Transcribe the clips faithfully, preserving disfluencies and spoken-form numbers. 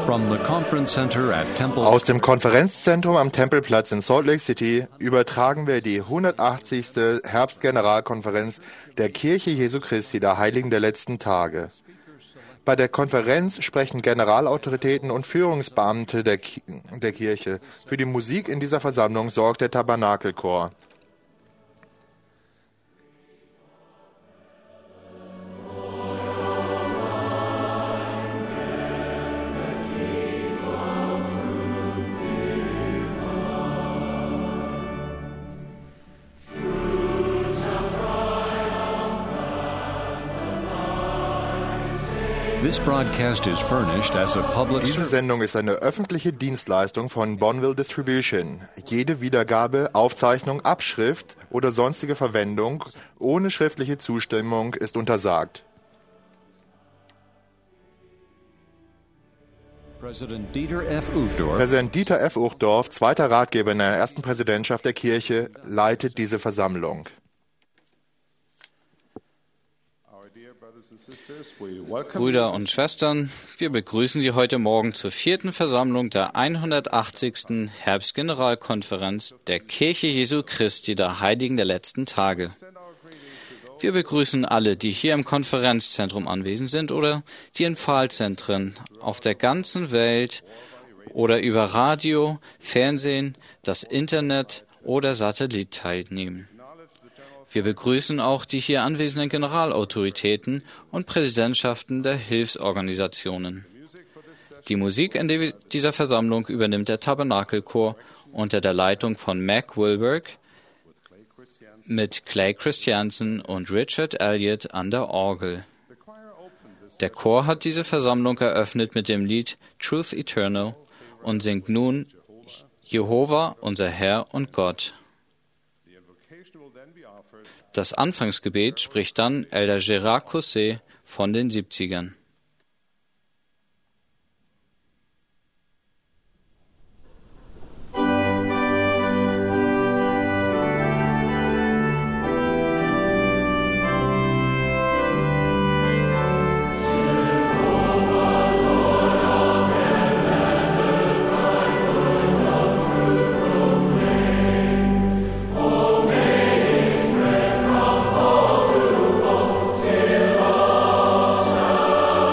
Aus dem Konferenzzentrum am Tempelplatz in Salt Lake City übertragen wir die hundertachtzigste Herbstgeneralkonferenz der Kirche Jesu Christi, der Heiligen der letzten Tage. Bei der Konferenz sprechen Generalautoritäten und Führungsbeamte der, Ki- der Kirche. Für die Musik in dieser Versammlung sorgt der Tabernakelchor. Diese Sendung ist eine öffentliche Dienstleistung von Bonneville Distribution. Jede Wiedergabe, Aufzeichnung, Abschrift oder sonstige Verwendung ohne schriftliche Zustimmung ist untersagt. Präsident Dieter F. Uchtdorf, Präsident Dieter F. Uchtdorf, zweiter Ratgeber in der ersten Präsidentschaft der Kirche, leitet diese Versammlung. Brüder und Schwestern, wir begrüßen Sie heute Morgen zur vierten Versammlung der hundertachtzigsten Herbstgeneralkonferenz der Kirche Jesu Christi, der Heiligen der letzten Tage. Wir begrüßen alle, die hier im Konferenzzentrum anwesend sind oder die in Pfahlzentren auf der ganzen Welt oder über Radio, Fernsehen, das Internet oder Satellit teilnehmen. Wir begrüßen auch die hier anwesenden Generalautoritäten und Präsidentschaften der Hilfsorganisationen. Die Musik in dieser Versammlung übernimmt der Tabernakelchor unter der Leitung von Mac Wilberg mit Clay Christiansen und Richard Elliott an der Orgel. Der Chor hat diese Versammlung eröffnet mit dem Lied Truth Eternal und singt nun Jehova, unser Herr und Gott. Das Anfangsgebet spricht dann Elder Gérard Cosset von den siebzigern. Oh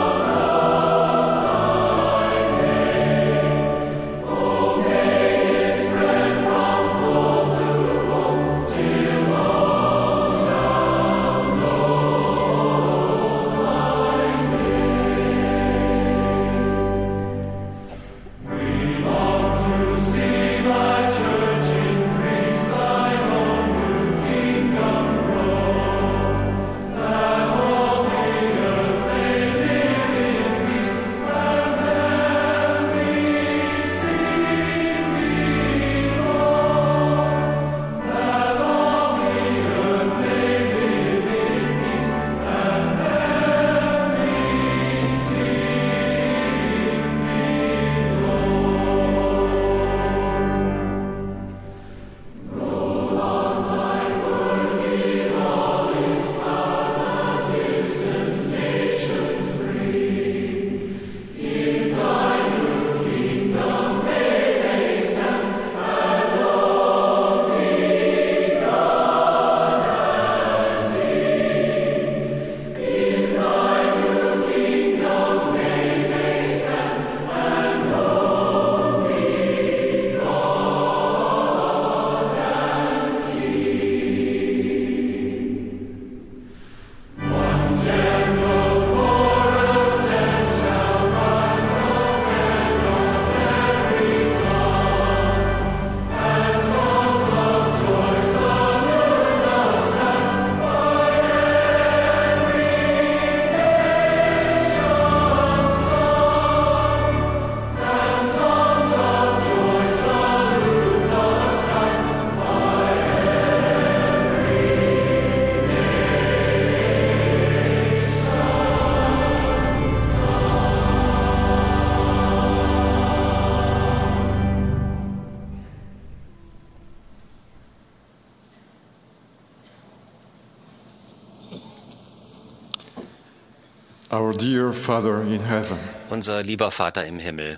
Our dear Father in heaven, Unser lieber Vater im Himmel,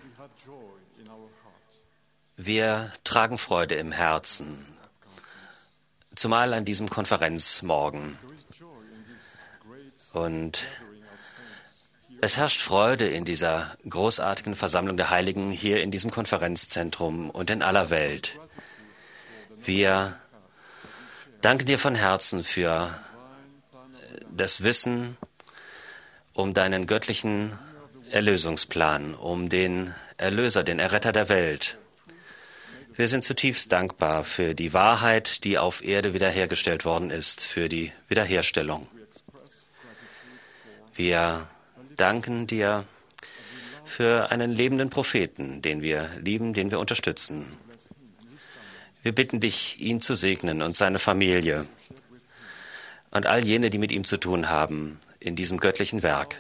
wir tragen Freude im Herzen, zumal an diesem Konferenzmorgen. Und es herrscht Freude in dieser großartigen Versammlung der Heiligen hier in diesem Konferenzzentrum und in aller Welt. Wir danken dir von Herzen für das Wissen um deinen göttlichen Erlösungsplan, um den Erlöser, den Erretter der Welt. Wir sind zutiefst dankbar für die Wahrheit, die auf Erde wiederhergestellt worden ist, für die Wiederherstellung. Wir danken dir für einen lebenden Propheten, den wir lieben, den wir unterstützen. Wir bitten dich, ihn zu segnen und seine Familie und all jene, die mit ihm zu tun haben, in diesem göttlichen Werk.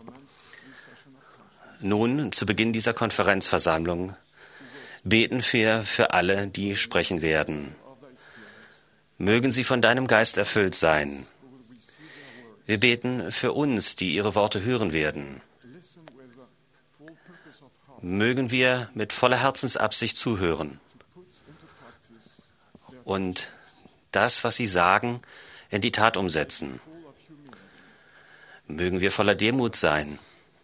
Nun, zu Beginn dieser Konferenzversammlung, beten wir für alle, die sprechen werden. Mögen sie von deinem Geist erfüllt sein. Wir beten für uns, die ihre Worte hören werden. Mögen wir mit voller Herzensabsicht zuhören und das, was sie sagen, in die Tat umsetzen. Mögen wir voller Demut sein.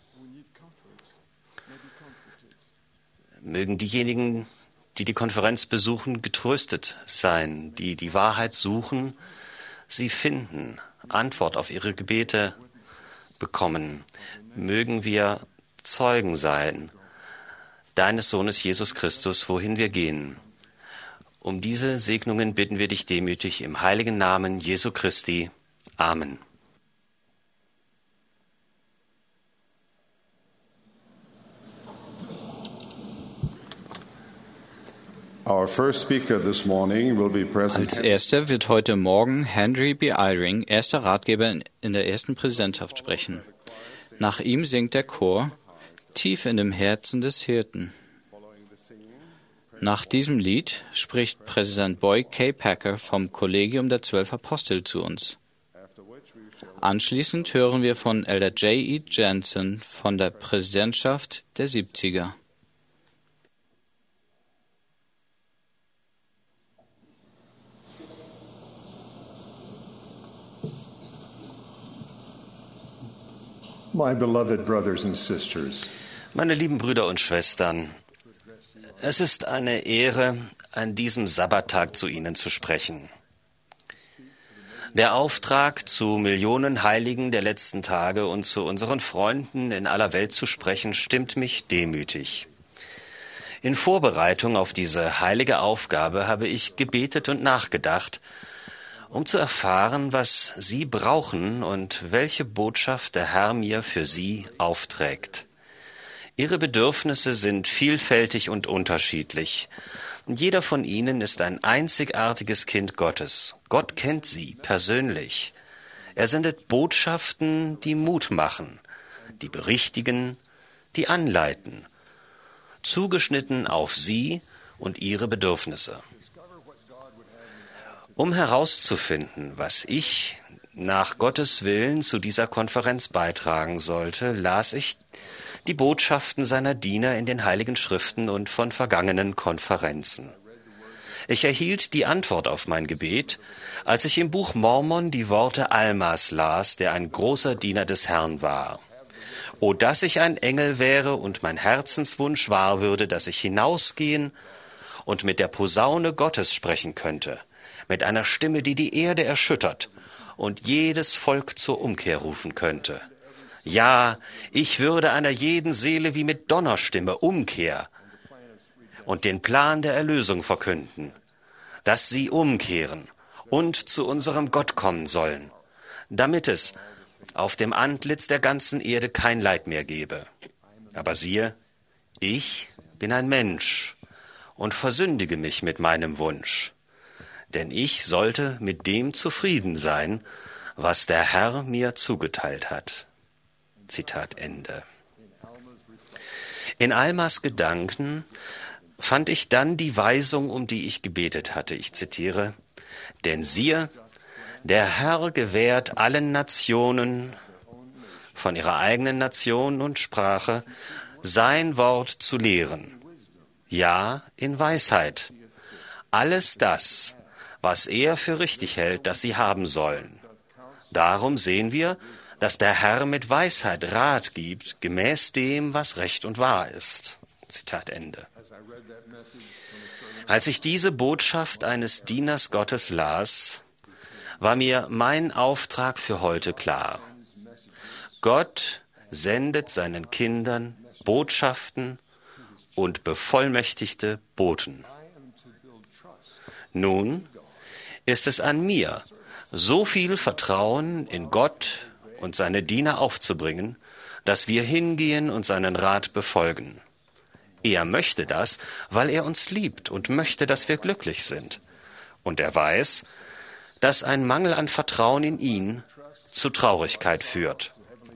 Mögen diejenigen, die die Konferenz besuchen, getröstet sein, die die Wahrheit suchen, sie finden, Antwort auf ihre Gebete bekommen. Mögen wir Zeugen sein deines Sohnes Jesus Christus, wohin wir gehen. Um diese Segnungen bitten wir dich demütig im heiligen Namen Jesu Christi. Amen. Als erster wird heute Morgen Henry B. Eyring, erster Ratgeber in der ersten Präsidentschaft, sprechen. Nach ihm singt der Chor Tief in dem Herzen des Hirten. Nach diesem Lied spricht Präsident Boyd K. Packer vom Kollegium der Zwölf Apostel zu uns. Anschließend hören wir von Elder J E Jensen von der Präsidentschaft der siebziger. My beloved brothers and sisters, Meine lieben Brüder und Schwestern, es ist eine Ehre, an diesem Sabbattag zu Ihnen zu sprechen. Der Auftrag, zu Millionen Heiligen der letzten Tage und zu unseren Freunden in aller Welt zu sprechen, stimmt mich demütig. In Vorbereitung auf diese heilige Aufgabe habe ich gebetet und nachgedacht, um zu erfahren, was Sie brauchen und welche Botschaft der Herr mir für Sie aufträgt. Ihre Bedürfnisse sind vielfältig und unterschiedlich. Jeder von Ihnen ist ein einzigartiges Kind Gottes. Gott kennt Sie persönlich. Er sendet Botschaften, die Mut machen, die berichtigen, die anleiten, zugeschnitten auf Sie und Ihre Bedürfnisse. Um herauszufinden, was ich nach Gottes Willen zu dieser Konferenz beitragen sollte, las ich die Botschaften seiner Diener in den Heiligen Schriften und von vergangenen Konferenzen. Ich erhielt die Antwort auf mein Gebet, als ich im Buch Mormon die Worte Almas las, der ein großer Diener des Herrn war. O, dass ich ein Engel wäre und mein Herzenswunsch wahr würde, dass ich hinausgehen und mit der Posaune Gottes sprechen könnte, mit einer Stimme, die die Erde erschüttert und jedes Volk zur Umkehr rufen könnte. Ja, ich würde einer jeden Seele wie mit Donnerstimme Umkehr und den Plan der Erlösung verkünden, dass sie umkehren und zu unserem Gott kommen sollen, damit es auf dem Antlitz der ganzen Erde kein Leid mehr gebe. Aber siehe, ich bin ein Mensch und versündige mich mit meinem Wunsch. Denn ich sollte mit dem zufrieden sein, was der Herr mir zugeteilt hat. Zitat Ende. In Almas Gedanken fand ich dann die Weisung, um die ich gebetet hatte. Ich zitiere: Denn siehe, der Herr gewährt allen Nationen von ihrer eigenen Nation und Sprache, sein Wort zu lehren. Ja, in Weisheit. Alles das, was er für richtig hält, dass sie haben sollen. Darum sehen wir, dass der Herr mit Weisheit Rat gibt, gemäß dem, was recht und wahr ist. Zitat Ende. Als ich diese Botschaft eines Dieners Gottes las, war mir mein Auftrag für heute klar. Gott sendet seinen Kindern Botschaften und bevollmächtigte Boten. Nun ist es an mir, so viel Vertrauen in Gott und seine Diener aufzubringen, dass wir hingehen und seinen Rat befolgen. Er möchte das, weil er uns liebt und möchte, dass wir glücklich sind. Und er weiß, dass ein Mangel an Vertrauen in ihn zu Traurigkeit führt.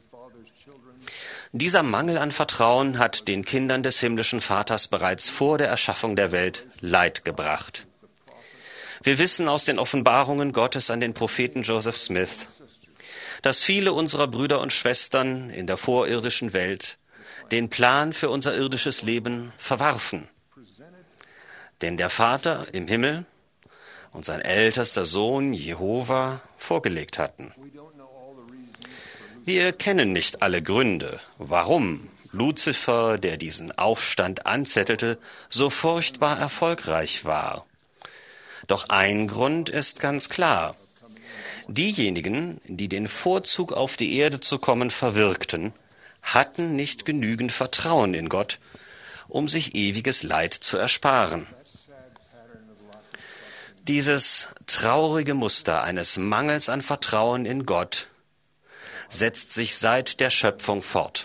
Dieser Mangel an Vertrauen hat den Kindern des himmlischen Vaters bereits vor der Erschaffung der Welt Leid gebracht. Wir wissen aus den Offenbarungen Gottes an den Propheten Joseph Smith, dass viele unserer Brüder und Schwestern in der vorirdischen Welt den Plan für unser irdisches Leben verwarfen. Den der Vater im Himmel und sein ältester Sohn Jehova vorgelegt hatten. Wir kennen nicht alle Gründe, warum Luzifer, der diesen Aufstand anzettelte, so furchtbar erfolgreich war. Doch ein Grund ist ganz klar. Diejenigen, die den Vorzug auf die Erde zu kommen verwirkten, hatten nicht genügend Vertrauen in Gott, um sich ewiges Leid zu ersparen. Dieses traurige Muster eines Mangels an Vertrauen in Gott setzt sich seit der Schöpfung fort.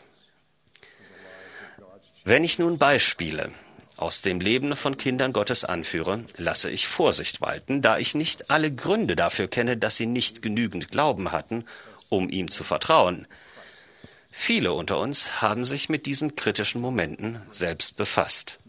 Wenn ich nun Beispiele aus dem Leben von Kindern Gottes anführe, lasse ich Vorsicht walten, da ich nicht alle Gründe dafür kenne, dass sie nicht genügend Glauben hatten, um ihm zu vertrauen. Viele unter uns haben sich mit diesen kritischen Momenten selbst befasst.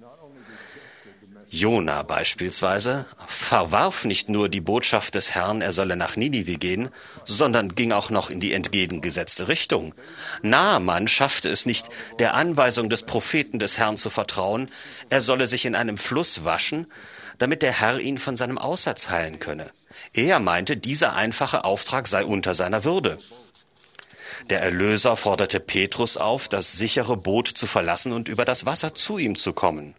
Jona beispielsweise verwarf nicht nur die Botschaft des Herrn, er solle nach Ninive gehen, sondern ging auch noch in die entgegengesetzte Richtung. Naaman schaffte es nicht, der Anweisung des Propheten des Herrn zu vertrauen, er solle sich in einem Fluss waschen, damit der Herr ihn von seinem Aussatz heilen könne. Er meinte, dieser einfache Auftrag sei unter seiner Würde. Der Erlöser forderte Petrus auf, das sichere Boot zu verlassen und über das Wasser zu ihm zu kommen.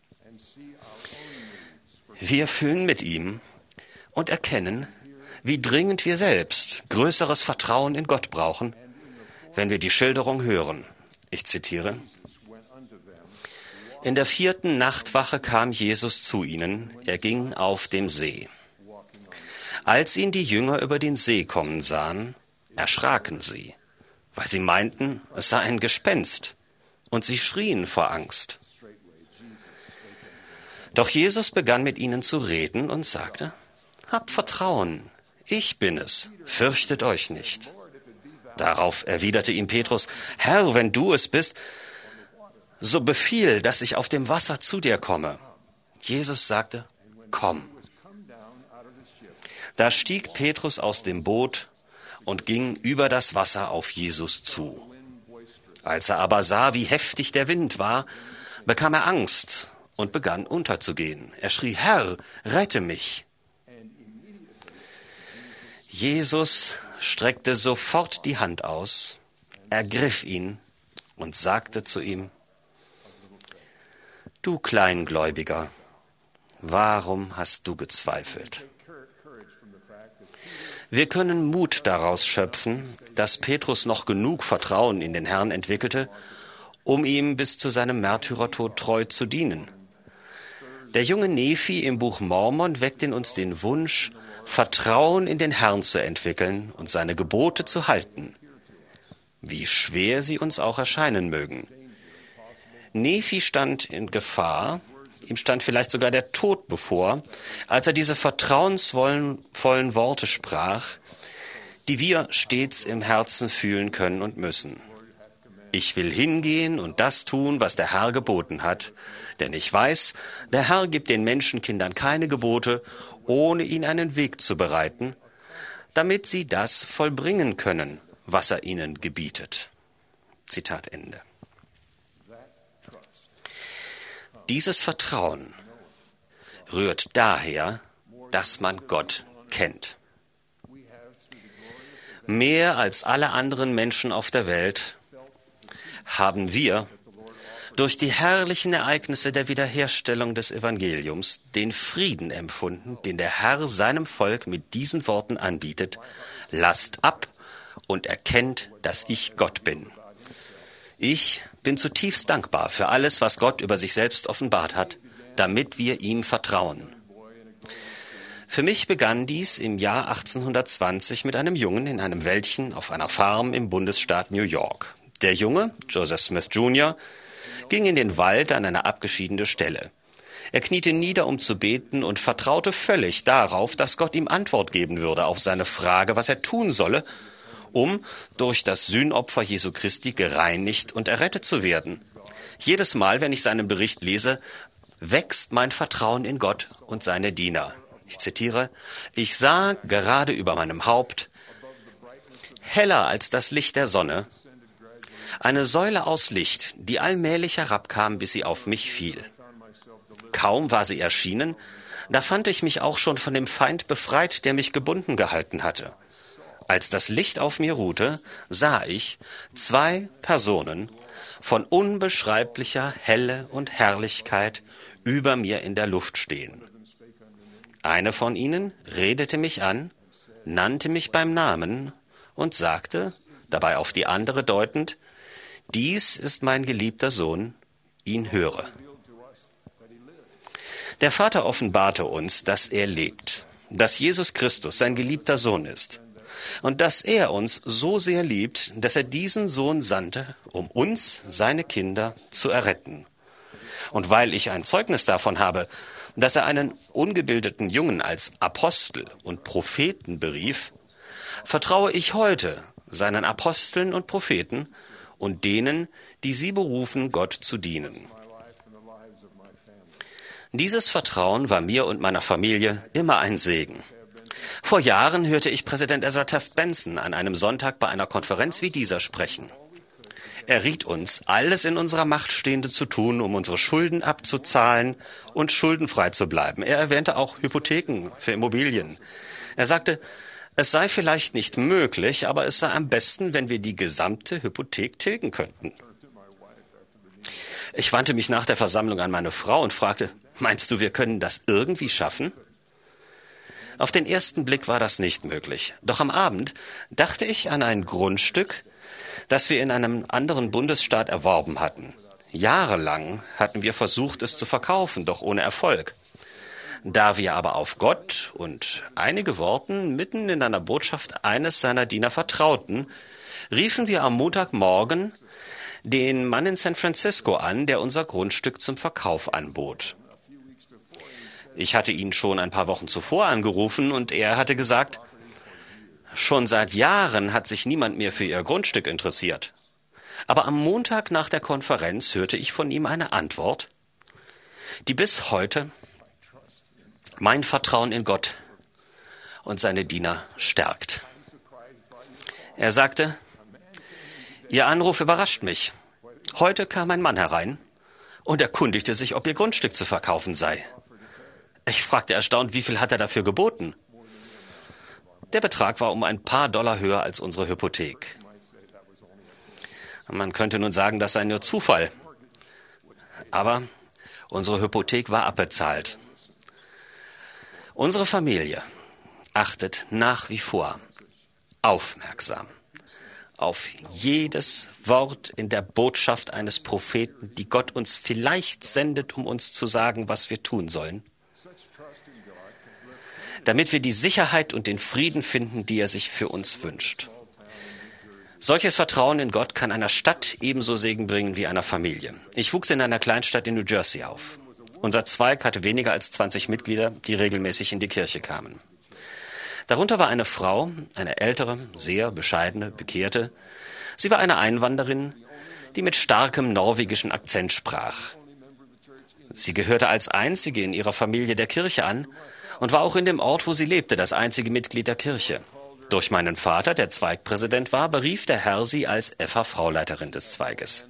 Wir fühlen mit ihm und erkennen, wie dringend wir selbst größeres Vertrauen in Gott brauchen, wenn wir die Schilderung hören. Ich zitiere: In der vierten Nachtwache kam Jesus zu ihnen, er ging auf dem See. Als ihn die Jünger über den See kommen sahen, erschraken sie, weil sie meinten, es sei ein Gespenst, und sie schrien vor Angst. Doch Jesus begann mit ihnen zu reden und sagte: Habt Vertrauen, ich bin es, fürchtet euch nicht. Darauf erwiderte ihm Petrus: Herr, wenn du es bist, so befiehl, dass ich auf dem Wasser zu dir komme. Jesus sagte: Komm. Da stieg Petrus aus dem Boot und ging über das Wasser auf Jesus zu. Als er aber sah, wie heftig der Wind war, bekam er Angst und begann unterzugehen. Er schrie: Herr, rette mich! Jesus streckte sofort die Hand aus, ergriff ihn und sagte zu ihm: Du Kleingläubiger, warum hast du gezweifelt? Wir können Mut daraus schöpfen, dass Petrus noch genug Vertrauen in den Herrn entwickelte, um ihm bis zu seinem Märtyrertod treu zu dienen. Der junge Nephi im Buch Mormon weckt in uns den Wunsch, Vertrauen in den Herrn zu entwickeln und seine Gebote zu halten, wie schwer sie uns auch erscheinen mögen. Nephi stand in Gefahr, ihm stand vielleicht sogar der Tod bevor, als er diese vertrauensvollen vollen Worte sprach, die wir stets im Herzen fühlen können und müssen. Ich will hingehen und das tun, was der Herr geboten hat, denn ich weiß, der Herr gibt den Menschenkindern keine Gebote, ohne ihnen einen Weg zu bereiten, damit sie das vollbringen können, was er ihnen gebietet. Zitat Ende. Dieses Vertrauen rührt daher, dass man Gott kennt. Mehr als alle anderen Menschen auf der Welt haben wir durch die herrlichen Ereignisse der Wiederherstellung des Evangeliums den Frieden empfunden, den der Herr seinem Volk mit diesen Worten anbietet: Lasst ab und erkennt, dass ich Gott bin. Ich bin zutiefst dankbar für alles, was Gott über sich selbst offenbart hat, damit wir ihm vertrauen. Für mich begann dies im Jahr achtzehnhundertzwanzig mit einem Jungen in einem Wäldchen auf einer Farm im Bundesstaat New York. Der Junge, Joseph Smith Junior, ging in den Wald an eine abgeschiedene Stelle. Er kniete nieder, um zu beten, und vertraute völlig darauf, dass Gott ihm Antwort geben würde auf seine Frage, was er tun solle, um durch das Sühnopfer Jesu Christi gereinigt und errettet zu werden. Jedes Mal, wenn ich seinen Bericht lese, wächst mein Vertrauen in Gott und seine Diener. Ich zitiere: Ich sah gerade über meinem Haupt, heller als das Licht der Sonne, eine Säule aus Licht, die allmählich herabkam, bis sie auf mich fiel. Kaum war sie erschienen, da fand ich mich auch schon von dem Feind befreit, der mich gebunden gehalten hatte. Als das Licht auf mir ruhte, sah ich zwei Personen von unbeschreiblicher Helle und Herrlichkeit über mir in der Luft stehen. Eine von ihnen redete mich an, nannte mich beim Namen und sagte, dabei auf die andere deutend: Dies ist mein geliebter Sohn, ihn höre. Der Vater offenbarte uns, dass er lebt, dass Jesus Christus sein geliebter Sohn ist und dass er uns so sehr liebt, dass er diesen Sohn sandte, um uns, seine Kinder, zu erretten. Und weil ich ein Zeugnis davon habe, dass er einen ungebildeten Jungen als Apostel und Propheten berief, vertraue ich heute seinen Aposteln und Propheten und denen, die sie berufen, Gott zu dienen. Dieses Vertrauen war mir und meiner Familie immer ein Segen. Vor Jahren hörte ich Präsident Ezra Taft Benson an einem Sonntag bei einer Konferenz wie dieser sprechen. Er riet uns, alles in unserer Macht Stehende zu tun, um unsere Schulden abzuzahlen und schuldenfrei zu bleiben. Er erwähnte auch Hypotheken für Immobilien. Er sagte, es sei vielleicht nicht möglich, aber es sei am besten, wenn wir die gesamte Hypothek tilgen könnten. Ich wandte mich nach der Versammlung an meine Frau und fragte, meinst du, wir können das irgendwie schaffen? Auf den ersten Blick war das nicht möglich. Doch am Abend dachte ich an ein Grundstück, das wir in einem anderen Bundesstaat erworben hatten. Jahrelang hatten wir versucht, es zu verkaufen, doch ohne Erfolg. Da wir aber auf Gott und einige Worten mitten in einer Botschaft eines seiner Diener vertrauten, riefen wir am Montagmorgen den Mann in San Francisco an, der unser Grundstück zum Verkauf anbot. Ich hatte ihn schon ein paar Wochen zuvor angerufen und er hatte gesagt, schon seit Jahren hat sich niemand mehr für ihr Grundstück interessiert. Aber am Montag nach der Konferenz hörte ich von ihm eine Antwort, die bis heute mein Vertrauen in Gott und seine Diener stärkt. Er sagte, Ihr Anruf überrascht mich. Heute kam ein Mann herein und erkundigte sich, ob Ihr Grundstück zu verkaufen sei. Ich fragte erstaunt, wie viel hat er dafür geboten? Der Betrag war um ein paar Dollar höher als unsere Hypothek. Man könnte nun sagen, das sei nur Zufall. Aber unsere Hypothek war abbezahlt. Unsere Familie achtet nach wie vor aufmerksam auf jedes Wort in der Botschaft eines Propheten, die Gott uns vielleicht sendet, um uns zu sagen, was wir tun sollen, damit wir die Sicherheit und den Frieden finden, die er sich für uns wünscht. Solches Vertrauen in Gott kann einer Stadt ebenso Segen bringen wie einer Familie. Ich wuchs in einer Kleinstadt in New Jersey auf. Unser Zweig hatte weniger als zwanzig Mitglieder, die regelmäßig in die Kirche kamen. Darunter war eine Frau, eine ältere, sehr bescheidene, bekehrte. Sie war eine Einwanderin, die mit starkem norwegischen Akzent sprach. Sie gehörte als einzige in ihrer Familie der Kirche an und war auch in dem Ort, wo sie lebte, das einzige Mitglied der Kirche. Durch meinen Vater, der Zweigpräsident war, berief der Herr sie als F H V-Leiterin des Zweiges.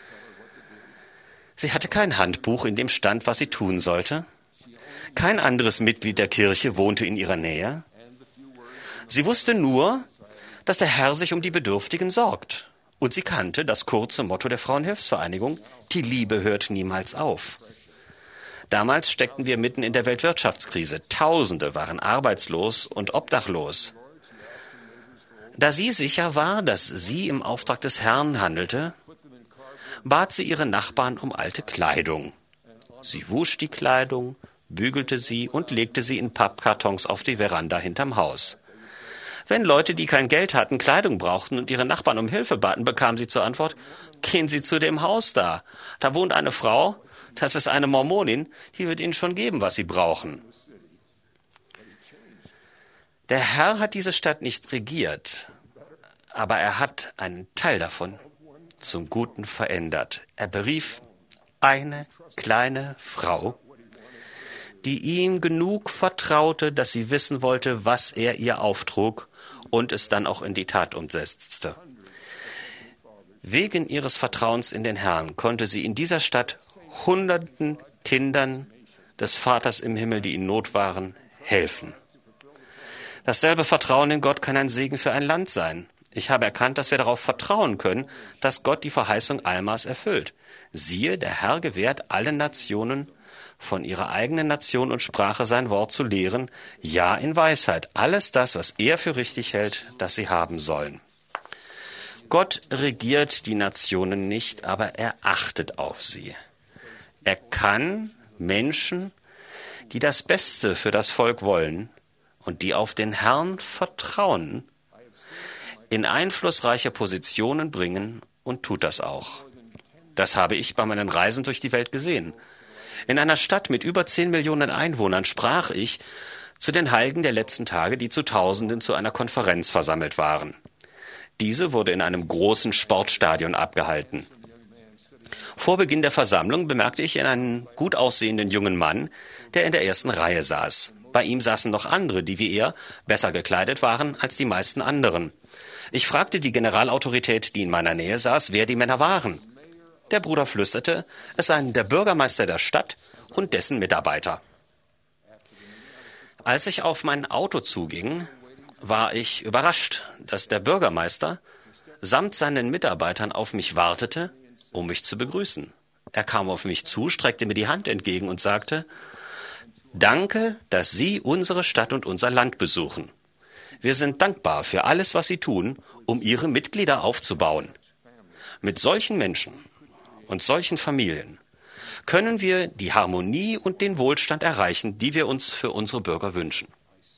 Sie hatte kein Handbuch, in dem stand, was sie tun sollte. Kein anderes Mitglied der Kirche wohnte in ihrer Nähe. Sie wusste nur, dass der Herr sich um die Bedürftigen sorgt. Und sie kannte das kurze Motto der Frauenhilfsvereinigung: Die Liebe hört niemals auf. Damals steckten wir mitten in der Weltwirtschaftskrise. Tausende waren arbeitslos und obdachlos. Da sie sicher war, dass sie im Auftrag des Herrn handelte, bat sie ihre Nachbarn um alte Kleidung. Sie wusch die Kleidung, bügelte sie und legte sie in Pappkartons auf die Veranda hinterm Haus. Wenn Leute, die kein Geld hatten, Kleidung brauchten und ihre Nachbarn um Hilfe baten, bekamen sie zur Antwort: Gehen Sie zu dem Haus da. Da wohnt eine Frau, das ist eine Mormonin, die wird Ihnen schon geben, was Sie brauchen. Der Herr hat diese Stadt nicht regiert, aber er hat einen Teil davon zum Guten verändert. Er berief eine kleine Frau, die ihm genug vertraute, dass sie wissen wollte, was er ihr auftrug, und es dann auch in die Tat umsetzte. Wegen ihres Vertrauens in den Herrn konnte sie in dieser Stadt hunderten Kindern des Vaters im Himmel, die in Not waren, helfen. Dasselbe Vertrauen in Gott kann ein Segen für ein Land sein. Ich habe erkannt, dass wir darauf vertrauen können, dass Gott die Verheißung Almas erfüllt. Siehe, der Herr gewährt allen Nationen, von ihrer eigenen Nation und Sprache sein Wort zu lehren, ja in Weisheit, alles das, was er für richtig hält, dass sie haben sollen. Gott regiert die Nationen nicht, aber er achtet auf sie. Er kann Menschen, die das Beste für das Volk wollen und die auf den Herrn vertrauen, in einflussreiche Positionen bringen und tut das auch. Das habe ich bei meinen Reisen durch die Welt gesehen. In einer Stadt mit über zehn Millionen Einwohnern sprach ich zu den Heiligen der letzten Tage, die zu Tausenden zu einer Konferenz versammelt waren. Diese wurde in einem großen Sportstadion abgehalten. Vor Beginn der Versammlung bemerkte ich einen gut aussehenden jungen Mann, der in der ersten Reihe saß. Bei ihm saßen noch andere, die wie er besser gekleidet waren als die meisten anderen. Ich fragte die Generalautorität, die in meiner Nähe saß, wer die Männer waren. Der Bruder flüsterte, es seien der Bürgermeister der Stadt und dessen Mitarbeiter. Als ich auf mein Auto zuging, war ich überrascht, dass der Bürgermeister samt seinen Mitarbeitern auf mich wartete, um mich zu begrüßen. Er kam auf mich zu, streckte mir die Hand entgegen und sagte: Danke, dass Sie unsere Stadt und unser Land besuchen. Wir sind dankbar für alles, was Sie tun, um Ihre Mitglieder aufzubauen. Mit solchen Menschen und solchen Familien können wir die Harmonie und den Wohlstand erreichen, die wir uns für unsere Bürger wünschen.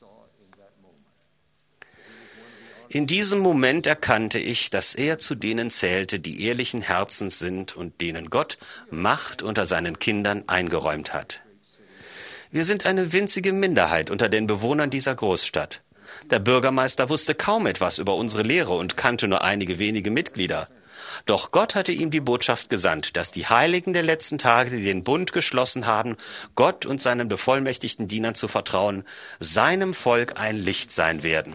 In diesem Moment erkannte ich, dass er zu denen zählte, die ehrlichen Herzens sind und denen Gott Macht unter seinen Kindern eingeräumt hat. Wir sind eine winzige Minderheit unter den Bewohnern dieser Großstadt. Der Bürgermeister wusste kaum etwas über unsere Lehre und kannte nur einige wenige Mitglieder. Doch Gott hatte ihm die Botschaft gesandt, dass die Heiligen der letzten Tage, die den Bund geschlossen haben, Gott und seinen bevollmächtigten Dienern zu vertrauen, seinem Volk ein Licht sein werden.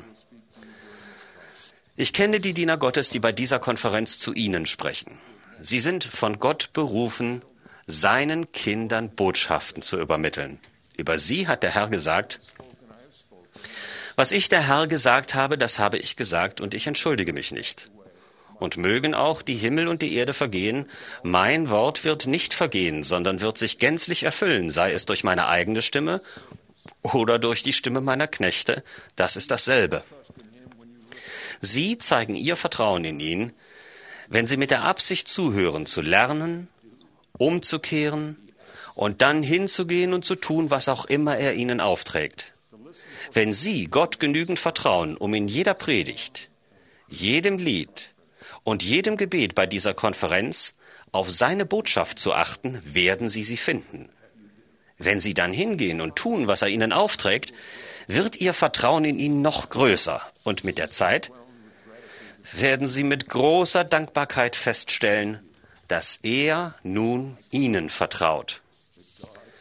Ich kenne die Diener Gottes, die bei dieser Konferenz zu Ihnen sprechen. Sie sind von Gott berufen, seinen Kindern Botschaften zu übermitteln. Über sie hat der Herr gesagt: Was ich der Herr gesagt habe, das habe ich gesagt, und ich entschuldige mich nicht. Und mögen auch die Himmel und die Erde vergehen, mein Wort wird nicht vergehen, sondern wird sich gänzlich erfüllen, sei es durch meine eigene Stimme oder durch die Stimme meiner Knechte, das ist dasselbe. Sie zeigen ihr Vertrauen in ihn, wenn sie mit der Absicht zuhören, zu lernen, umzukehren und dann hinzugehen und zu tun, was auch immer er ihnen aufträgt. Wenn sie Gott genügend vertrauen, um in jeder Predigt, jedem Lied und jedem Gebet bei dieser Konferenz auf seine Botschaft zu achten, werden sie sie finden. Wenn sie dann hingehen und tun, was er ihnen aufträgt, wird ihr Vertrauen in ihn noch größer. Und mit der Zeit werden sie mit großer Dankbarkeit feststellen, dass er nun ihnen vertraut.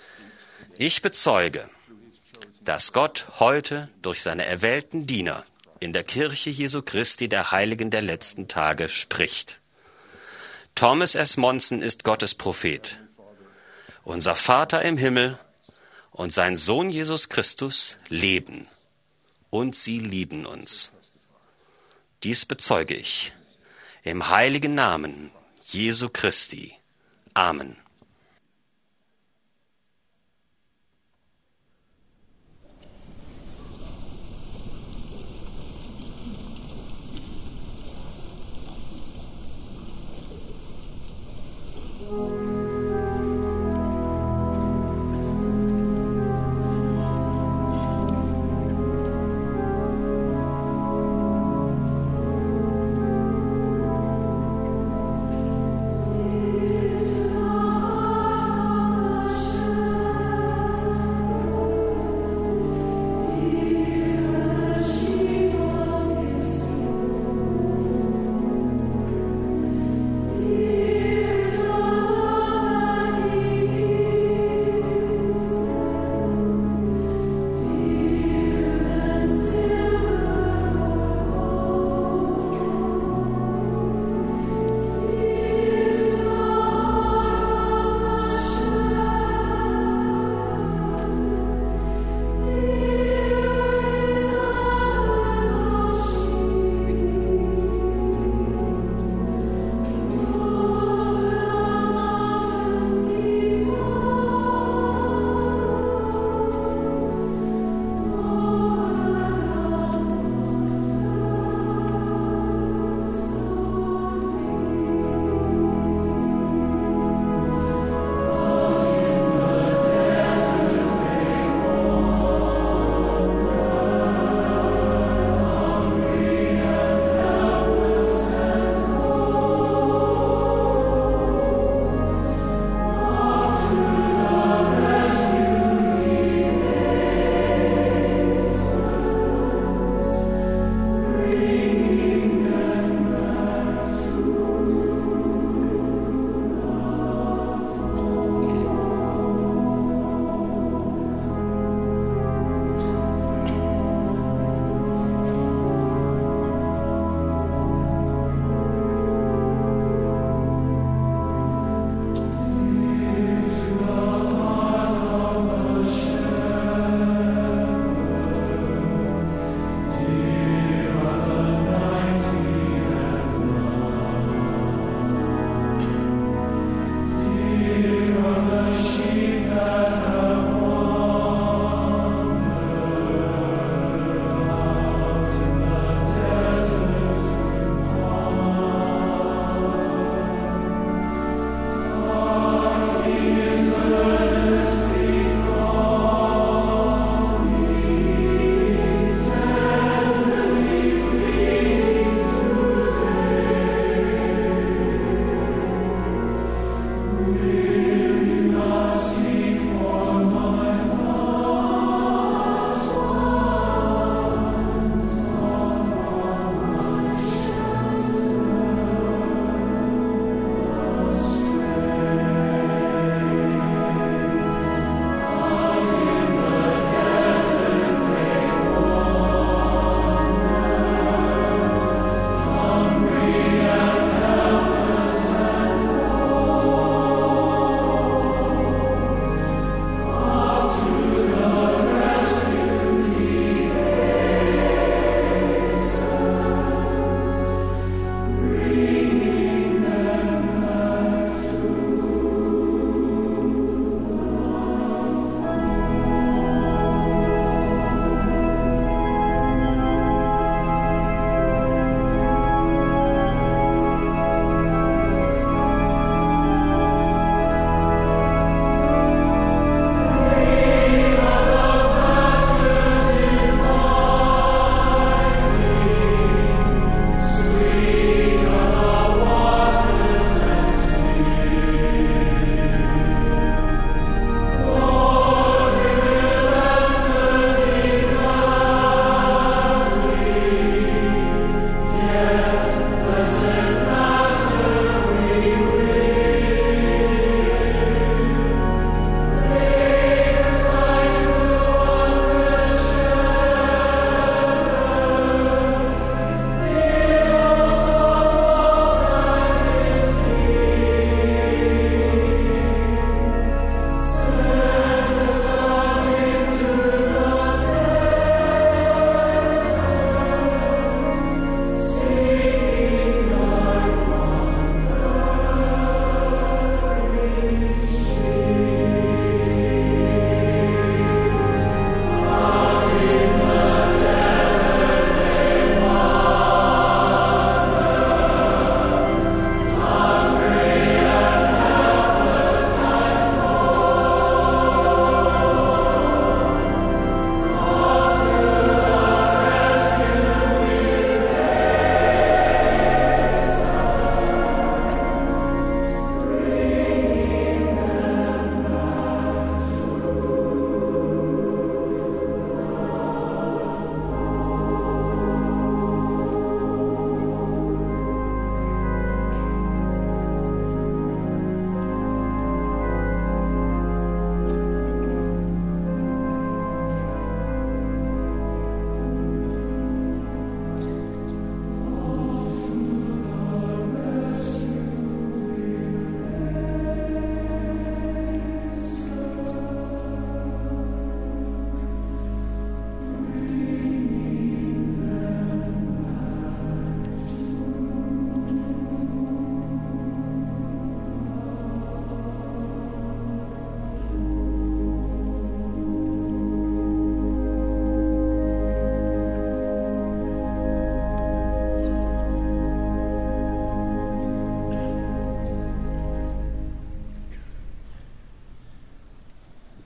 Ich bezeuge, dass Gott heute durch seine erwählten Diener in der Kirche Jesu Christi der Heiligen der letzten Tage spricht. Thomas S. Monson ist Gottes Prophet. Unser Vater im Himmel und sein Sohn Jesus Christus leben und sie lieben uns. Dies bezeuge ich im heiligen Namen Jesu Christi. Amen.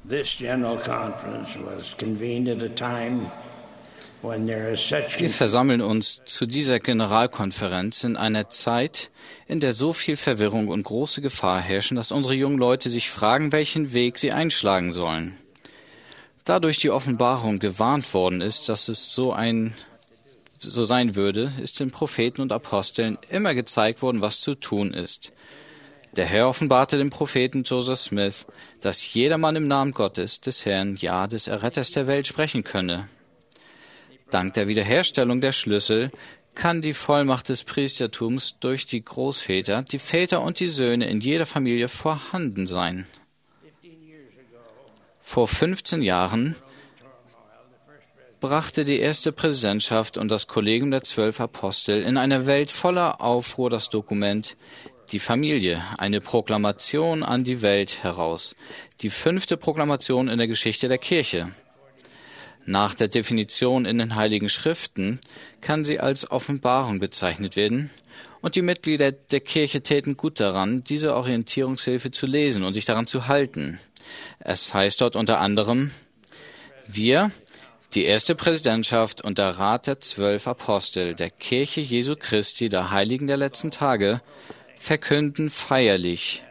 This General Conference was convened at a time when there is such. Wir versammeln uns zu dieser Generalkonferenz in einer Zeit, in der so viel Verwirrung und große Gefahr herrschen, dass unsere jungen Leute sich fragen, welchen Weg sie einschlagen sollen. Da durch die Offenbarung gewarnt worden ist, dass es so ein so sein würde, ist den Propheten und Aposteln immer gezeigt worden, was zu tun ist. Der Herr offenbarte dem Propheten Joseph Smith, dass jedermann im Namen Gottes, des Herrn, ja, des Erretters der Welt sprechen könne. Dank der Wiederherstellung der Schlüssel kann die Vollmacht des Priestertums durch die Großväter, die Väter und die Söhne in jeder Familie vorhanden sein. Vor fünfzehn Jahren brachte die erste Präsidentschaft und das Kollegium der zwölf Apostel in einer Welt voller Aufruhr das Dokument Die Familie, eine Proklamation an die Welt heraus, die fünfte Proklamation in der Geschichte der Kirche. Nach der Definition in den Heiligen Schriften kann sie als Offenbarung bezeichnet werden, und die Mitglieder der Kirche täten gut daran, diese Orientierungshilfe zu lesen und sich daran zu halten. Es heißt dort unter anderem: Wir, die erste Präsidentschaft und der Rat der zwölf Apostel der Kirche Jesu Christi, der Heiligen der letzten Tage, verkünden feierlich,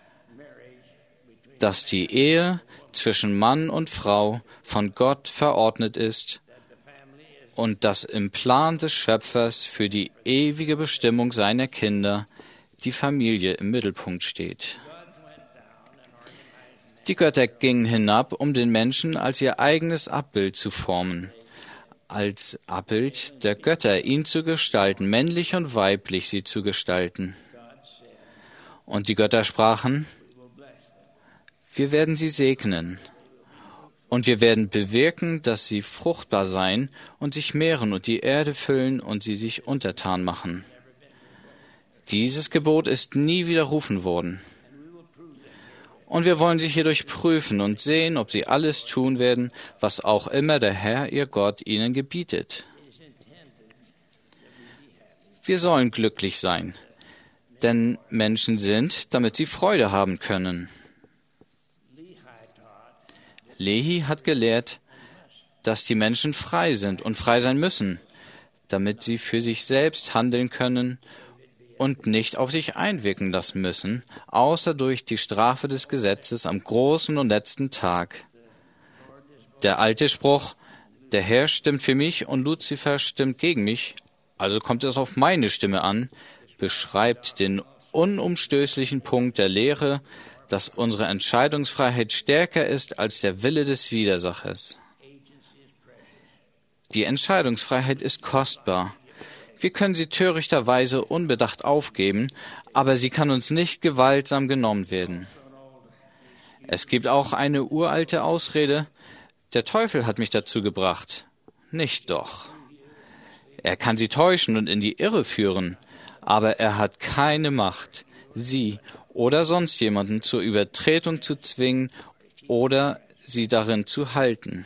dass die Ehe zwischen Mann und Frau von Gott verordnet ist und dass im Plan des Schöpfers für die ewige Bestimmung seiner Kinder die Familie im Mittelpunkt steht. Die Götter gingen hinab, um den Menschen als ihr eigenes Abbild zu formen, als Abbild der Götter ihn zu gestalten, männlich und weiblich sie zu gestalten. Und die Götter sprachen: Wir werden sie segnen, und wir werden bewirken, dass sie fruchtbar sein und sich mehren und die Erde füllen und sie sich untertan machen. Dieses Gebot ist nie widerrufen worden. Und wir wollen sie hierdurch prüfen und sehen, ob sie alles tun werden, was auch immer der Herr, ihr Gott, ihnen gebietet. Wir sollen glücklich sein, denn Menschen sind, damit sie Freude haben können. Lehi hat gelehrt, dass die Menschen frei sind und frei sein müssen, damit sie für sich selbst handeln können und nicht auf sich einwirken lassen müssen, außer durch die Strafe des Gesetzes am großen und letzten Tag. Der alte Spruch, der Herr stimmt für mich und Luzifer stimmt gegen mich, also kommt es auf meine Stimme an, beschreibt den unumstößlichen Punkt der Lehre, dass unsere Entscheidungsfreiheit stärker ist als der Wille des Widersachers. Die Entscheidungsfreiheit ist kostbar. Wir können sie törichterweise unbedacht aufgeben, aber sie kann uns nicht gewaltsam genommen werden. Es gibt auch eine uralte Ausrede: Der Teufel hat mich dazu gebracht. Nicht doch. Er kann sie täuschen und in die Irre führen, aber er hat keine Macht, sie oder sonst jemanden zur Übertretung zu zwingen oder sie darin zu halten.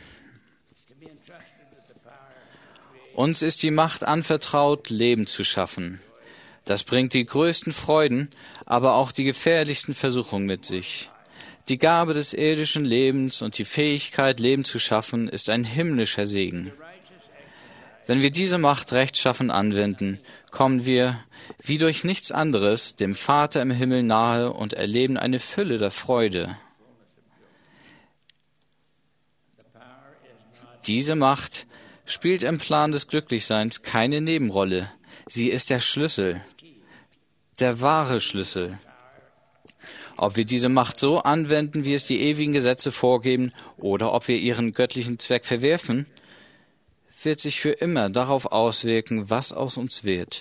Uns ist die Macht anvertraut, Leben zu schaffen. Das bringt die größten Freuden, aber auch die gefährlichsten Versuchungen mit sich. Die Gabe des irdischen Lebens und die Fähigkeit, Leben zu schaffen, ist ein himmlischer Segen. Wenn wir diese Macht rechtschaffen anwenden, kommen wir, wie durch nichts anderes, dem Vater im Himmel nahe und erleben eine Fülle der Freude. Diese Macht spielt im Plan des Glücklichseins keine Nebenrolle. Sie ist der Schlüssel, der wahre Schlüssel. Ob wir diese Macht so anwenden, wie es die ewigen Gesetze vorgeben, oder ob wir ihren göttlichen Zweck verwerfen, wird sich für immer darauf auswirken, was aus uns wird.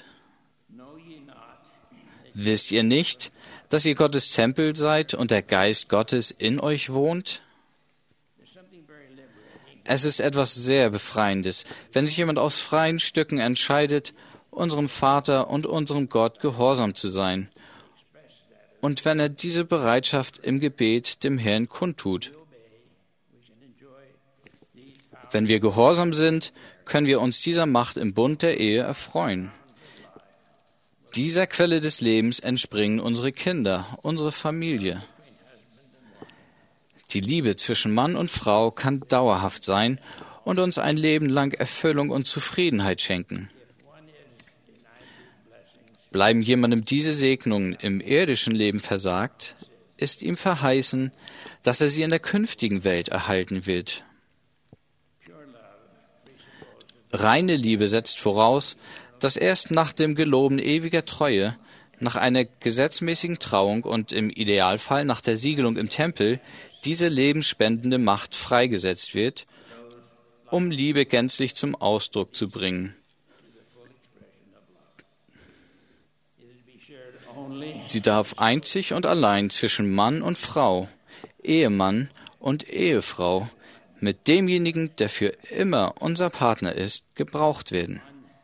Wisst ihr nicht, dass ihr Gottes Tempel seid und der Geist Gottes in euch wohnt? Es ist etwas sehr Befreiendes, wenn sich jemand aus freien Stücken entscheidet, unserem Vater und unserem Gott gehorsam zu sein, und wenn er diese Bereitschaft im Gebet dem Herrn kundtut. Wenn wir gehorsam sind, können wir uns dieser Macht im Bund der Ehe erfreuen. Dieser Quelle des Lebens entspringen unsere Kinder, unsere Familie. Die Liebe zwischen Mann und Frau kann dauerhaft sein und uns ein Leben lang Erfüllung und Zufriedenheit schenken. Bleiben jemandem diese Segnungen im irdischen Leben versagt, ist ihm verheißen, dass er sie in der künftigen Welt erhalten wird. Reine Liebe setzt voraus, dass erst nach dem Geloben ewiger Treue, nach einer gesetzmäßigen Trauung und im Idealfall nach der Siegelung im Tempel diese lebensspendende Macht freigesetzt wird, um Liebe gänzlich zum Ausdruck zu bringen. Sie darf einzig und allein zwischen Mann und Frau, Ehemann und Ehefrau, mit demjenigen, der für immer unser Partner ist, gebraucht werden.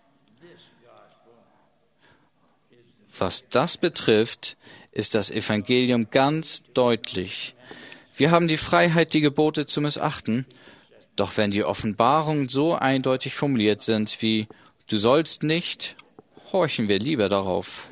Was das betrifft, ist das Evangelium ganz deutlich. Wir haben die Freiheit, die Gebote zu missachten, doch wenn die Offenbarungen so eindeutig formuliert sind wie »Du sollst nicht«, horchen wir lieber darauf.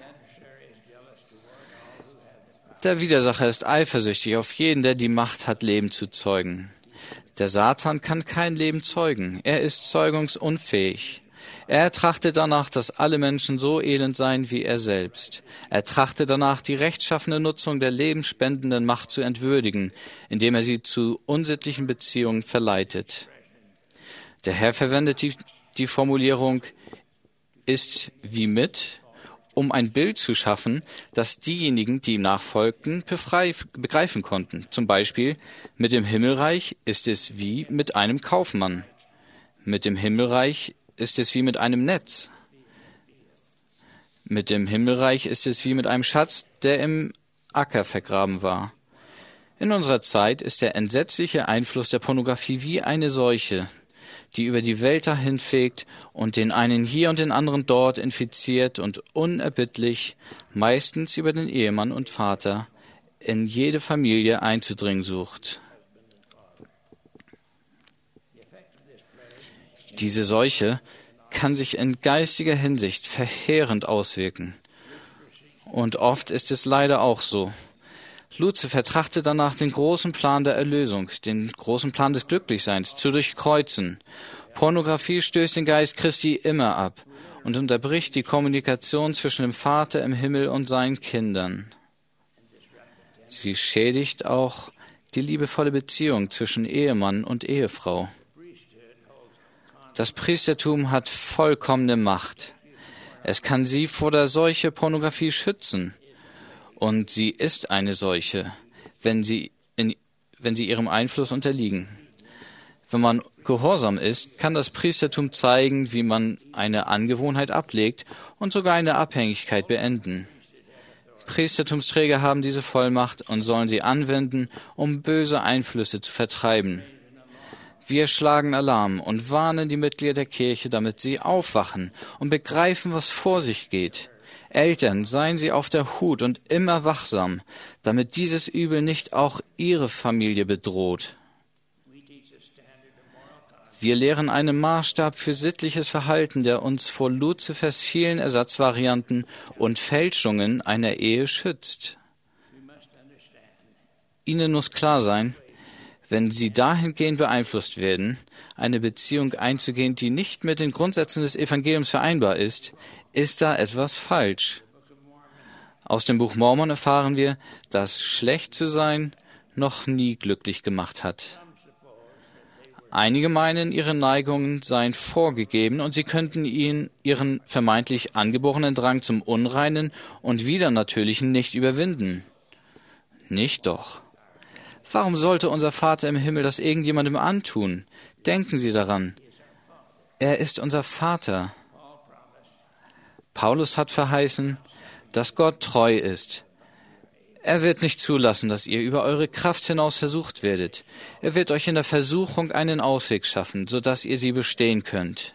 Der Widersacher ist eifersüchtig auf jeden, der die Macht hat, Leben zu zeugen. Der Satan kann kein Leben zeugen. Er ist zeugungsunfähig. Er trachtet danach, dass alle Menschen so elend seien wie er selbst. Er trachtet danach, die rechtschaffene Nutzung der lebensspendenden Macht zu entwürdigen, indem er sie zu unsittlichen Beziehungen verleitet. Der Herr verwendet die, die Formulierung ist wie mit, um ein Bild zu schaffen, das diejenigen, die ihm nachfolgten, begreifen konnten. Zum Beispiel, mit dem Himmelreich ist es wie mit einem Kaufmann. Mit dem Himmelreich ist es wie mit einem Netz. Mit dem Himmelreich ist es wie mit einem Schatz, der im Acker vergraben war. In unserer Zeit ist der entsetzliche Einfluss der Pornografie wie eine Seuche, die über die Welt dahinfegt und den einen hier und den anderen dort infiziert und unerbittlich, meistens über den Ehemann und Vater, in jede Familie einzudringen sucht. Diese Seuche kann sich in geistiger Hinsicht verheerend auswirken. Und oft ist es leider auch so. Luzifer trachtet danach, den großen Plan der Erlösung, den großen Plan des Glücklichseins zu durchkreuzen. Pornografie stößt den Geist Christi immer ab und unterbricht die Kommunikation zwischen dem Vater im Himmel und seinen Kindern. Sie schädigt auch die liebevolle Beziehung zwischen Ehemann und Ehefrau. Das Priestertum hat vollkommene Macht. Es kann sie vor der Seuche Pornografie schützen. Und sie ist eine Seuche, wenn sie, in, wenn sie ihrem Einfluss unterliegen. Wenn man gehorsam ist, kann das Priestertum zeigen, wie man eine Angewohnheit ablegt und sogar eine Abhängigkeit beenden. Priestertumsträger haben diese Vollmacht und sollen sie anwenden, um böse Einflüsse zu vertreiben. Wir schlagen Alarm und warnen die Mitglieder der Kirche, damit sie aufwachen und begreifen, was vor sich geht. Eltern, seien Sie auf der Hut und immer wachsam, damit dieses Übel nicht auch Ihre Familie bedroht. Wir lehren einen Maßstab für sittliches Verhalten, der uns vor Luzifers vielen Ersatzvarianten und Fälschungen einer Ehe schützt. Ihnen muss klar sein, wenn Sie dahingehend beeinflusst werden, eine Beziehung einzugehen, die nicht mit den Grundsätzen des Evangeliums vereinbar ist, ist da etwas falsch. Aus dem Buch Mormon erfahren wir, dass schlecht zu sein noch nie glücklich gemacht hat. Einige meinen, ihre Neigungen seien vorgegeben und sie könnten ihn, ihren vermeintlich angeborenen Drang zum Unreinen und Widernatürlichen nicht überwinden. Nicht doch. Warum sollte unser Vater im Himmel das irgendjemandem antun? Denken Sie daran. Er ist unser Vater. Paulus hat verheißen, dass Gott treu ist. Er wird nicht zulassen, dass ihr über eure Kraft hinaus versucht werdet. Er wird euch in der Versuchung einen Ausweg schaffen, sodass ihr sie bestehen könnt.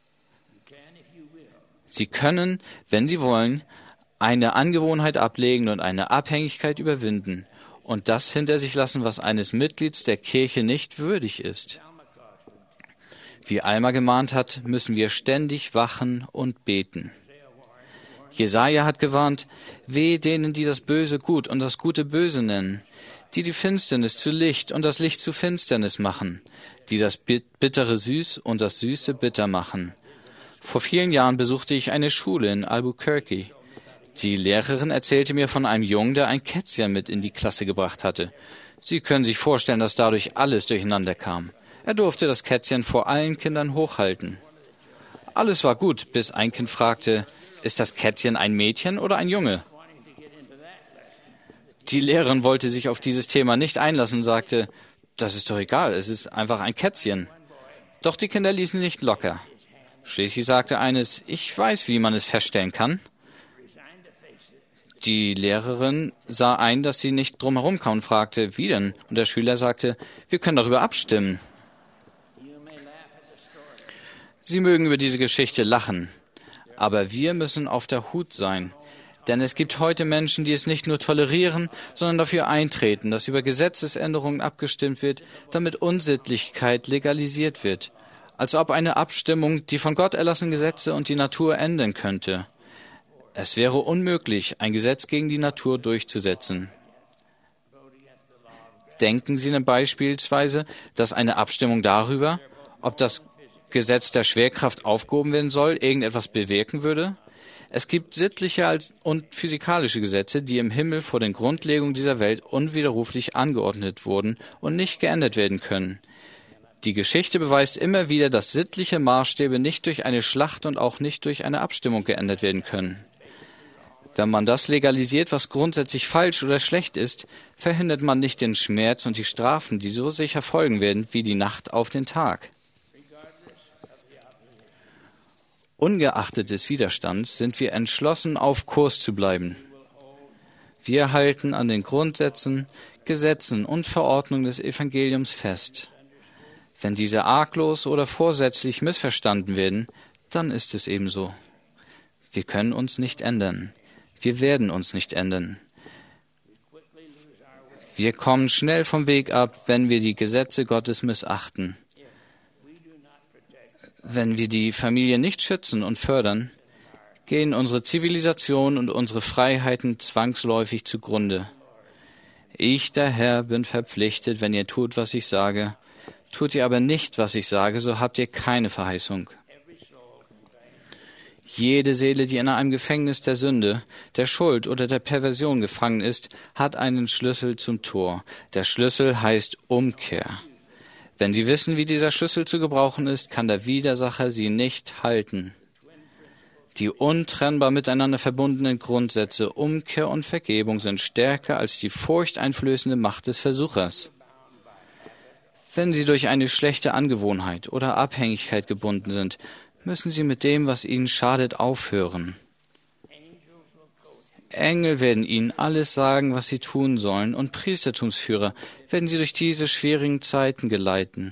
Sie können, wenn Sie wollen, eine Angewohnheit ablegen und eine Abhängigkeit überwinden und das hinter sich lassen, was eines Mitglieds der Kirche nicht würdig ist. Wie Alma gemahnt hat, müssen wir ständig wachen und beten. Jesaja hat gewarnt, wehe denen, die das Böse gut und das Gute böse nennen. die die Finsternis zu Licht und das Licht zu Finsternis machen, die das Bittere süß und das Süße bitter machen. Vor vielen Jahren besuchte ich eine Schule in Albuquerque. Die Lehrerin erzählte mir von einem Jungen, der ein Kätzchen mit in die Klasse gebracht hatte. Sie können sich vorstellen, dass dadurch alles durcheinander kam. Er durfte das Kätzchen vor allen Kindern hochhalten. Alles war gut, bis ein Kind fragte, ist das Kätzchen ein Mädchen oder ein Junge? Die Lehrerin wollte sich auf dieses Thema nicht einlassen und sagte, das ist doch egal, es ist einfach ein Kätzchen. Doch die Kinder ließen nicht locker. Schließlich sagte eines, ich weiß, wie man es feststellen kann. Die Lehrerin sah ein, dass sie nicht drumherum kam und fragte, wie denn? Und der Schüler sagte, wir können darüber abstimmen. Sie mögen über diese Geschichte lachen, aber wir müssen auf der Hut sein. Denn es gibt heute Menschen, die es nicht nur tolerieren, sondern dafür eintreten, dass über Gesetzesänderungen abgestimmt wird, damit Unsittlichkeit legalisiert wird. Als ob eine Abstimmung die von Gott erlassenen Gesetze und die Natur ändern könnte. Es wäre unmöglich, ein Gesetz gegen die Natur durchzusetzen. Denken Sie denn beispielsweise, dass eine Abstimmung darüber, ob das Gesetz der Schwerkraft aufgehoben werden soll, irgendetwas bewirken würde? Es gibt sittliche und physikalische Gesetze, die im Himmel vor den Grundlegungen dieser Welt unwiderruflich angeordnet wurden und nicht geändert werden können. Die Geschichte beweist immer wieder, dass sittliche Maßstäbe nicht durch eine Schlacht und auch nicht durch eine Abstimmung geändert werden können. Wenn man das legalisiert, was grundsätzlich falsch oder schlecht ist, verhindert man nicht den Schmerz und die Strafen, die so sicher folgen werden wie die Nacht auf den Tag. Ungeachtet des Widerstands sind wir entschlossen, auf Kurs zu bleiben. Wir halten an den Grundsätzen, Gesetzen und Verordnungen des Evangeliums fest. Wenn diese arglos oder vorsätzlich missverstanden werden, dann ist es ebenso. Wir können uns nicht ändern. Wir werden uns nicht ändern. Wir kommen schnell vom Weg ab, wenn wir die Gesetze Gottes missachten. Wenn wir die Familie nicht schützen und fördern, gehen unsere Zivilisation und unsere Freiheiten zwangsläufig zugrunde. Ich, der Herr, bin verpflichtet, wenn ihr tut, was ich sage. Tut ihr aber nicht, was ich sage, so habt ihr keine Verheißung. Jede Seele, die in einem Gefängnis der Sünde, der Schuld oder der Perversion gefangen ist, hat einen Schlüssel zum Tor. Der Schlüssel heißt Umkehr. Wenn sie wissen, wie dieser Schlüssel zu gebrauchen ist, kann der Widersacher sie nicht halten. Die untrennbar miteinander verbundenen Grundsätze Umkehr und Vergebung sind stärker als die furchteinflößende Macht des Versuchers. Wenn sie durch eine schlechte Angewohnheit oder Abhängigkeit gebunden sind, müssen sie mit dem, was ihnen schadet, aufhören. Engel werden ihnen alles sagen, was sie tun sollen, und Priestertumsführer werden sie durch diese schwierigen Zeiten geleiten.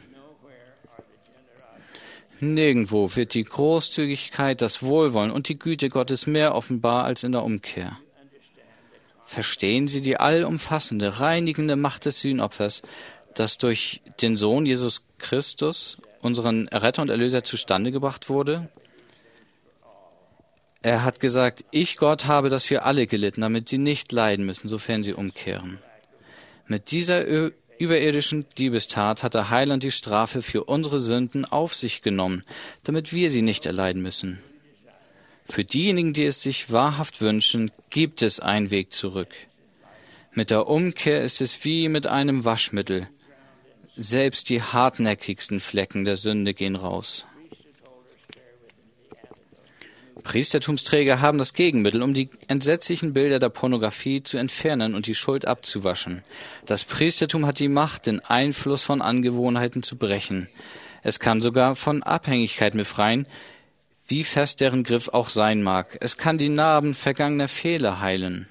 Nirgendwo wird die Großzügigkeit, das Wohlwollen und die Güte Gottes mehr offenbar als in der Umkehr. Verstehen Sie die allumfassende, reinigende Macht des Sühnopfers, das durch den Sohn Jesus Christus, unseren Erretter und Erlöser, zustande gebracht wurde? Er hat gesagt, ich, Gott, habe das für alle gelitten, damit sie nicht leiden müssen, sofern sie umkehren. Mit dieser Ö- überirdischen Diebestat hat der Heiland die Strafe für unsere Sünden auf sich genommen, damit wir sie nicht erleiden müssen. Für diejenigen, die es sich wahrhaft wünschen, gibt es einen Weg zurück. Mit der Umkehr ist es wie mit einem Waschmittel. Selbst die hartnäckigsten Flecken der Sünde gehen raus. Priestertumsträger haben das Gegenmittel, um die entsetzlichen Bilder der Pornografie zu entfernen und die Schuld abzuwaschen. Das Priestertum hat die Macht, den Einfluss von Angewohnheiten zu brechen. Es kann sogar von Abhängigkeiten befreien, wie fest deren Griff auch sein mag. Es kann die Narben vergangener Fehler heilen.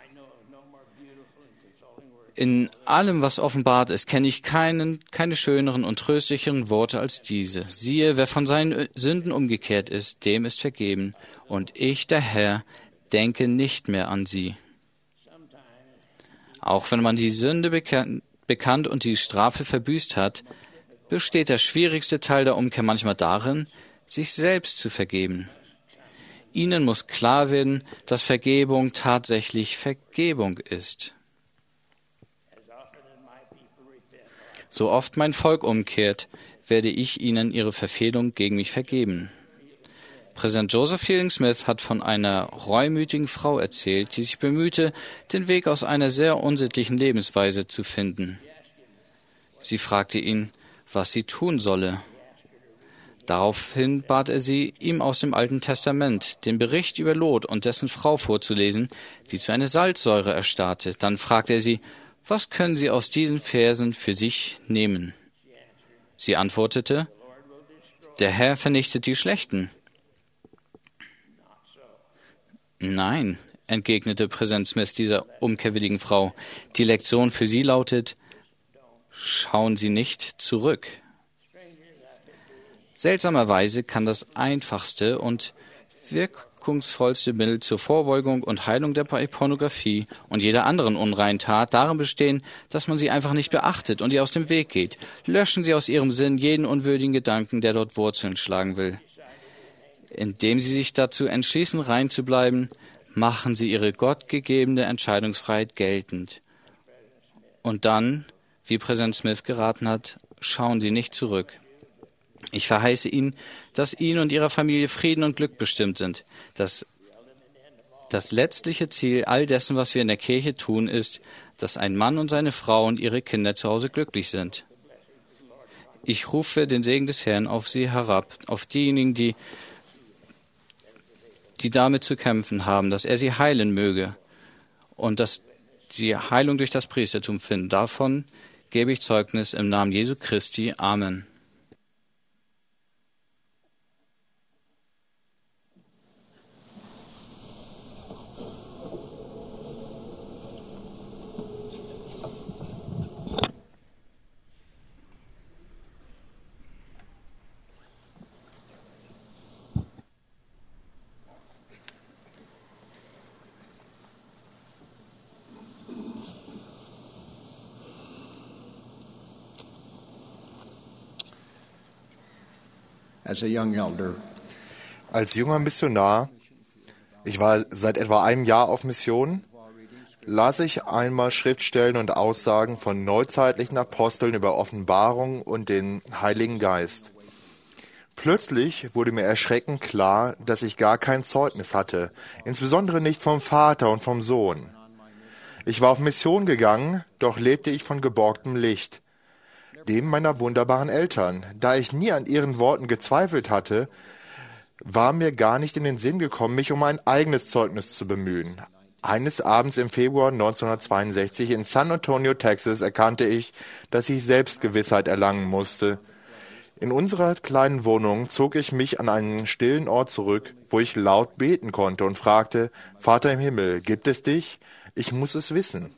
In allem, was offenbart ist, kenne ich keinen, keine schöneren und tröstlicheren Worte als diese. Siehe, wer von seinen Sünden umgekehrt ist, dem ist vergeben. Und ich, der Herr, denke nicht mehr an sie. Auch wenn man die Sünde bekannt, bekannt und die Strafe verbüßt hat, besteht der schwierigste Teil der Umkehr manchmal darin, sich selbst zu vergeben. Ihnen muss klar werden, dass Vergebung tatsächlich Vergebung ist. So oft mein Volk umkehrt, werde ich ihnen ihre Verfehlung gegen mich vergeben. Präsident Joseph Fielding Smith hat von einer reumütigen Frau erzählt, die sich bemühte, den Weg aus einer sehr unsittlichen Lebensweise zu finden. Sie fragte ihn, was sie tun solle. Daraufhin bat er sie, ihm aus dem Alten Testament den Bericht über Lot und dessen Frau vorzulesen, die zu einer Salzsäure erstarrte. Dann fragte er sie, was können Sie aus diesen Versen für sich nehmen? Sie antwortete, der Herr vernichtet die Schlechten. Nein, entgegnete Präsident Smith dieser umkehrwilligen Frau. Die Lektion für Sie lautet, schauen Sie nicht zurück. Seltsamerweise kann das einfachste und wirkungsvollste Mittel zur Vorbeugung und Heilung der Pornografie und jeder anderen unreinen Tat darin bestehen, dass man sie einfach nicht beachtet und ihr aus dem Weg geht. Löschen Sie aus Ihrem Sinn jeden unwürdigen Gedanken, der dort Wurzeln schlagen will. Indem Sie sich dazu entschließen, rein zu bleiben, machen Sie Ihre gottgegebene Entscheidungsfreiheit geltend. Und dann, wie Präsident Smith geraten hat, schauen Sie nicht zurück. Ich verheiße Ihnen, dass Ihnen und Ihrer Familie Frieden und Glück bestimmt sind. Das, das letztliche Ziel all dessen, was wir in der Kirche tun, ist, dass ein Mann und seine Frau und ihre Kinder zu Hause glücklich sind. Ich rufe den Segen des Herrn auf Sie herab, auf diejenigen, die, die damit zu kämpfen haben, dass er sie heilen möge und dass sie Heilung durch das Priestertum finden. Davon gebe ich Zeugnis im Namen Jesu Christi. Amen. As a young elder, Als junger Missionar, ich war seit etwa einem Jahr auf Mission, las ich einmal Schriftstellen und Aussagen von neuzeitlichen Aposteln über Offenbarung und den Heiligen Geist. Plötzlich wurde mir erschreckend klar, dass ich gar kein Zeugnis hatte, insbesondere nicht vom Vater und vom Sohn. Ich war auf Mission gegangen, doch lebte ich von geborgtem Licht, dem meiner wunderbaren Eltern. Da ich nie an ihren Worten gezweifelt hatte, war mir gar nicht in den Sinn gekommen, mich um ein eigenes Zeugnis zu bemühen. Eines Abends im Februar neunzehnhundertzweiundsechzig in San Antonio, Texas, erkannte ich, dass ich Selbstgewissheit erlangen musste. In unserer kleinen Wohnung zog ich mich an einen stillen Ort zurück, wo ich laut beten konnte und fragte, Vater im Himmel, gibt es dich? Ich muss es wissen.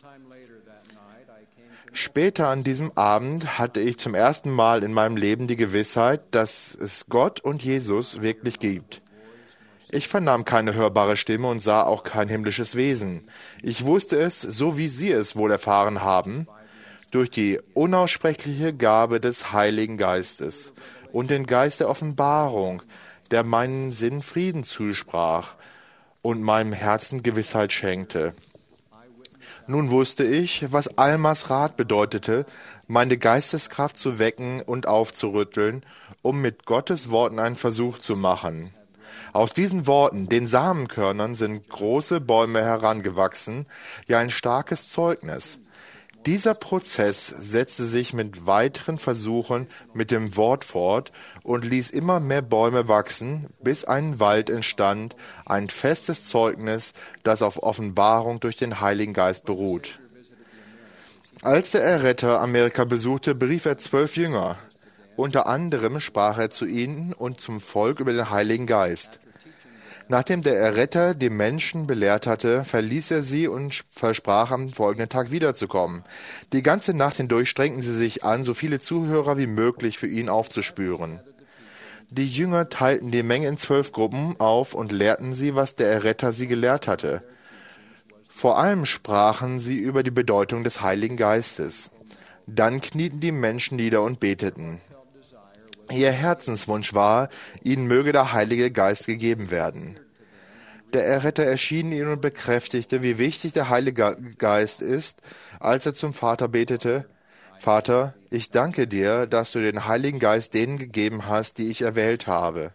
Später an diesem Abend hatte ich zum ersten Mal in meinem Leben die Gewissheit, dass es Gott und Jesus wirklich gibt. Ich vernahm keine hörbare Stimme und sah auch kein himmlisches Wesen. Ich wusste es, so wie Sie es wohl erfahren haben, durch die unaussprechliche Gabe des Heiligen Geistes und den Geist der Offenbarung, der meinem Sinn Frieden zusprach und meinem Herzen Gewissheit schenkte. Nun wusste ich, was Almas Rat bedeutete, meine Geisteskraft zu wecken und aufzurütteln, um mit Gottes Worten einen Versuch zu machen. Aus diesen Worten, den Samenkörnern, sind große Bäume herangewachsen, ja ein starkes Zeugnis. Dieser Prozess setzte sich mit weiteren Versuchen mit dem Wort fort und ließ immer mehr Bäume wachsen, bis ein Wald entstand, ein festes Zeugnis, das auf Offenbarung durch den Heiligen Geist beruht. Als der Erretter Amerika besuchte, berief er zwölf Jünger. Unter anderem sprach er zu ihnen und zum Volk über den Heiligen Geist. Nachdem der Erretter die Menschen belehrt hatte, verließ er sie und versprach, am folgenden Tag wiederzukommen. Die ganze Nacht hindurch strengten sie sich an, so viele Zuhörer wie möglich für ihn aufzuspüren. Die Jünger teilten die Menge in zwölf Gruppen auf und lehrten sie, was der Erretter sie gelehrt hatte. Vor allem sprachen sie über die Bedeutung des Heiligen Geistes. Dann knieten die Menschen nieder und beteten. Ihr Herzenswunsch war, ihnen möge der Heilige Geist gegeben werden. Der Erretter erschien ihnen und bekräftigte, wie wichtig der Heilige Geist ist, als er zum Vater betete, Vater, ich danke dir, dass du den Heiligen Geist denen gegeben hast, die ich erwählt habe.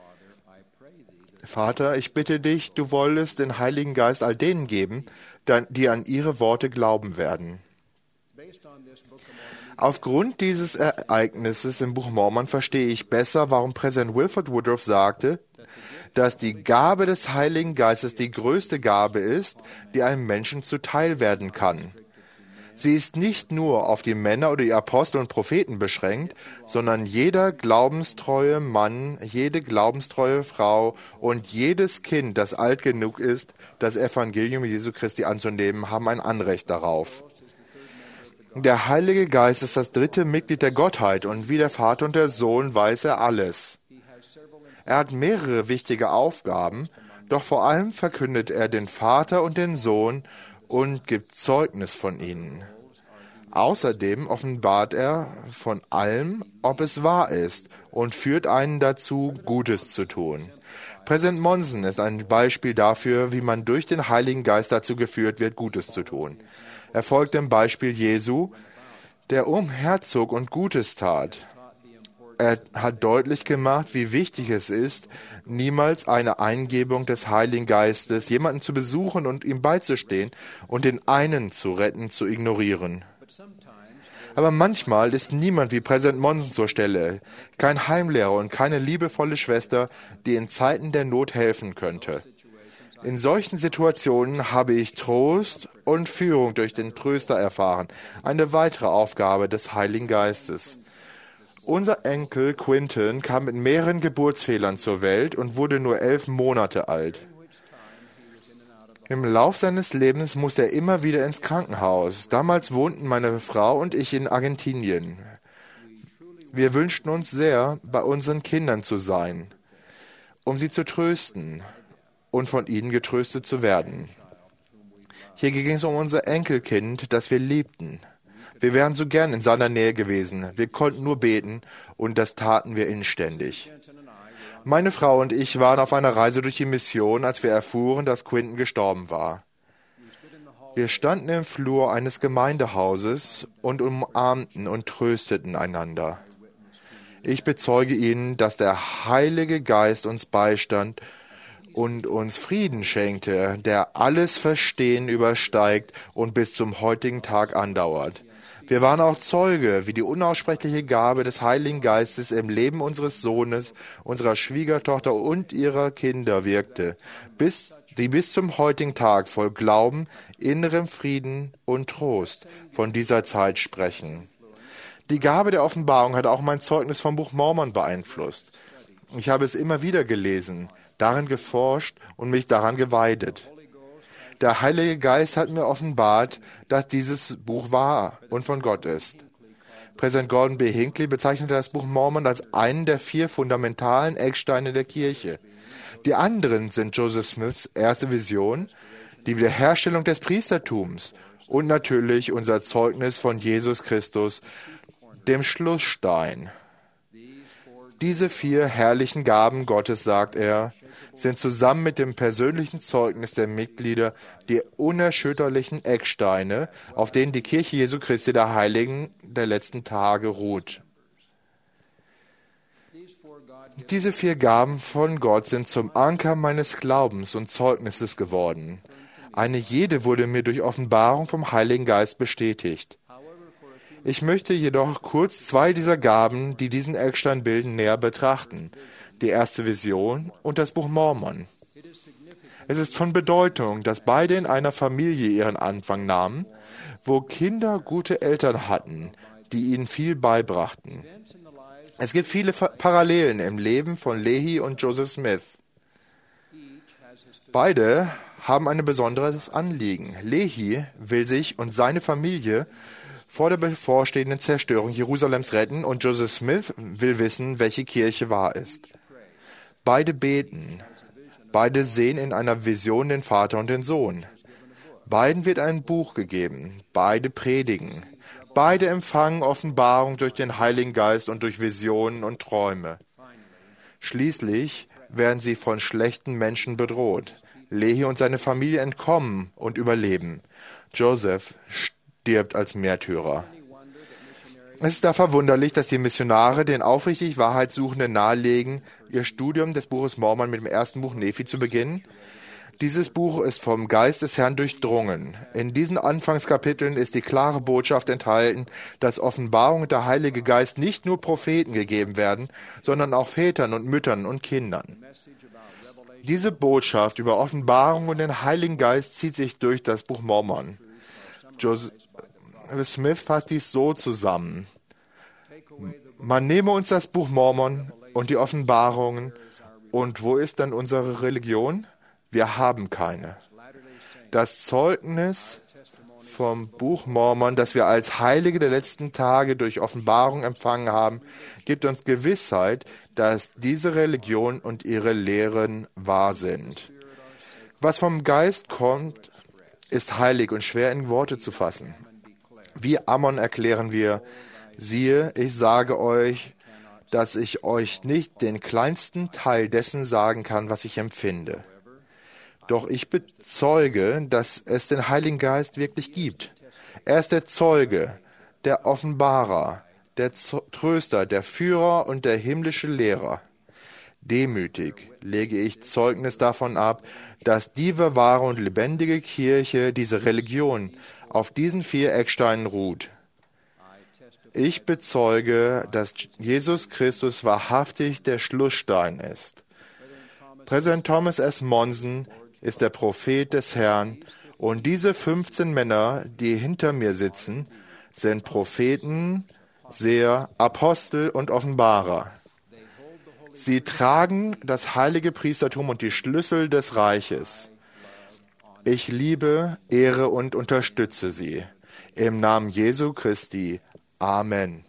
Vater, ich bitte dich, du wolltest den Heiligen Geist all denen geben, die an ihre Worte glauben werden. Aufgrund dieses Ereignisses im Buch Mormon verstehe ich besser, warum Präsident Wilford Woodruff sagte, dass die Gabe des Heiligen Geistes die größte Gabe ist, die einem Menschen zuteil werden kann. Sie ist nicht nur auf die Männer oder die Apostel und Propheten beschränkt, sondern jeder glaubenstreue Mann, jede glaubenstreue Frau und jedes Kind, das alt genug ist, das Evangelium Jesu Christi anzunehmen, haben ein Anrecht darauf. Der Heilige Geist ist das dritte Mitglied der Gottheit und wie der Vater und der Sohn weiß er alles. Er hat mehrere wichtige Aufgaben, doch vor allem verkündet er den Vater und den Sohn und gibt Zeugnis von ihnen. Außerdem offenbart er von allem, ob es wahr ist, und führt einen dazu, Gutes zu tun. Präsident Monson ist ein Beispiel dafür, wie man durch den Heiligen Geist dazu geführt wird, Gutes zu tun. Er folgt dem Beispiel Jesu, der umherzog und Gutes tat. Er hat deutlich gemacht, wie wichtig es ist, niemals eine Eingebung des Heiligen Geistes, jemanden zu besuchen und ihm beizustehen und den einen zu retten, zu ignorieren. Aber manchmal ist niemand wie Präsident Monson zur Stelle, kein Heimlehrer und keine liebevolle Schwester, die in Zeiten der Not helfen könnte. In solchen Situationen habe ich Trost und Führung durch den Tröster erfahren, eine weitere Aufgabe des Heiligen Geistes. Unser Enkel Quinton kam mit mehreren Geburtsfehlern zur Welt und wurde nur elf Monate alt. Im Lauf seines Lebens musste er immer wieder ins Krankenhaus. Damals wohnten meine Frau und ich in Argentinien. Wir wünschten uns sehr, bei unseren Kindern zu sein, um sie zu trösten und von ihnen getröstet zu werden. Hier ging es um unser Enkelkind, das wir liebten. Wir wären so gern in seiner Nähe gewesen. Wir konnten nur beten und das taten wir inständig. Meine Frau und ich waren auf einer Reise durch die Mission, als wir erfuhren, dass Quinton gestorben war. Wir standen im Flur eines Gemeindehauses und umarmten und trösteten einander. Ich bezeuge Ihnen, dass der Heilige Geist uns beistand und uns Frieden schenkte, der alles Verstehen übersteigt und bis zum heutigen Tag andauert. Wir waren auch Zeuge, wie die unaussprechliche Gabe des Heiligen Geistes im Leben unseres Sohnes, unserer Schwiegertochter und ihrer Kinder wirkte, bis, die bis zum heutigen Tag voll Glauben, innerem Frieden und Trost von dieser Zeit sprechen. Die Gabe der Offenbarung hat auch mein Zeugnis vom Buch Mormon beeinflusst. Ich habe es immer wieder gelesen, darin geforscht und mich daran geweidet. Der Heilige Geist hat mir offenbart, dass dieses Buch wahr und von Gott ist. Präsident Gordon B. Hinckley bezeichnete das Buch Mormon als einen der vier fundamentalen Ecksteine der Kirche. Die anderen sind Joseph Smiths erste Vision, die Wiederherstellung des Priestertums und natürlich unser Zeugnis von Jesus Christus, dem Schlussstein. Diese vier herrlichen Gaben Gottes, sagt er, sind zusammen mit dem persönlichen Zeugnis der Mitglieder die unerschütterlichen Ecksteine, auf denen die Kirche Jesu Christi der Heiligen der letzten Tage ruht. Diese vier Gaben von Gott sind zum Anker meines Glaubens und Zeugnisses geworden. Eine jede wurde mir durch Offenbarung vom Heiligen Geist bestätigt. Ich möchte jedoch kurz zwei dieser Gaben, die diesen Eckstein bilden, näher betrachten. Die erste Vision und das Buch Mormon. Es ist von Bedeutung, dass beide in einer Familie ihren Anfang nahmen, wo Kinder gute Eltern hatten, die ihnen viel beibrachten. Es gibt viele Parallelen im Leben von Lehi und Joseph Smith. Beide haben ein besonderes Anliegen. Lehi will sich und seine Familie vor der bevorstehenden Zerstörung Jerusalems retten und Joseph Smith will wissen, welche Kirche wahr ist. Beide beten. Beide sehen in einer Vision den Vater und den Sohn. Beiden wird ein Buch gegeben. Beide predigen. Beide empfangen Offenbarung durch den Heiligen Geist und durch Visionen und Träume. Schließlich werden sie von schlechten Menschen bedroht. Lehi und seine Familie entkommen und überleben. Joseph stirbt als Märtyrer. Es ist da verwunderlich, dass die Missionare den aufrichtig Wahrheitssuchenden nahelegen, ihr Studium des Buches Mormon mit dem ersten Buch Nephi zu beginnen. Dieses Buch ist vom Geist des Herrn durchdrungen. In diesen Anfangskapiteln ist die klare Botschaft enthalten, dass Offenbarung und der Heilige Geist nicht nur Propheten gegeben werden, sondern auch Vätern und Müttern und Kindern. Diese Botschaft über Offenbarung und den Heiligen Geist zieht sich durch das Buch Mormon. Joseph Smith fasst dies so zusammen. Man nehme uns das Buch Mormon und die Offenbarungen, und wo ist dann unsere Religion? Wir haben keine. Das Zeugnis vom Buch Mormon, das wir als Heilige der letzten Tage durch Offenbarung empfangen haben, gibt uns Gewissheit, dass diese Religion und ihre Lehren wahr sind. Was vom Geist kommt, ist heilig und schwer in Worte zu fassen. Wie Ammon erklären wir, siehe, ich sage euch, dass ich euch nicht den kleinsten Teil dessen sagen kann, was ich empfinde. Doch ich bezeuge, dass es den Heiligen Geist wirklich gibt. Er ist der Zeuge, der Offenbarer, der Tröster, der Führer und der himmlische Lehrer. Demütig lege ich Zeugnis davon ab, dass die wahre und lebendige Kirche, diese Religion, auf diesen vier Ecksteinen ruht. Ich bezeuge, dass Jesus Christus wahrhaftig der Schlussstein ist. Präsident Thomas S. Monson ist der Prophet des Herrn, und diese fünfzehn Männer, die hinter mir sitzen, sind Propheten, Seher, Apostel und Offenbarer. Sie tragen das heilige Priestertum und die Schlüssel des Reiches. Ich liebe, ehre und unterstütze sie. Im Namen Jesu Christi. Amen.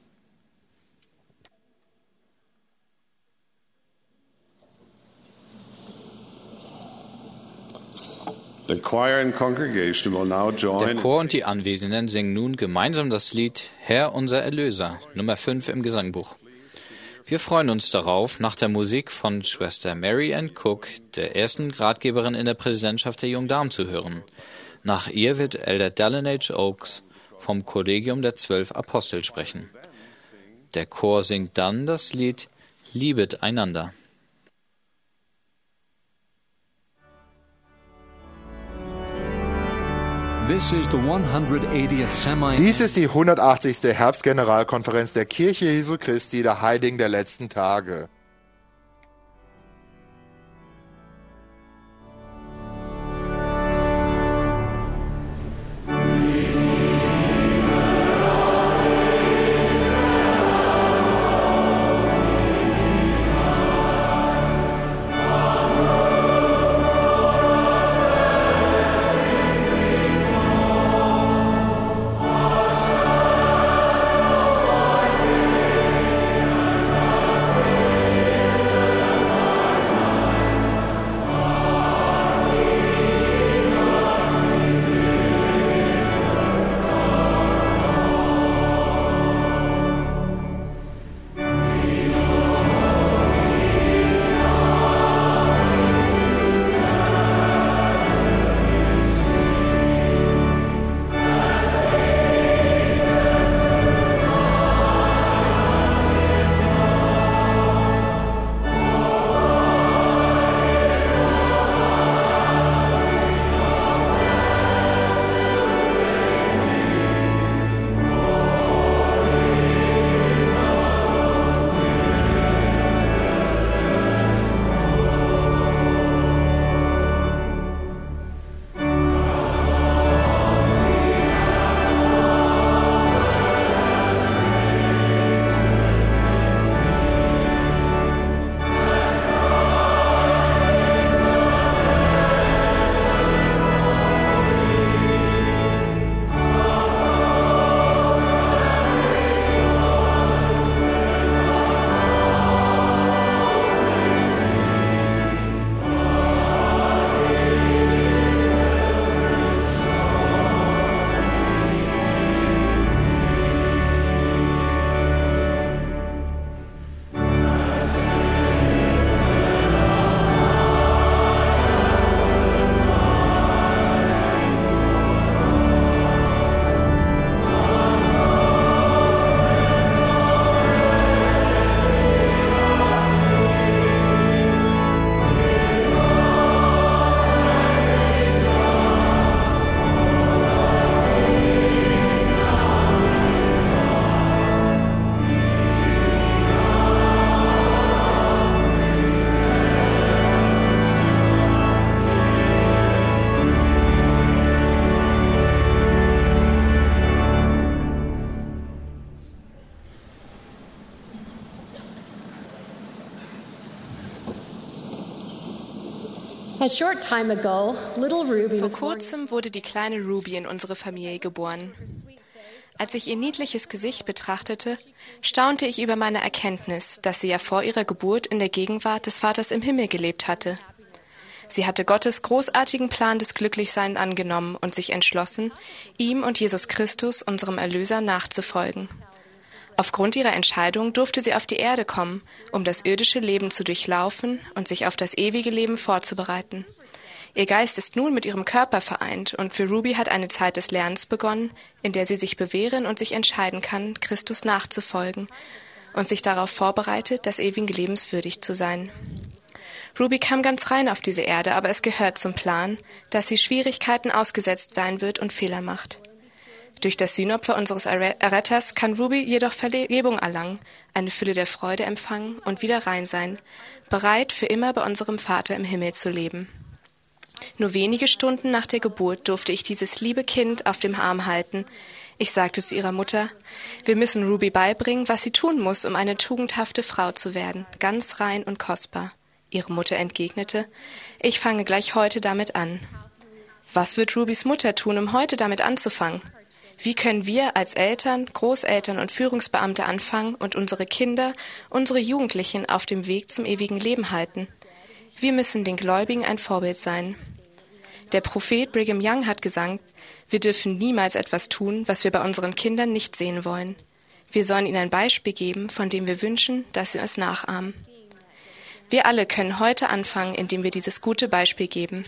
The choir and congregation will now join. Der Chor und die Anwesenden singen nun gemeinsam das Lied Herr unser Erlöser, Nummer fünf im Gesangbuch. Wir freuen uns darauf, nach der Musik von Schwester Mary Ann Cook, der ersten Ratgeberin in der Präsidentschaft der Jungdamen, zu hören. Nach ihr wird Elder Dallin H. Oaks vom Kollegium der Zwölf Apostel sprechen. Der Chor singt dann das Lied Liebet einander. This is the one hundred eightieth semi- Dies ist die hundertachtzigste Herbstgeneralkonferenz der Kirche Jesu Christi, der Heiligen der letzten Tage. A short time ago, little Ruby Vor was born. kurzem wurde die kleine Ruby in unsere Familie geboren. Als ich ihr niedliches Gesicht betrachtete, staunte ich über meine Erkenntnis, dass sie ja vor ihrer Geburt in der Gegenwart des Vaters im Himmel gelebt hatte. Sie hatte Gottes großartigen Plan des Glücklichseins angenommen und sich entschlossen, ihm und Jesus Christus, unserem Erlöser, nachzufolgen. Aufgrund ihrer Entscheidung durfte sie auf die Erde kommen, um das irdische Leben zu durchlaufen und sich auf das ewige Leben vorzubereiten. Ihr Geist ist nun mit ihrem Körper vereint und für Ruby hat eine Zeit des Lernens begonnen, in der sie sich bewähren und sich entscheiden kann, Christus nachzufolgen und sich darauf vorbereitet, des ewigen Lebens würdig zu sein. Ruby kam ganz rein auf diese Erde, aber es gehört zum Plan, dass sie Schwierigkeiten ausgesetzt sein wird und Fehler macht. Durch das Sühnopfer unseres Erretters kann Ruby jedoch Vergebung erlangen, eine Fülle der Freude empfangen und wieder rein sein, bereit für immer bei unserem Vater im Himmel zu leben. Nur wenige Stunden nach der Geburt durfte ich dieses liebe Kind auf dem Arm halten. Ich sagte zu ihrer Mutter, wir müssen Ruby beibringen, was sie tun muss, um eine tugendhafte Frau zu werden, ganz rein und kostbar. Ihre Mutter entgegnete, ich fange gleich heute damit an. Was wird Rubys Mutter tun, um heute damit anzufangen? Wie können wir als Eltern, Großeltern und Führungsbeamte anfangen und unsere Kinder, unsere Jugendlichen auf dem Weg zum ewigen Leben halten? Wir müssen den Gläubigen ein Vorbild sein. Der Prophet Brigham Young hat gesagt, wir dürfen niemals etwas tun, was wir bei unseren Kindern nicht sehen wollen. Wir sollen ihnen ein Beispiel geben, von dem wir wünschen, dass sie es nachahmen. Wir alle können heute anfangen, indem wir dieses gute Beispiel geben.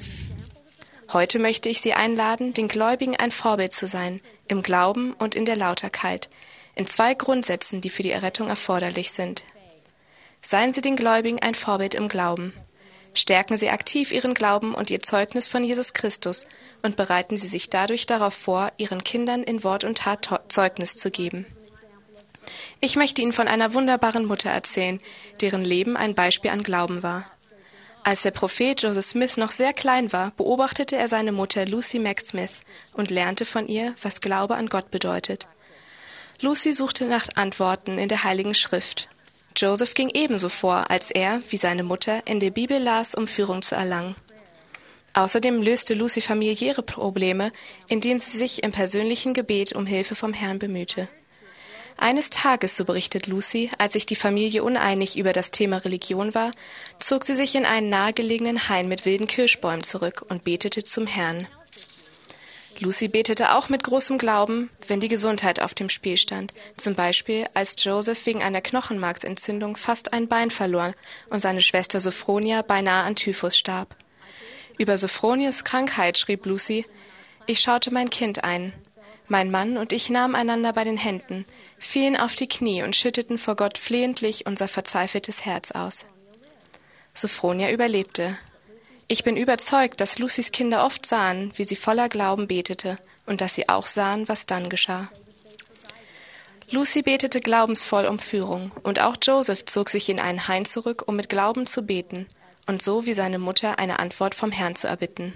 Heute möchte ich Sie einladen, den Gläubigen ein Vorbild zu sein, im Glauben und in der Lauterkeit, in zwei Grundsätzen, die für die Errettung erforderlich sind. Seien Sie den Gläubigen ein Vorbild im Glauben. Stärken Sie aktiv Ihren Glauben und Ihr Zeugnis von Jesus Christus und bereiten Sie sich dadurch darauf vor, Ihren Kindern in Wort und Tat Zeugnis zu geben. Ich möchte Ihnen von einer wunderbaren Mutter erzählen, deren Leben ein Beispiel an Glauben war. Als der Prophet Joseph Smith noch sehr klein war, beobachtete er seine Mutter Lucy Mack Smith und lernte von ihr, was Glaube an Gott bedeutet. Lucy suchte nach Antworten in der Heiligen Schrift. Joseph ging ebenso vor, als er, wie seine Mutter, in der Bibel las, um Führung zu erlangen. Außerdem löste Lucy familiäre Probleme, indem sie sich im persönlichen Gebet um Hilfe vom Herrn bemühte. Eines Tages, so berichtet Lucy, als sich die Familie uneinig über das Thema Religion war, zog sie sich in einen nahegelegenen Hain mit wilden Kirschbäumen zurück und betete zum Herrn. Lucy betete auch mit großem Glauben, wenn die Gesundheit auf dem Spiel stand, zum Beispiel als Joseph wegen einer Knochenmarksentzündung fast ein Bein verlor und seine Schwester Sophronia beinahe an Typhus starb. Über Sophronius' Krankheit schrieb Lucy, ich schaute mein Kind ein. Mein Mann und ich nahmen einander bei den Händen, fielen auf die Knie und schütteten vor Gott flehentlich unser verzweifeltes Herz aus. Sophronia überlebte. Ich bin überzeugt, dass Lucys Kinder oft sahen, wie sie voller Glauben betete, und dass sie auch sahen, was dann geschah. Lucy betete glaubensvoll um Führung, und auch Joseph zog sich in einen Hain zurück, um mit Glauben zu beten und so wie seine Mutter eine Antwort vom Herrn zu erbitten.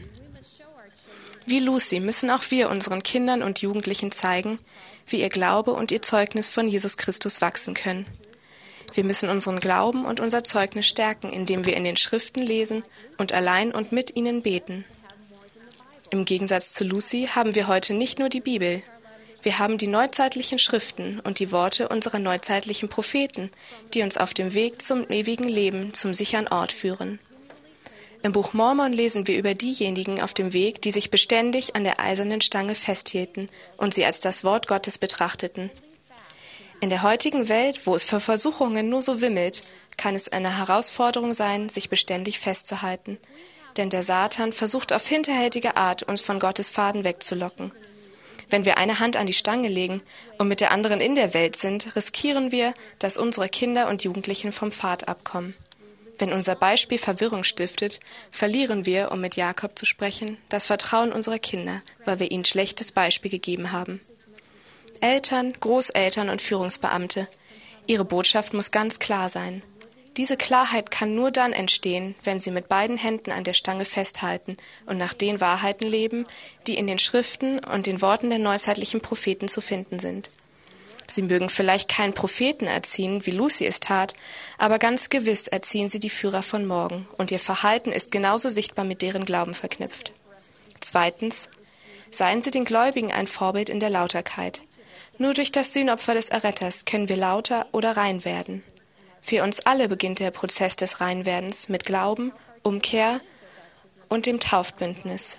Wie Lucy müssen auch wir unseren Kindern und Jugendlichen zeigen, wie ihr Glaube und ihr Zeugnis von Jesus Christus wachsen können. Wir müssen unseren Glauben und unser Zeugnis stärken, indem wir in den Schriften lesen und allein und mit ihnen beten. Im Gegensatz zu Lucy haben wir heute nicht nur die Bibel. Wir haben die neuzeitlichen Schriften und die Worte unserer neuzeitlichen Propheten, die uns auf dem Weg zum ewigen Leben, zum sicheren Ort führen. Im Buch Mormon lesen wir über diejenigen auf dem Weg, die sich beständig an der eisernen Stange festhielten und sie als das Wort Gottes betrachteten. In der heutigen Welt, wo es für Versuchungen nur so wimmelt, kann es eine Herausforderung sein, sich beständig festzuhalten. Denn der Satan versucht auf hinterhältige Art, uns von Gottes Faden wegzulocken. Wenn wir eine Hand an die Stange legen und mit der anderen in der Welt sind, riskieren wir, dass unsere Kinder und Jugendlichen vom Pfad abkommen. Wenn unser Beispiel Verwirrung stiftet, verlieren wir, um mit Jakob zu sprechen, das Vertrauen unserer Kinder, weil wir ihnen schlechtes Beispiel gegeben haben. Eltern, Großeltern und Führungsbeamte, ihre Botschaft muss ganz klar sein. Diese Klarheit kann nur dann entstehen, wenn sie mit beiden Händen an der Stange festhalten und nach den Wahrheiten leben, die in den Schriften und den Worten der neuzeitlichen Propheten zu finden sind. Sie mögen vielleicht keinen Propheten erziehen, wie Lucy es tat, aber ganz gewiss erziehen sie die Führer von morgen, und ihr Verhalten ist genauso sichtbar mit deren Glauben verknüpft. Zweitens, seien Sie den Gläubigen ein Vorbild in der Lauterkeit. Nur durch das Sühnopfer des Erretters können wir lauter oder rein werden. Für uns alle beginnt der Prozess des Reinwerdens mit Glauben, Umkehr und dem Taufbündnis.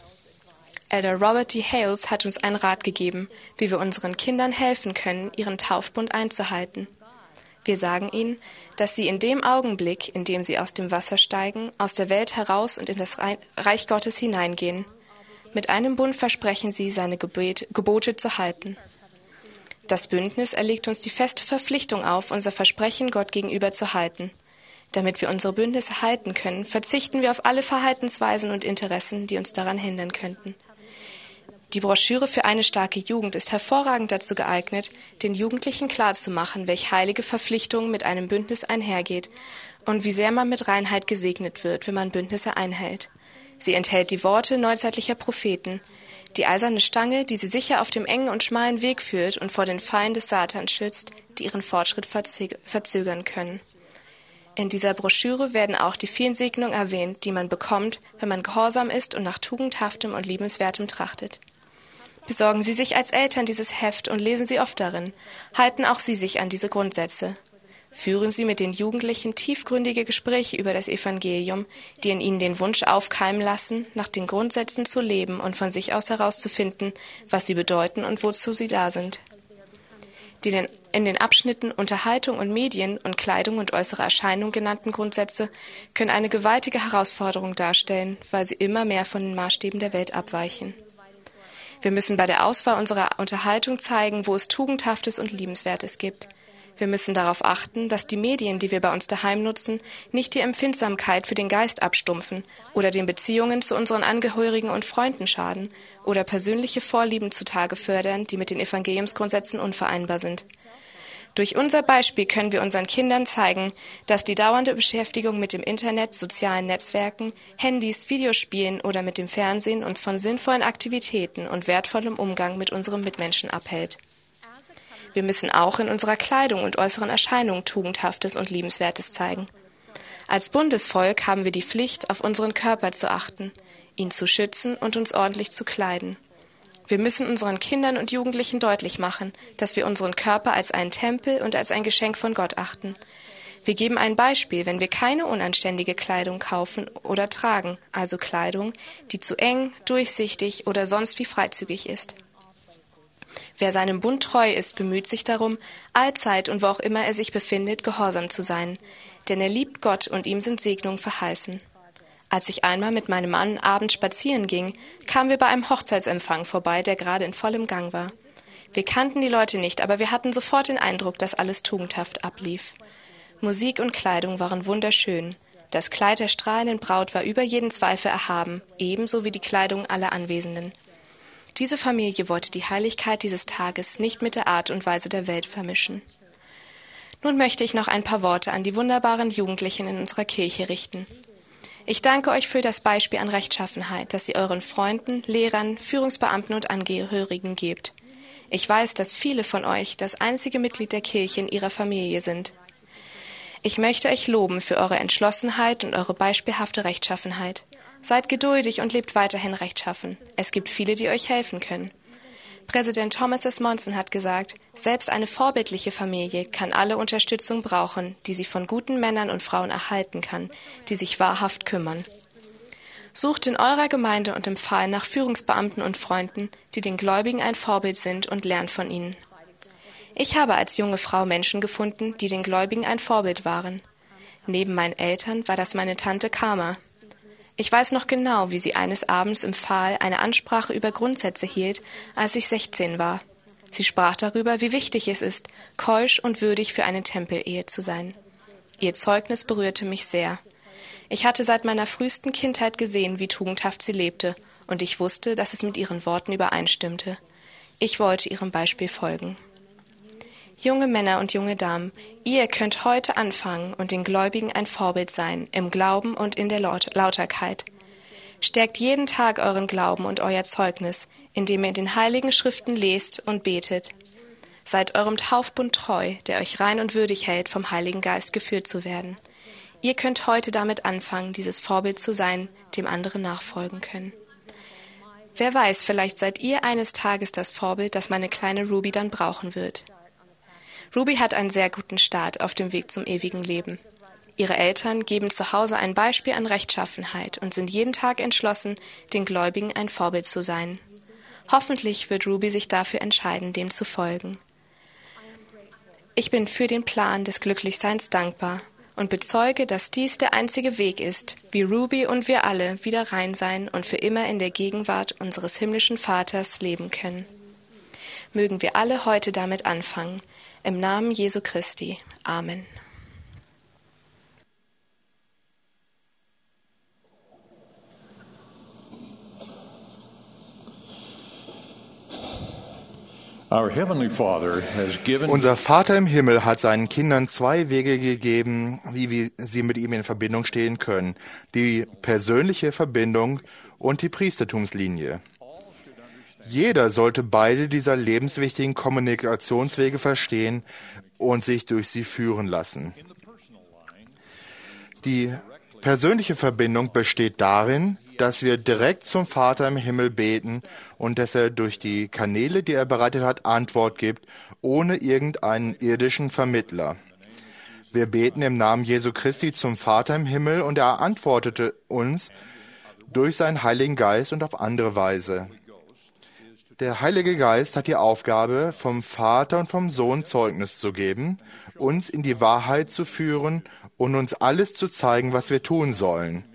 Elder Robert D. Hales hat uns einen Rat gegeben, wie wir unseren Kindern helfen können, ihren Taufbund einzuhalten. Wir sagen ihnen, dass sie in dem Augenblick, in dem sie aus dem Wasser steigen, aus der Welt heraus und in das Reich Gottes hineingehen. Mit einem Bund versprechen sie, seine Gebet, Gebote zu halten. Das Bündnis erlegt uns die feste Verpflichtung auf, unser Versprechen Gott gegenüber zu halten. Damit wir unsere Bündnisse halten können, verzichten wir auf alle Verhaltensweisen und Interessen, die uns daran hindern könnten. Die Broschüre für eine starke Jugend ist hervorragend dazu geeignet, den Jugendlichen klarzumachen, welche heilige Verpflichtung mit einem Bündnis einhergeht und wie sehr man mit Reinheit gesegnet wird, wenn man Bündnisse einhält. Sie enthält die Worte neuzeitlicher Propheten, die eiserne Stange, die sie sicher auf dem engen und schmalen Weg führt und vor den Fallen des Satans schützt, die ihren Fortschritt verzögern können. In dieser Broschüre werden auch die vielen Segnungen erwähnt, die man bekommt, wenn man gehorsam ist und nach tugendhaftem und liebenswertem trachtet. Besorgen Sie sich als Eltern dieses Heft und lesen Sie oft darin. Halten auch Sie sich an diese Grundsätze. Führen Sie mit den Jugendlichen tiefgründige Gespräche über das Evangelium, die in ihnen den Wunsch aufkeimen lassen, nach den Grundsätzen zu leben und von sich aus herauszufinden, was sie bedeuten und wozu sie da sind. Die in den Abschnitten Unterhaltung und Medien und Kleidung und äußere Erscheinung genannten Grundsätze können eine gewaltige Herausforderung darstellen, weil sie immer mehr von den Maßstäben der Welt abweichen. Wir müssen bei der Auswahl unserer Unterhaltung zeigen, wo es Tugendhaftes und Liebenswertes gibt. Wir müssen darauf achten, dass die Medien, die wir bei uns daheim nutzen, nicht die Empfindsamkeit für den Geist abstumpfen oder den Beziehungen zu unseren Angehörigen und Freunden schaden oder persönliche Vorlieben zutage fördern, die mit den Evangeliumsgrundsätzen unvereinbar sind. Durch unser Beispiel können wir unseren Kindern zeigen, dass die dauernde Beschäftigung mit dem Internet, sozialen Netzwerken, Handys, Videospielen oder mit dem Fernsehen uns von sinnvollen Aktivitäten und wertvollem Umgang mit unserem Mitmenschen abhält. Wir müssen auch in unserer Kleidung und äußeren Erscheinung Tugendhaftes und Liebenswertes zeigen. Als Bundesvolk haben wir die Pflicht, auf unseren Körper zu achten, ihn zu schützen und uns ordentlich zu kleiden. Wir müssen unseren Kindern und Jugendlichen deutlich machen, dass wir unseren Körper als einen Tempel und als ein Geschenk von Gott achten. Wir geben ein Beispiel, wenn wir keine unanständige Kleidung kaufen oder tragen, also Kleidung, die zu eng, durchsichtig oder sonst wie freizügig ist. Wer seinem Bund treu ist, bemüht sich darum, allzeit und wo auch immer er sich befindet, gehorsam zu sein, denn er liebt Gott und ihm sind Segnungen verheißen. Als ich einmal mit meinem Mann abends spazieren ging, kamen wir bei einem Hochzeitsempfang vorbei, der gerade in vollem Gang war. Wir kannten die Leute nicht, aber wir hatten sofort den Eindruck, dass alles tugendhaft ablief. Musik und Kleidung waren wunderschön. Das Kleid der strahlenden Braut war über jeden Zweifel erhaben, ebenso wie die Kleidung aller Anwesenden. Diese Familie wollte die Heiligkeit dieses Tages nicht mit der Art und Weise der Welt vermischen. Nun möchte ich noch ein paar Worte an die wunderbaren Jugendlichen in unserer Kirche richten. Ich danke euch für das Beispiel an Rechtschaffenheit, das ihr euren Freunden, Lehrern, Führungsbeamten und Angehörigen gebt. Ich weiß, dass viele von euch das einzige Mitglied der Kirche in ihrer Familie sind. Ich möchte euch loben für eure Entschlossenheit und eure beispielhafte Rechtschaffenheit. Seid geduldig und lebt weiterhin rechtschaffen. Es gibt viele, die euch helfen können. Präsident Thomas S. Monson hat gesagt, selbst eine vorbildliche Familie kann alle Unterstützung brauchen, die sie von guten Männern und Frauen erhalten kann, die sich wahrhaft kümmern. Sucht in eurer Gemeinde und im Fall nach Führungsbeamten und Freunden, die den Gläubigen ein Vorbild sind, und lernt von ihnen. Ich habe als junge Frau Menschen gefunden, die den Gläubigen ein Vorbild waren. Neben meinen Eltern war das meine Tante Karma. Ich weiß noch genau, wie sie eines Abends im Pfahl eine Ansprache über Grundsätze hielt, als ich sechzehn war. Sie sprach darüber, wie wichtig es ist, keusch und würdig für eine Tempelehe zu sein. Ihr Zeugnis berührte mich sehr. Ich hatte seit meiner frühesten Kindheit gesehen, wie tugendhaft sie lebte, und ich wusste, dass es mit ihren Worten übereinstimmte. Ich wollte ihrem Beispiel folgen. Junge Männer und junge Damen, ihr könnt heute anfangen und den Gläubigen ein Vorbild sein, im Glauben und in der Laut- Lauterkeit. Stärkt jeden Tag euren Glauben und euer Zeugnis, indem ihr in den Heiligen Schriften lest und betet. Seid eurem Taufbund treu, der euch rein und würdig hält, vom Heiligen Geist geführt zu werden. Ihr könnt heute damit anfangen, dieses Vorbild zu sein, dem andere nachfolgen können. Wer weiß, vielleicht seid ihr eines Tages das Vorbild, das meine kleine Ruby dann brauchen wird. Ruby hat einen sehr guten Start auf dem Weg zum ewigen Leben. Ihre Eltern geben zu Hause ein Beispiel an Rechtschaffenheit und sind jeden Tag entschlossen, den Gläubigen ein Vorbild zu sein. Hoffentlich wird Ruby sich dafür entscheiden, dem zu folgen. Ich bin für den Plan des Glücklichseins dankbar und bezeuge, dass dies der einzige Weg ist, wie Ruby und wir alle wieder rein sein und für immer in der Gegenwart unseres himmlischen Vaters leben können. Mögen wir alle heute damit anfangen. Im Namen Jesu Christi. Amen. Unser Vater im Himmel hat seinen Kindern zwei Wege gegeben, wie wir sie mit ihm in Verbindung stehen können. Die persönliche Verbindung und die Priestertumslinie. Jeder sollte beide dieser lebenswichtigen Kommunikationswege verstehen und sich durch sie führen lassen. Die persönliche Verbindung besteht darin, dass wir direkt zum Vater im Himmel beten und dass er durch die Kanäle, die er bereitet hat, Antwort gibt, ohne irgendeinen irdischen Vermittler. Wir beten im Namen Jesu Christi zum Vater im Himmel und er antwortete uns durch seinen Heiligen Geist und auf andere Weise. Der Heilige Geist hat die Aufgabe, vom Vater und vom Sohn Zeugnis zu geben, uns in die Wahrheit zu führen und uns alles zu zeigen, was wir tun sollen.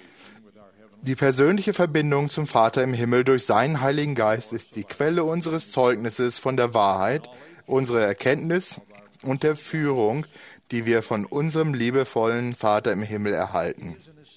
Die persönliche Verbindung zum Vater im Himmel durch seinen Heiligen Geist ist die Quelle unseres Zeugnisses von der Wahrheit, unserer Erkenntnis und der Führung, die wir von unserem liebevollen Vater im Himmel erhalten.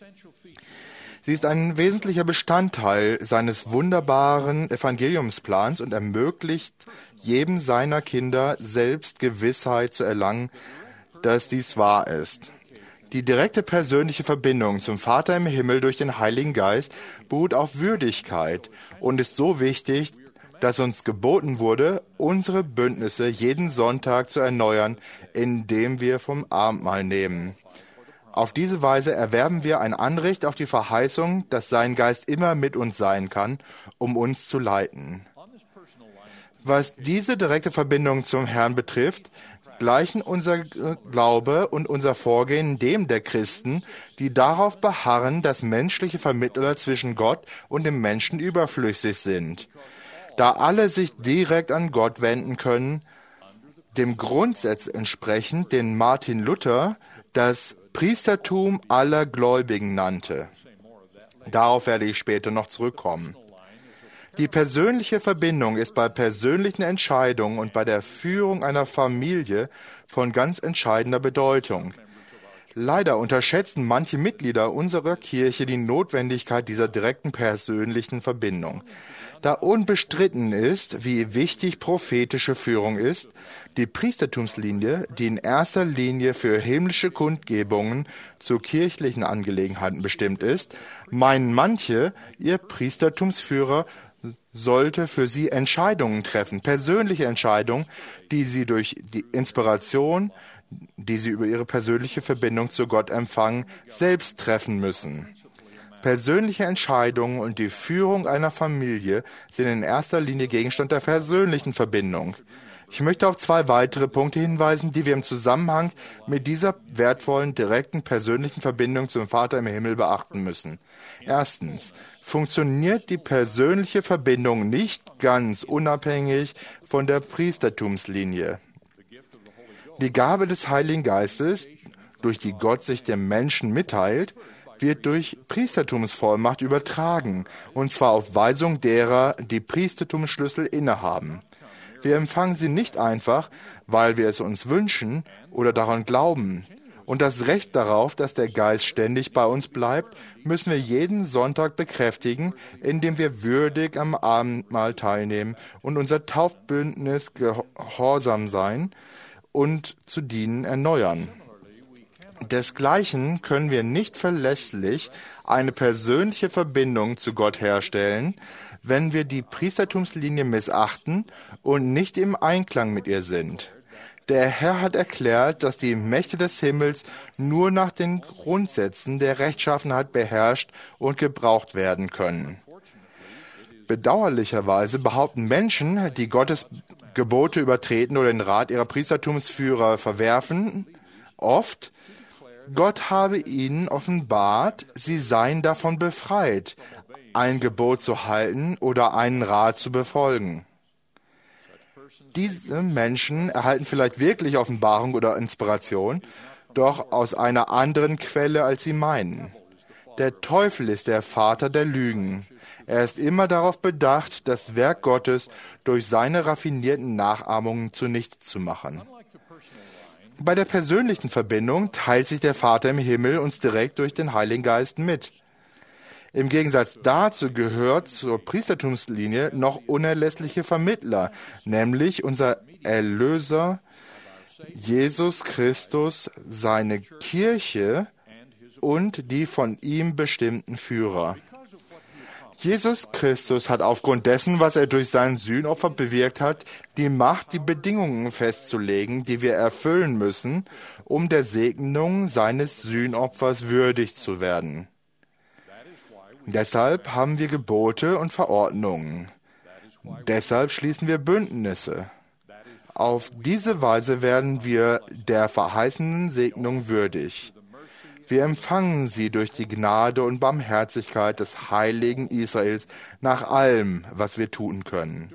Sie ist ein wesentlicher Bestandteil seines wunderbaren Evangeliumsplans und ermöglicht jedem seiner Kinder selbst Gewissheit zu erlangen, dass dies wahr ist. Die direkte persönliche Verbindung zum Vater im Himmel durch den Heiligen Geist beruht auf Würdigkeit und ist so wichtig, dass uns geboten wurde, unsere Bündnisse jeden Sonntag zu erneuern, indem wir vom Abendmahl nehmen. Auf diese Weise erwerben wir ein Anrecht auf die Verheißung, dass sein Geist immer mit uns sein kann, um uns zu leiten. Was diese direkte Verbindung zum Herrn betrifft, gleichen unser Glaube und unser Vorgehen dem der Christen, die darauf beharren, dass menschliche Vermittler zwischen Gott und dem Menschen überflüssig sind. Da alle sich direkt an Gott wenden können, dem Grundsatz entsprechend, den Martin Luther das Priestertum aller Gläubigen nannte. Darauf werde ich später noch zurückkommen. Die persönliche Verbindung ist bei persönlichen Entscheidungen und bei der Führung einer Familie von ganz entscheidender Bedeutung. Leider unterschätzen manche Mitglieder unserer Kirche die Notwendigkeit dieser direkten persönlichen Verbindung. Da unbestritten ist, wie wichtig prophetische Führung ist, die Priestertumslinie, die in erster Linie für himmlische Kundgebungen zu kirchlichen Angelegenheiten bestimmt ist, meinen manche, ihr Priestertumsführer sollte für sie Entscheidungen treffen, persönliche Entscheidungen, die sie durch die Inspiration, die sie über ihre persönliche Verbindung zu Gott empfangen, selbst treffen müssen. Persönliche Entscheidungen und die Führung einer Familie sind in erster Linie Gegenstand der persönlichen Verbindung. Ich möchte auf zwei weitere Punkte hinweisen, die wir im Zusammenhang mit dieser wertvollen, direkten, persönlichen Verbindung zum Vater im Himmel beachten müssen. Erstens, funktioniert die persönliche Verbindung nicht ganz unabhängig von der Priestertumslinie. Die Gabe des Heiligen Geistes, durch die Gott sich dem Menschen mitteilt, wird durch Priestertumsvollmacht übertragen, und zwar auf Weisung derer, die Priestertumsschlüssel innehaben. Wir empfangen sie nicht einfach, weil wir es uns wünschen oder daran glauben. Und das Recht darauf, dass der Geist ständig bei uns bleibt, müssen wir jeden Sonntag bekräftigen, indem wir würdig am Abendmahl teilnehmen und unser Taufbündnis gehorsam sein und zu dienen erneuern. Desgleichen können wir nicht verlässlich eine persönliche Verbindung zu Gott herstellen, wenn wir die Priestertumslinie missachten und nicht im Einklang mit ihr sind. Der Herr hat erklärt, dass die Mächte des Himmels nur nach den Grundsätzen der Rechtschaffenheit beherrscht und gebraucht werden können. Bedauerlicherweise behaupten Menschen, die Gottes Gebote übertreten oder den Rat ihrer Priestertumsführer verwerfen, oft, Gott habe ihnen offenbart, sie seien davon befreit, ein Gebot zu halten oder einen Rat zu befolgen. Diese Menschen erhalten vielleicht wirklich Offenbarung oder Inspiration, doch aus einer anderen Quelle, als sie meinen. Der Teufel ist der Vater der Lügen. Er ist immer darauf bedacht, das Werk Gottes durch seine raffinierten Nachahmungen zunichte zu machen. Bei der persönlichen Verbindung teilt sich der Vater im Himmel uns direkt durch den Heiligen Geist mit. Im Gegensatz dazu gehört zur Priestertumslinie noch unerlässliche Vermittler, nämlich unser Erlöser Jesus Christus, seine Kirche und die von ihm bestimmten Führer. Jesus Christus hat aufgrund dessen, was er durch sein Sühnopfer bewirkt hat, die Macht, die Bedingungen festzulegen, die wir erfüllen müssen, um der Segnung seines Sühnopfers würdig zu werden. Deshalb haben wir Gebote und Verordnungen. Deshalb schließen wir Bündnisse. Auf diese Weise werden wir der verheißenen Segnung würdig. Wir empfangen sie durch die Gnade und Barmherzigkeit des Heiligen Israels nach allem, was wir tun können.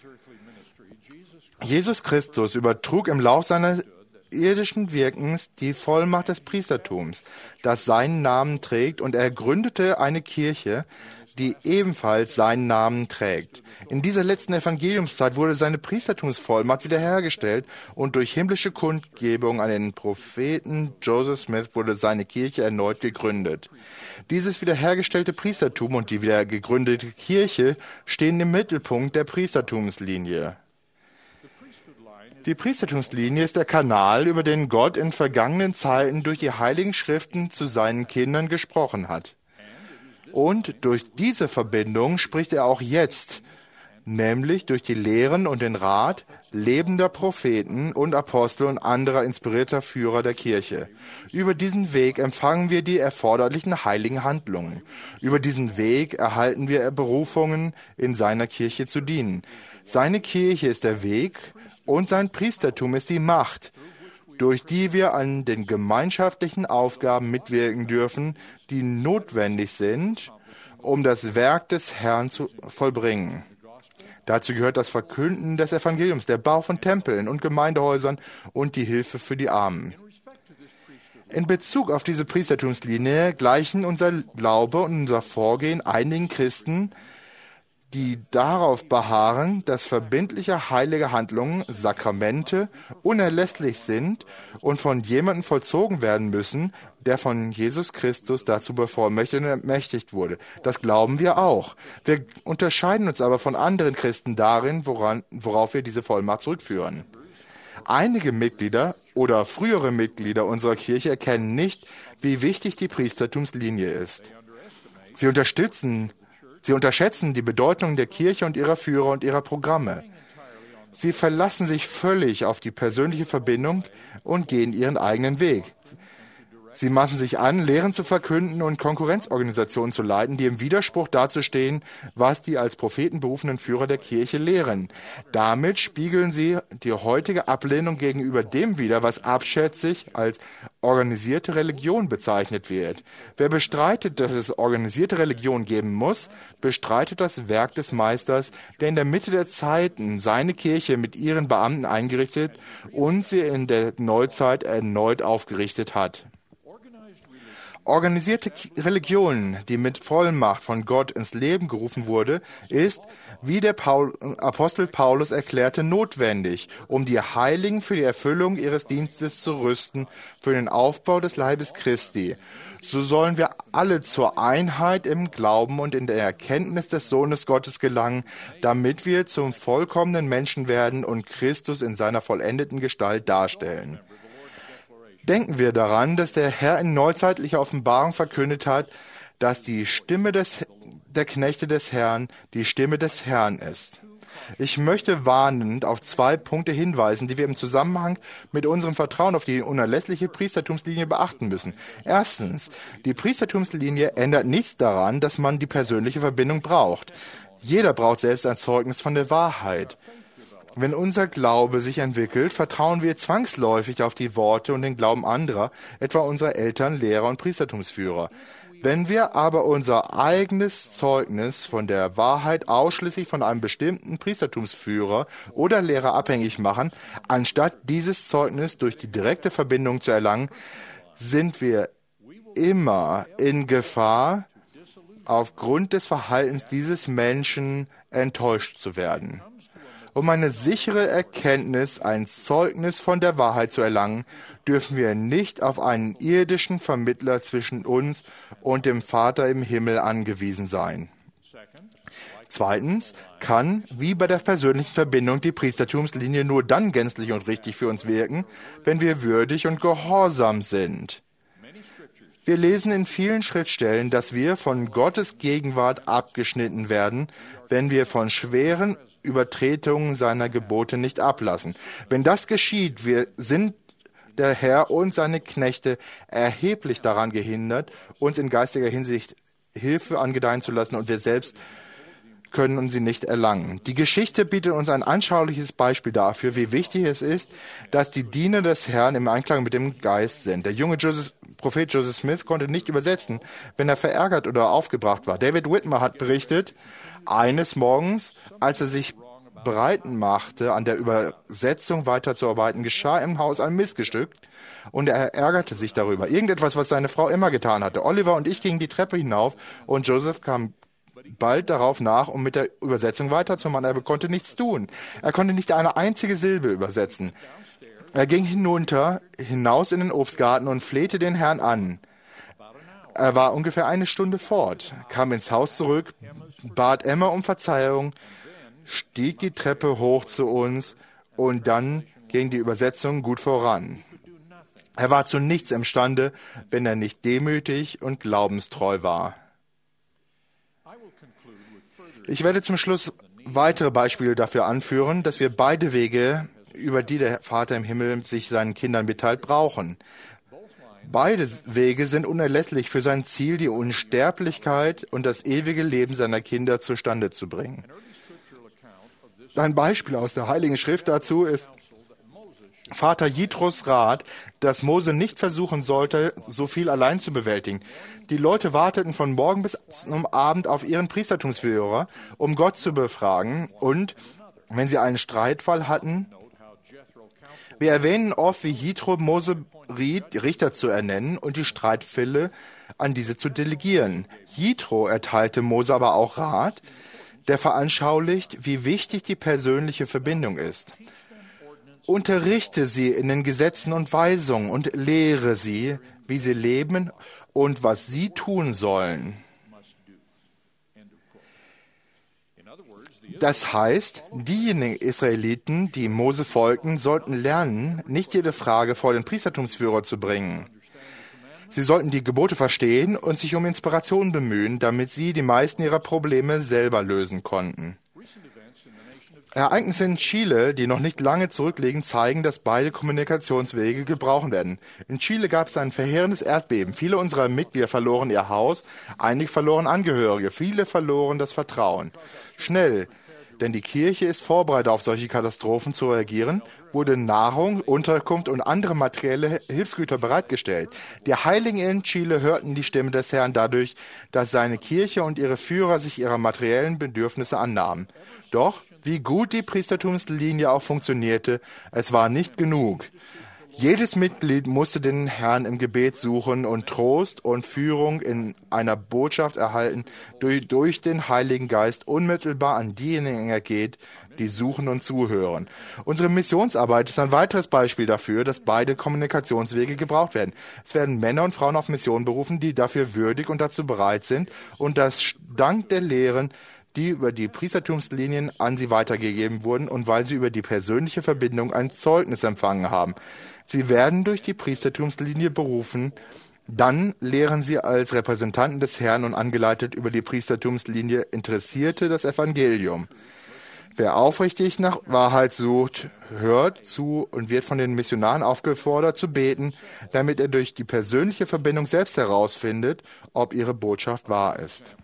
Jesus Christus übertrug im Lauf seines irdischen Wirkens die Vollmacht des Priestertums, das seinen Namen trägt, und er gründete eine Kirche, die ebenfalls seinen Namen trägt. In dieser letzten Evangeliumszeit wurde seine Priestertumsvollmacht wiederhergestellt und durch himmlische Kundgebung an den Propheten Joseph Smith wurde seine Kirche erneut gegründet. Dieses wiederhergestellte Priestertum und die wieder gegründete Kirche stehen im Mittelpunkt der Priestertumslinie. Die Priestertumslinie ist der Kanal, über den Gott in vergangenen Zeiten durch die Heiligen Schriften zu seinen Kindern gesprochen hat. Und durch diese Verbindung spricht er auch jetzt, nämlich durch die Lehren und den Rat lebender Propheten und Apostel und anderer inspirierter Führer der Kirche. Über diesen Weg empfangen wir die erforderlichen heiligen Handlungen. Über diesen Weg erhalten wir Berufungen, in seiner Kirche zu dienen. Seine Kirche ist der Weg und sein Priestertum ist die Macht, durch die wir an den gemeinschaftlichen Aufgaben mitwirken dürfen, die notwendig sind, um das Werk des Herrn zu vollbringen. Dazu gehört das Verkünden des Evangeliums, der Bau von Tempeln und Gemeindehäusern und die Hilfe für die Armen. In Bezug auf diese Priestertumslinie gleichen unser Glaube und unser Vorgehen einigen Christen, die darauf beharren, dass verbindliche heilige Handlungen, Sakramente, unerlässlich sind und von jemandem vollzogen werden müssen, der von Jesus Christus dazu bevollmächtigt und ermächtigt wurde. Das glauben wir auch. Wir unterscheiden uns aber von anderen Christen darin, woran, worauf wir diese Vollmacht zurückführen. Einige Mitglieder oder frühere Mitglieder unserer Kirche erkennen nicht, wie wichtig die Priestertumslinie ist. Sie unterstützen Sie unterschätzen die Bedeutung der Kirche und ihrer Führer und ihrer Programme. Sie verlassen sich völlig auf die persönliche Verbindung und gehen ihren eigenen Weg. Sie maßen sich an, Lehren zu verkünden und Konkurrenzorganisationen zu leiten, die im Widerspruch dazu stehen, was die als Propheten berufenen Führer der Kirche lehren. Damit spiegeln sie die heutige Ablehnung gegenüber dem wider, was abschätzig als organisierte Religion bezeichnet wird. Wer bestreitet, dass es organisierte Religion geben muss, bestreitet das Werk des Meisters, der in der Mitte der Zeiten seine Kirche mit ihren Beamten eingerichtet und sie in der Neuzeit erneut aufgerichtet hat. Organisierte Religion, die mit Vollmacht von Gott ins Leben gerufen wurde, ist, wie der Paul, Apostel Paulus erklärte, notwendig, um die Heiligen für die Erfüllung ihres Dienstes zu rüsten, für den Aufbau des Leibes Christi. So sollen wir alle zur Einheit im Glauben und in der Erkenntnis des Sohnes Gottes gelangen, damit wir zum vollkommenen Menschen werden und Christus in seiner vollendeten Gestalt darstellen. Denken wir daran, dass der Herr in neuzeitlicher Offenbarung verkündet hat, dass die Stimme des, der Knechte des Herrn die Stimme des Herrn ist. Ich möchte warnend auf zwei Punkte hinweisen, die wir im Zusammenhang mit unserem Vertrauen auf die unerlässliche Priestertumslinie beachten müssen. Erstens, die Priestertumslinie ändert nichts daran, dass man die persönliche Verbindung braucht. Jeder braucht selbst ein Zeugnis von der Wahrheit. Wenn unser Glaube sich entwickelt, vertrauen wir zwangsläufig auf die Worte und den Glauben anderer, etwa unserer Eltern, Lehrer und Priestertumsführer. Wenn wir aber unser eigenes Zeugnis von der Wahrheit ausschließlich von einem bestimmten Priestertumsführer oder Lehrer abhängig machen, anstatt dieses Zeugnis durch die direkte Verbindung zu erlangen, sind wir immer in Gefahr, aufgrund des Verhaltens dieses Menschen enttäuscht zu werden. Um eine sichere Erkenntnis, ein Zeugnis von der Wahrheit zu erlangen, dürfen wir nicht auf einen irdischen Vermittler zwischen uns und dem Vater im Himmel angewiesen sein. Zweitens kann, wie bei der persönlichen Verbindung, die Priestertumslinie nur dann gänzlich und richtig für uns wirken, wenn wir würdig und gehorsam sind. Wir lesen in vielen Schriftstellen, dass wir von Gottes Gegenwart abgeschnitten werden, wenn wir von schweren Übertretungen seiner Gebote nicht ablassen. Wenn das geschieht, wir sind der Herr und seine Knechte erheblich daran gehindert, uns in geistiger Hinsicht Hilfe angedeihen zu lassen, und wir selbst können sie nicht erlangen. Die Geschichte bietet uns ein anschauliches Beispiel dafür, wie wichtig es ist, dass die Diener des Herrn im Einklang mit dem Geist sind. Der junge Joseph, Prophet Joseph Smith konnte nicht übersetzen, wenn er verärgert oder aufgebracht war. David Whitmer hat berichtet, eines Morgens, als er sich bereit machte, an der Übersetzung weiterzuarbeiten, geschah im Haus ein Missgeschick und er ärgerte sich darüber. Irgendetwas, was seine Frau immer getan hatte. Oliver und ich gingen die Treppe hinauf und Joseph kam bald darauf nach, um mit der Übersetzung weiterzumachen. Er konnte nichts tun. Er konnte nicht eine einzige Silbe übersetzen. Er ging hinunter, hinaus in den Obstgarten und flehte den Herrn an. Er war ungefähr eine Stunde fort, kam ins Haus zurück, bat Emma um Verzeihung, stieg die Treppe hoch zu uns und dann ging die Übersetzung gut voran. Er war zu nichts imstande, wenn er nicht demütig und glaubenstreu war. Ich werde zum Schluss weitere Beispiele dafür anführen, dass wir beide Wege, über die der Vater im Himmel sich seinen Kindern mitteilt, brauchen. Beide Wege sind unerlässlich für sein Ziel, die Unsterblichkeit und das ewige Leben seiner Kinder zustande zu bringen. Ein Beispiel aus der Heiligen Schrift dazu ist Vater Jitros Rat, dass Mose nicht versuchen sollte, so viel allein zu bewältigen. Die Leute warteten von morgen bis zum Abend auf ihren Priestertumsführer, um Gott zu befragen, und wenn sie einen Streitfall hatten, wir erwähnen oft, wie Jitro Mose riet, Richter zu ernennen und die Streitfälle an diese zu delegieren. Jitro erteilte Mose aber auch Rat, der veranschaulicht, wie wichtig die persönliche Verbindung ist. Unterrichte sie in den Gesetzen und Weisungen und lehre sie, wie sie leben und was sie tun sollen. Das heißt, diejenigen Israeliten, die Mose folgten, sollten lernen, nicht jede Frage vor den Priestertumsführer zu bringen. Sie sollten die Gebote verstehen und sich um Inspiration bemühen, damit sie die meisten ihrer Probleme selber lösen konnten. Ereignisse in Chile, die noch nicht lange zurückliegen, zeigen, dass beide Kommunikationswege gebraucht werden. In Chile gab es ein verheerendes Erdbeben. Viele unserer Mitglieder verloren ihr Haus, einige verloren Angehörige, viele verloren das Vertrauen. Schnell, denn die Kirche ist vorbereitet, auf solche Katastrophen zu reagieren, wurde Nahrung, Unterkunft und andere materielle Hilfsgüter bereitgestellt. Die Heiligen in Chile hörten die Stimme des Herrn dadurch, dass seine Kirche und ihre Führer sich ihrer materiellen Bedürfnisse annahmen. Doch, wie gut die Priestertumslinie auch funktionierte, es war nicht genug. Jedes Mitglied musste den Herrn im Gebet suchen und Trost und Führung in einer Botschaft erhalten, die durch den Heiligen Geist unmittelbar an diejenigen ergeht, die suchen und zuhören. Unsere Missionsarbeit ist ein weiteres Beispiel dafür, dass beide Kommunikationswege gebraucht werden. Es werden Männer und Frauen auf Mission berufen, die dafür würdig und dazu bereit sind, und das dank der Lehren, die über die Priestertumslinien an sie weitergegeben wurden und weil sie über die persönliche Verbindung ein Zeugnis empfangen haben. Sie werden durch die Priestertumslinie berufen, Dann lehren sie als Repräsentanten des Herrn und angeleitet über die Priestertumslinie Interessierte das Evangelium. Wer aufrichtig nach Wahrheit sucht, hört zu und wird von den Missionaren aufgefordert zu beten, damit er durch die persönliche Verbindung selbst herausfindet, ob ihre Botschaft wahr ist.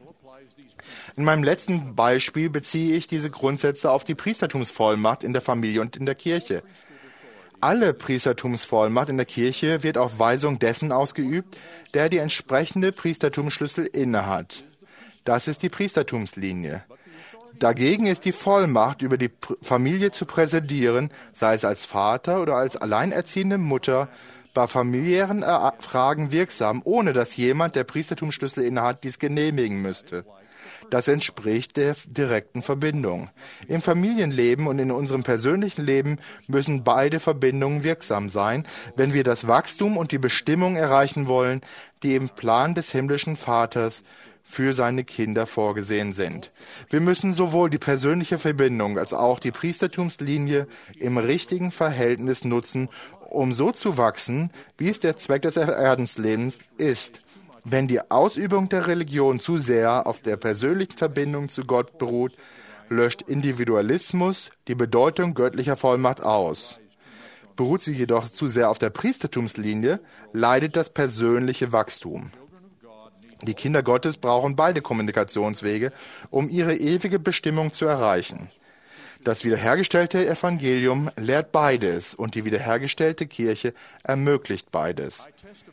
In meinem letzten Beispiel beziehe ich diese Grundsätze auf die Priestertumsvollmacht in der Familie und in der Kirche. Alle Priestertumsvollmacht in der Kirche wird auf Weisung dessen ausgeübt, der die entsprechende Priestertumsschlüssel innehat. Das ist die Priestertumslinie. Dagegen ist die Vollmacht, über die Familie zu präsidieren, sei es als Vater oder als alleinerziehende Mutter, bei familiären Fragen wirksam, ohne dass jemand, der Priestertumsschlüssel innehat, dies genehmigen müsste. Das entspricht der direkten Verbindung. Im Familienleben und in unserem persönlichen Leben müssen beide Verbindungen wirksam sein, wenn wir das Wachstum und die Bestimmung erreichen wollen, die im Plan des himmlischen Vaters für seine Kinder vorgesehen sind. Wir müssen sowohl die persönliche Verbindung als auch die Priestertumslinie im richtigen Verhältnis nutzen, um so zu wachsen, wie es der Zweck des Erdenslebens ist. Wenn die Ausübung der Religion zu sehr auf der persönlichen Verbindung zu Gott beruht, löscht Individualismus die Bedeutung göttlicher Vollmacht aus. Beruht sie jedoch zu sehr auf der Priestertumslinie, leidet das persönliche Wachstum. Die Kinder Gottes brauchen beide Kommunikationswege, um ihre ewige Bestimmung zu erreichen. Das wiederhergestellte Evangelium lehrt beides und die wiederhergestellte Kirche ermöglicht beides.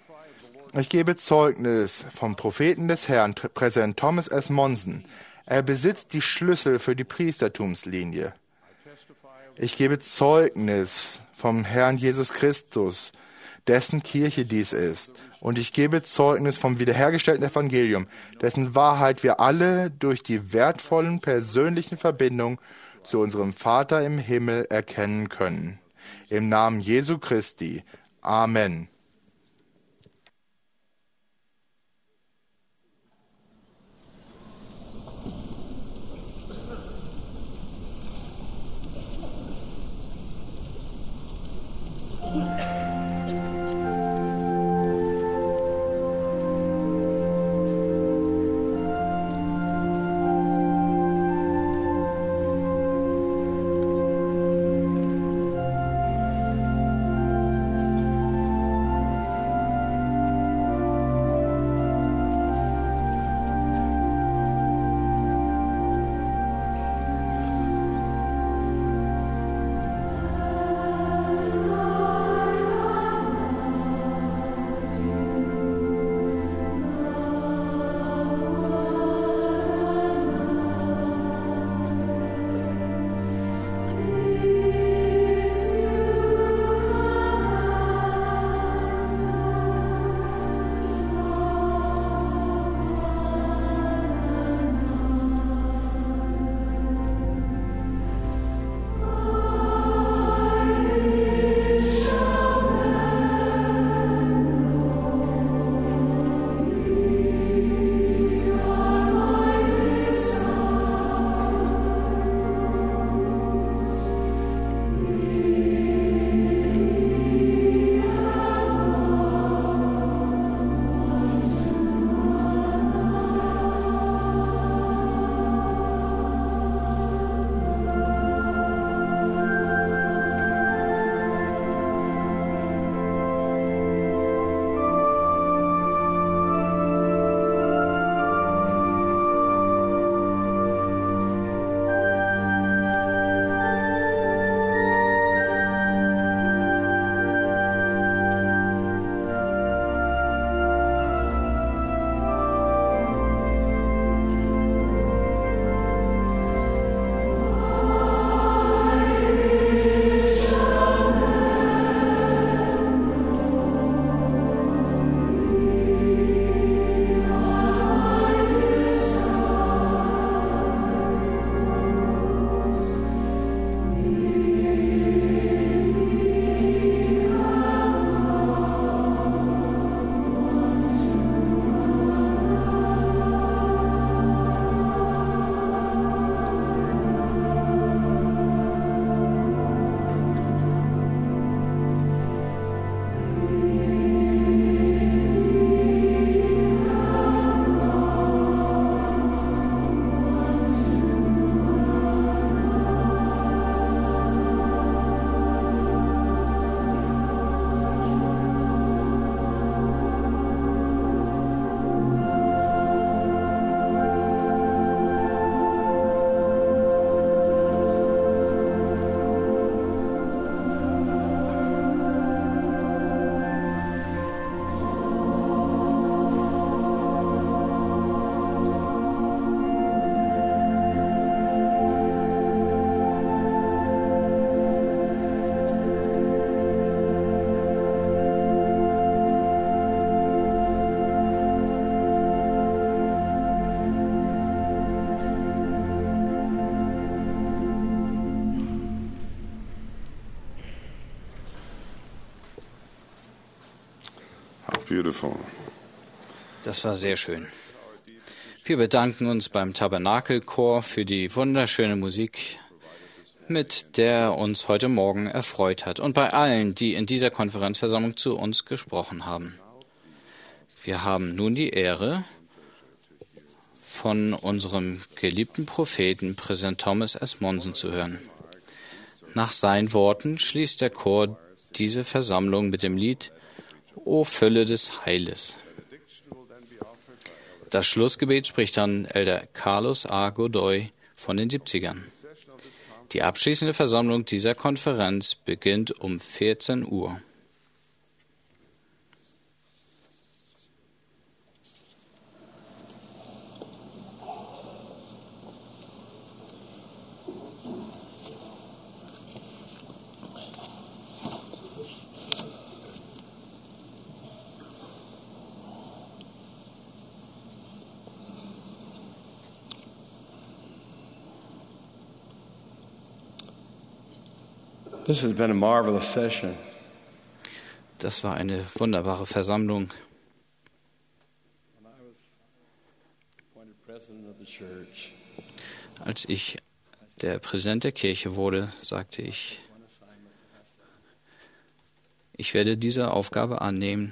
Ich gebe Zeugnis vom Propheten des Herrn, Präsident Thomas S. Monson. Er besitzt die Schlüssel für die Priestertumslinie. Ich gebe Zeugnis vom Herrn Jesus Christus, dessen Kirche dies ist. Und ich gebe Zeugnis vom wiederhergestellten Evangelium, dessen Wahrheit wir alle durch die wertvollen persönlichen Verbindungen zu unserem Vater im Himmel erkennen können. Im Namen Jesu Christi. Amen. Beautiful. Das war sehr schön. Wir bedanken uns beim Tabernakelchor für die wunderschöne Musik, mit der er uns heute Morgen erfreut hat, und bei allen, die in dieser Konferenzversammlung zu uns gesprochen haben. Wir haben nun die Ehre, von unserem geliebten Propheten, Präsident Thomas S. Monson, zu hören. Nach seinen Worten schließt der Chor diese Versammlung mit dem Lied O Fülle des Heiles. Das Schlussgebet spricht dann Elder Carlos A. Godoy von den siebzigern. Die abschließende Versammlung dieser Konferenz beginnt um vierzehn Uhr. This has been a marvelous session. Das war eine wunderbare Versammlung. Als ich der Präsident der Kirche wurde, sagte ich, ich werde diese Aufgabe annehmen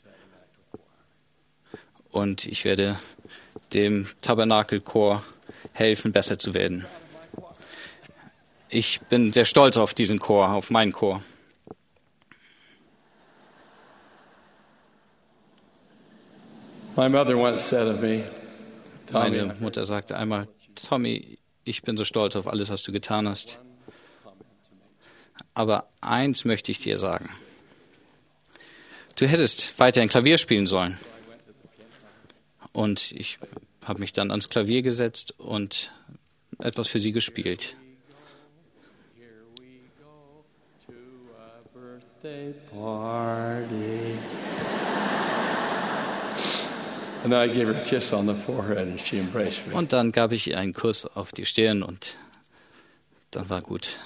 und ich werde dem Tabernakelchor helfen, besser zu werden. Ich bin sehr stolz auf diesen Chor, auf meinen Chor. My mother once said of me, Tommy, Meine Mutter sagte einmal, Tommy, ich bin so stolz auf alles, was du getan hast. Aber eins möchte ich dir sagen. Du hättest weiterhin Klavier spielen sollen. Und ich habe mich dann ans Klavier gesetzt und etwas für sie gespielt. Party. And then I gave her a kiss on the forehead and she embraced me. Und dann gab ich ihr einen Kuss auf die Stirn und dann war gut.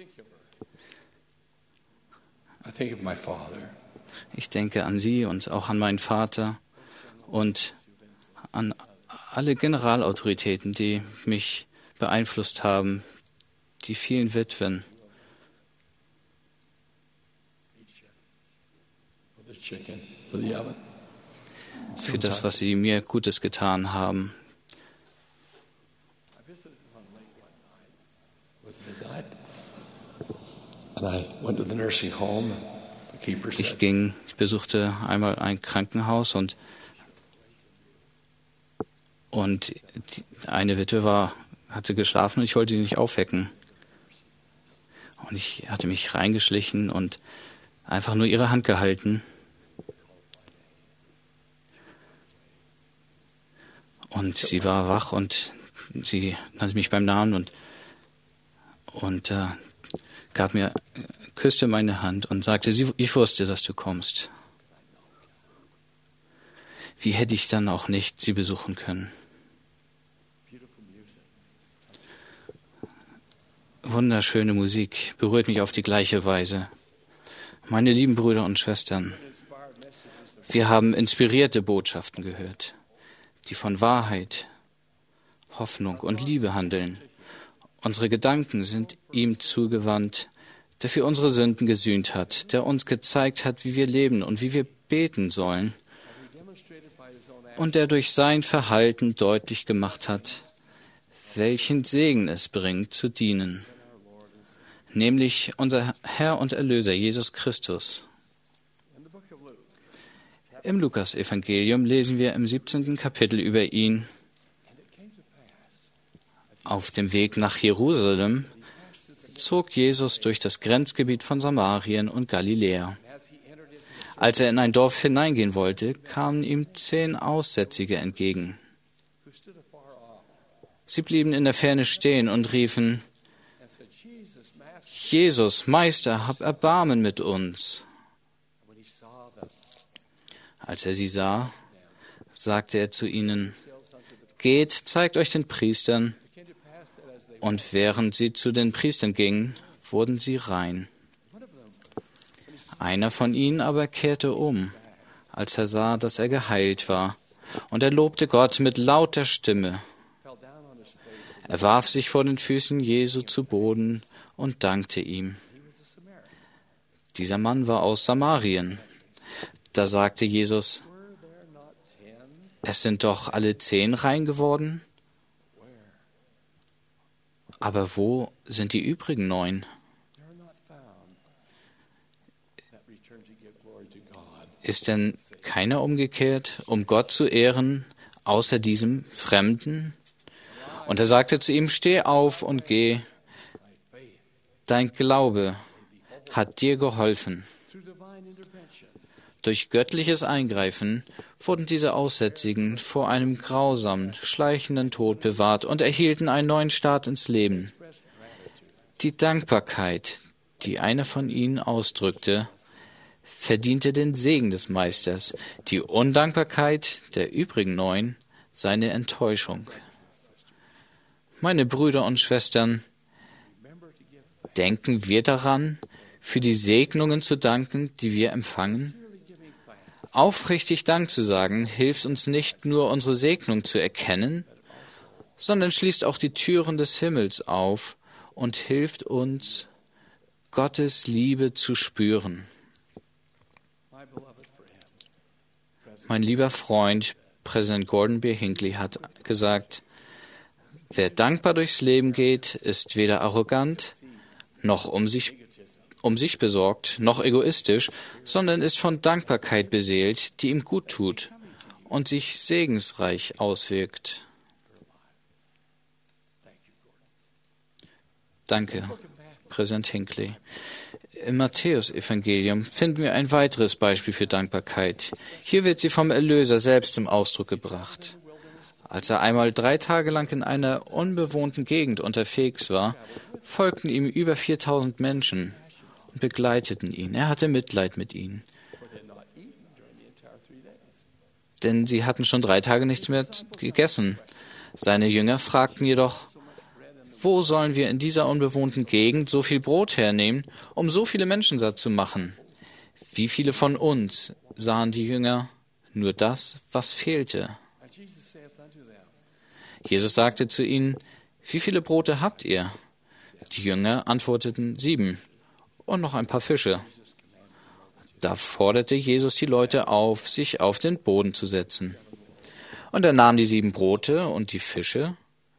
I think of my father. Ich denke an sie und auch an meinen Vater und an alle Generalautoritäten, die mich beeinflusst haben, die vielen Witwen. Für das, was sie mir Gutes getan haben. Ich ging, ich besuchte einmal ein Krankenhaus und, und die, eine Witwe war, hatte geschlafen und ich wollte sie nicht aufwecken. Und ich hatte mich reingeschlichen und einfach nur ihre Hand gehalten. Und sie war wach und sie nannte mich beim Namen und, und äh, gab mir, küsste meine Hand und sagte, sie, ich wusste, dass du kommst. Wie hätte ich dann auch nicht sie besuchen können? Wunderschöne Musik berührt mich auf die gleiche Weise. Meine lieben Brüder und Schwestern, wir haben inspirierte Botschaften gehört, die von Wahrheit, Hoffnung und Liebe handeln. Unsere Gedanken sind ihm zugewandt, der für unsere Sünden gesühnt hat, der uns gezeigt hat, wie wir leben und wie wir beten sollen und der durch sein Verhalten deutlich gemacht hat, welchen Segen es bringt, zu dienen, nämlich unser Herr und Erlöser Jesus Christus. Im Lukas-Evangelium lesen wir im siebzehnten Kapitel über ihn. Auf dem Weg nach Jerusalem zog Jesus durch das Grenzgebiet von Samarien und Galiläa. Als er in ein Dorf hineingehen wollte, kamen ihm zehn Aussätzige entgegen. Sie blieben in der Ferne stehen und riefen, Jesus, Meister, hab Erbarmen mit uns. Als er sie sah, sagte er zu ihnen, geht, zeigt euch den Priestern. Und während sie zu den Priestern gingen, wurden sie rein. Einer von ihnen aber kehrte um, als er sah, dass er geheilt war. Und er lobte Gott mit lauter Stimme. Er warf sich vor den Füßen Jesu zu Boden und dankte ihm. Dieser Mann war aus Samarien. Da sagte Jesus, es sind doch alle zehn rein geworden. Aber wo sind die übrigen neun? Ist denn keiner umgekehrt, um Gott zu ehren, außer diesem Fremden? Und er sagte zu ihm, steh auf und geh. Dein Glaube hat dir geholfen. Durch göttliches Eingreifen wurden diese Aussätzigen vor einem grausamen, schleichenden Tod bewahrt und erhielten einen neuen Start ins Leben. Die Dankbarkeit, die einer von ihnen ausdrückte, verdiente den Segen des Meisters, die Undankbarkeit der übrigen neun seine Enttäuschung. Meine Brüder und Schwestern, denken wir daran, für die Segnungen zu danken, die wir empfangen? Aufrichtig Dank zu sagen, hilft uns nicht nur, unsere Segnung zu erkennen, sondern schließt auch die Türen des Himmels auf und hilft uns, Gottes Liebe zu spüren. Mein lieber Freund, Präsident Gordon B. Hinckley, hat gesagt, wer dankbar durchs Leben geht, ist weder arrogant, noch um sich, um sich besorgt, noch egoistisch, sondern ist von Dankbarkeit beseelt, die ihm gut tut und sich segensreich auswirkt. Danke, Präsident Hinckley. Im Matthäus-Evangelium finden wir ein weiteres Beispiel für Dankbarkeit. Hier wird sie vom Erlöser selbst zum Ausdruck gebracht. Als er einmal drei Tage lang in einer unbewohnten Gegend unterwegs war, folgten ihm über viertausend Menschen und begleiteten ihn. Er hatte Mitleid mit ihnen. Denn sie hatten schon drei Tage nichts mehr gegessen. Seine Jünger fragten jedoch, wo sollen wir in dieser unbewohnten Gegend so viel Brot hernehmen, um so viele Menschen satt zu machen? Wie viele von uns sahen die Jünger nur das, was fehlte? Jesus sagte zu ihnen, wie viele Brote habt ihr? Die Jünger antworteten, sieben und noch ein paar Fische. Da forderte Jesus die Leute auf, sich auf den Boden zu setzen. Und er nahm die sieben Brote und die Fische,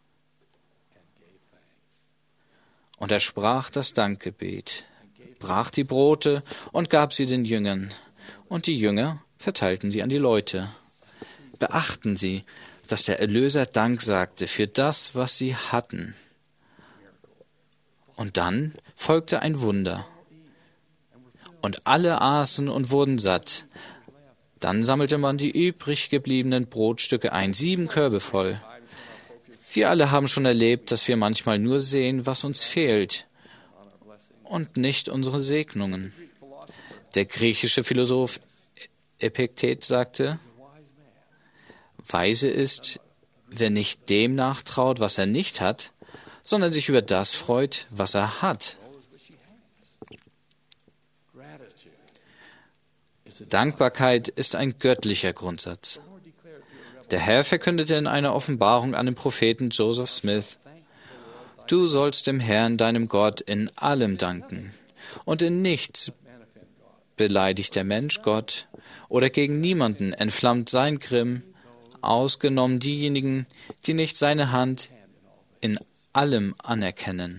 und er sprach das Dankgebet, brach die Brote und gab sie den Jüngern, und die Jünger verteilten sie an die Leute. Beachten Sie, dass der Erlöser Dank sagte für das, was sie hatten. Und dann folgte ein Wunder. Und alle aßen und wurden satt. Dann sammelte man die übrig gebliebenen Brotstücke ein, sieben Körbe voll. Wir alle haben schon erlebt, dass wir manchmal nur sehen, was uns fehlt und nicht unsere Segnungen. Der griechische Philosoph Epiktet sagte, Weise ist, wer nicht dem nachtraut, was er nicht hat, sondern sich über das freut, was er hat. Dankbarkeit ist ein göttlicher Grundsatz. Der Herr verkündete in einer Offenbarung an den Propheten Joseph Smith, du sollst dem Herrn, deinem Gott, in allem danken, und in nichts beleidigt der Mensch Gott oder gegen niemanden entflammt sein Grimm, ausgenommen diejenigen, die nicht seine Hand in allem anerkennen.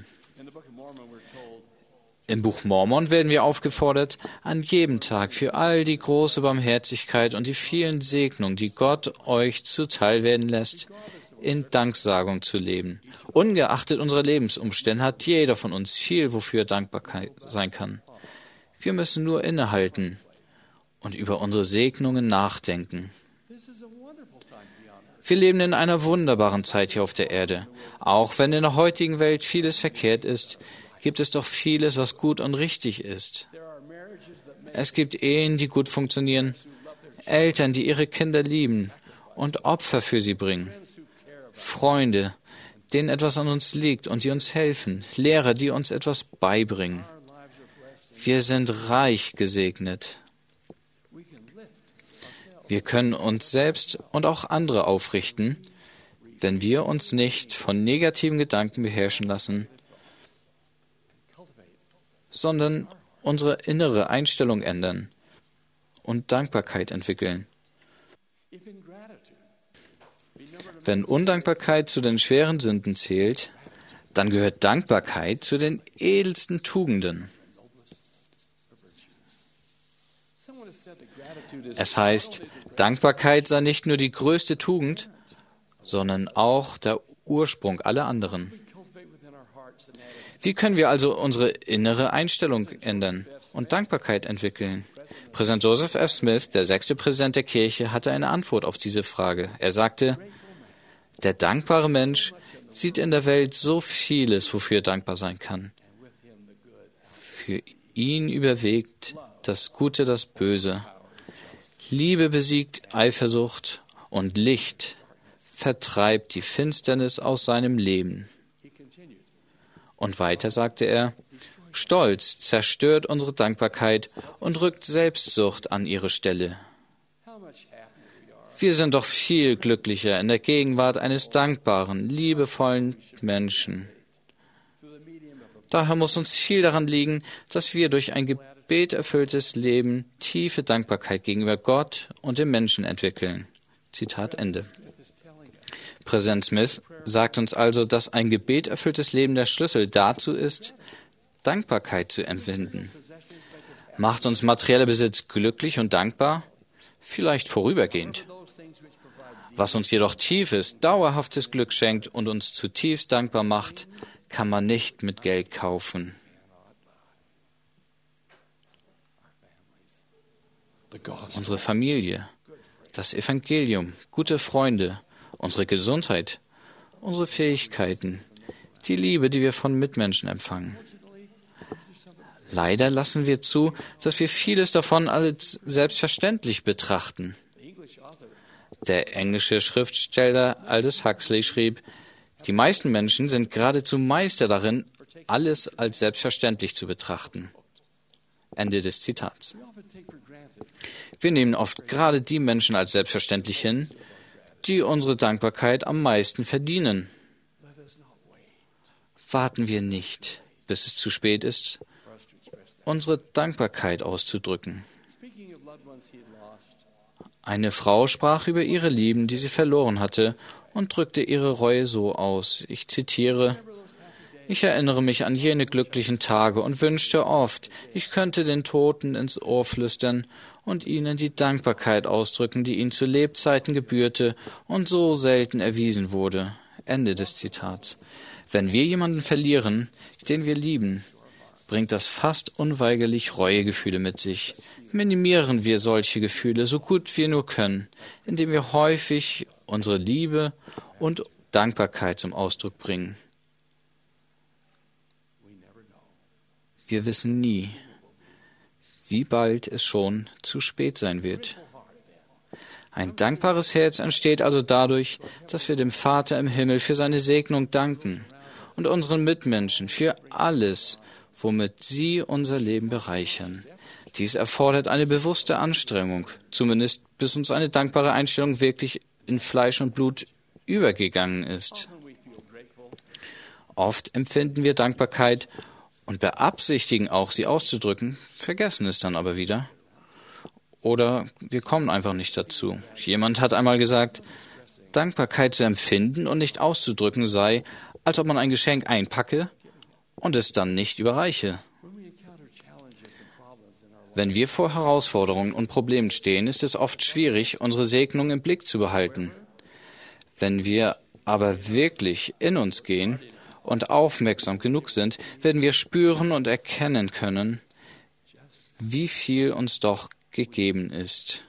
Im Buch Mormon werden wir aufgefordert, an jedem Tag für all die große Barmherzigkeit und die vielen Segnungen, die Gott euch zuteil werden lässt, in Danksagung zu leben. Ungeachtet unserer Lebensumstände hat jeder von uns viel, wofür er dankbar sein kann. Wir müssen nur innehalten und über unsere Segnungen nachdenken. Wir leben in einer wunderbaren Zeit hier auf der Erde. Auch wenn in der heutigen Welt vieles verkehrt ist, gibt es doch vieles, was gut und richtig ist. Es gibt Ehen, die gut funktionieren, Eltern, die ihre Kinder lieben und Opfer für sie bringen, Freunde, denen etwas an uns liegt und die uns helfen, Lehrer, die uns etwas beibringen. Wir sind reich gesegnet. Wir können uns selbst und auch andere aufrichten, wenn wir uns nicht von negativen Gedanken beherrschen lassen, sondern unsere innere Einstellung ändern und Dankbarkeit entwickeln. Wenn Undankbarkeit zu den schweren Sünden zählt, dann gehört Dankbarkeit zu den edelsten Tugenden. Es heißt, Dankbarkeit sei nicht nur die größte Tugend, sondern auch der Ursprung aller anderen. Wie können wir also unsere innere Einstellung ändern und Dankbarkeit entwickeln? Präsident Joseph F. Smith, der sechste Präsident der Kirche, hatte eine Antwort auf diese Frage. Er sagte, der dankbare Mensch sieht in der Welt so vieles, wofür er dankbar sein kann. Für ihn überwiegt das Gute das Böse. Liebe besiegt Eifersucht und Licht vertreibt die Finsternis aus seinem Leben. Und weiter sagte er, Stolz zerstört unsere Dankbarkeit und rückt Selbstsucht an ihre Stelle. Wir sind doch viel glücklicher in der Gegenwart eines dankbaren, liebevollen Menschen. Daher muss uns viel daran liegen, dass wir durch ein gebeterfülltes Leben tiefe Dankbarkeit gegenüber Gott und dem Menschen entwickeln. Zitat Ende. Präsident Smith sagt uns also, dass ein gebeterfülltes Leben der Schlüssel dazu ist, Dankbarkeit zu empfinden. Macht uns materieller Besitz glücklich und dankbar? Vielleicht vorübergehend. Was uns jedoch tiefes, dauerhaftes Glück schenkt und uns zutiefst dankbar macht, kann man nicht mit Geld kaufen. Unsere Familie, das Evangelium, gute Freunde, unsere Gesundheit, unsere Fähigkeiten, die Liebe, die wir von Mitmenschen empfangen. Leider lassen wir zu, dass wir vieles davon als selbstverständlich betrachten. Der englische Schriftsteller Aldous Huxley schrieb, die meisten Menschen sind geradezu Meister darin, alles als selbstverständlich zu betrachten. Ende des Zitats. Wir nehmen oft gerade die Menschen als selbstverständlich hin, die unsere Dankbarkeit am meisten verdienen. Warten wir nicht, bis es zu spät ist, unsere Dankbarkeit auszudrücken. Eine Frau sprach über ihre Lieben, die sie verloren hatte, und drückte ihre Reue so aus. Ich zitiere, ich erinnere mich an jene glücklichen Tage und wünschte oft, ich könnte den Toten ins Ohr flüstern und ihnen die Dankbarkeit ausdrücken, die ihnen zu Lebzeiten gebührte und so selten erwiesen wurde. Ende des Zitats. Wenn wir jemanden verlieren, den wir lieben, bringt das fast unweigerlich Reuegefühle mit sich. Minimieren wir solche Gefühle so gut wir nur können, indem wir häufig unsere Liebe und Dankbarkeit zum Ausdruck bringen. Wir wissen nie, wie bald es schon zu spät sein wird. Ein dankbares Herz entsteht also dadurch, dass wir dem Vater im Himmel für seine Segnung danken und unseren Mitmenschen für alles, womit sie unser Leben bereichern. Dies erfordert eine bewusste Anstrengung, zumindest bis uns eine dankbare Einstellung wirklich in Fleisch und Blut übergegangen ist. Oft empfinden wir Dankbarkeit und beabsichtigen auch, sie auszudrücken, vergessen es dann aber wieder. Oder wir kommen einfach nicht dazu. Jemand hat einmal gesagt, Dankbarkeit zu empfinden und nicht auszudrücken sei, als ob man ein Geschenk einpacke und es dann nicht überreiche. Wenn wir vor Herausforderungen und Problemen stehen, ist es oft schwierig, unsere Segnung im Blick zu behalten. Wenn wir aber wirklich in uns gehen und aufmerksam genug sind, werden wir spüren und erkennen können, wie viel uns doch gegeben ist.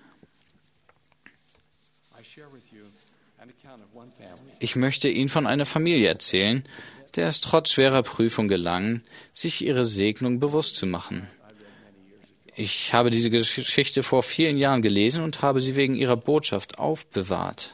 Ich möchte Ihnen von einer Familie erzählen, der es trotz schwerer Prüfung gelang, sich ihre Segnung bewusst zu machen. Ich habe diese Geschichte vor vielen Jahren gelesen und habe sie wegen ihrer Botschaft aufbewahrt.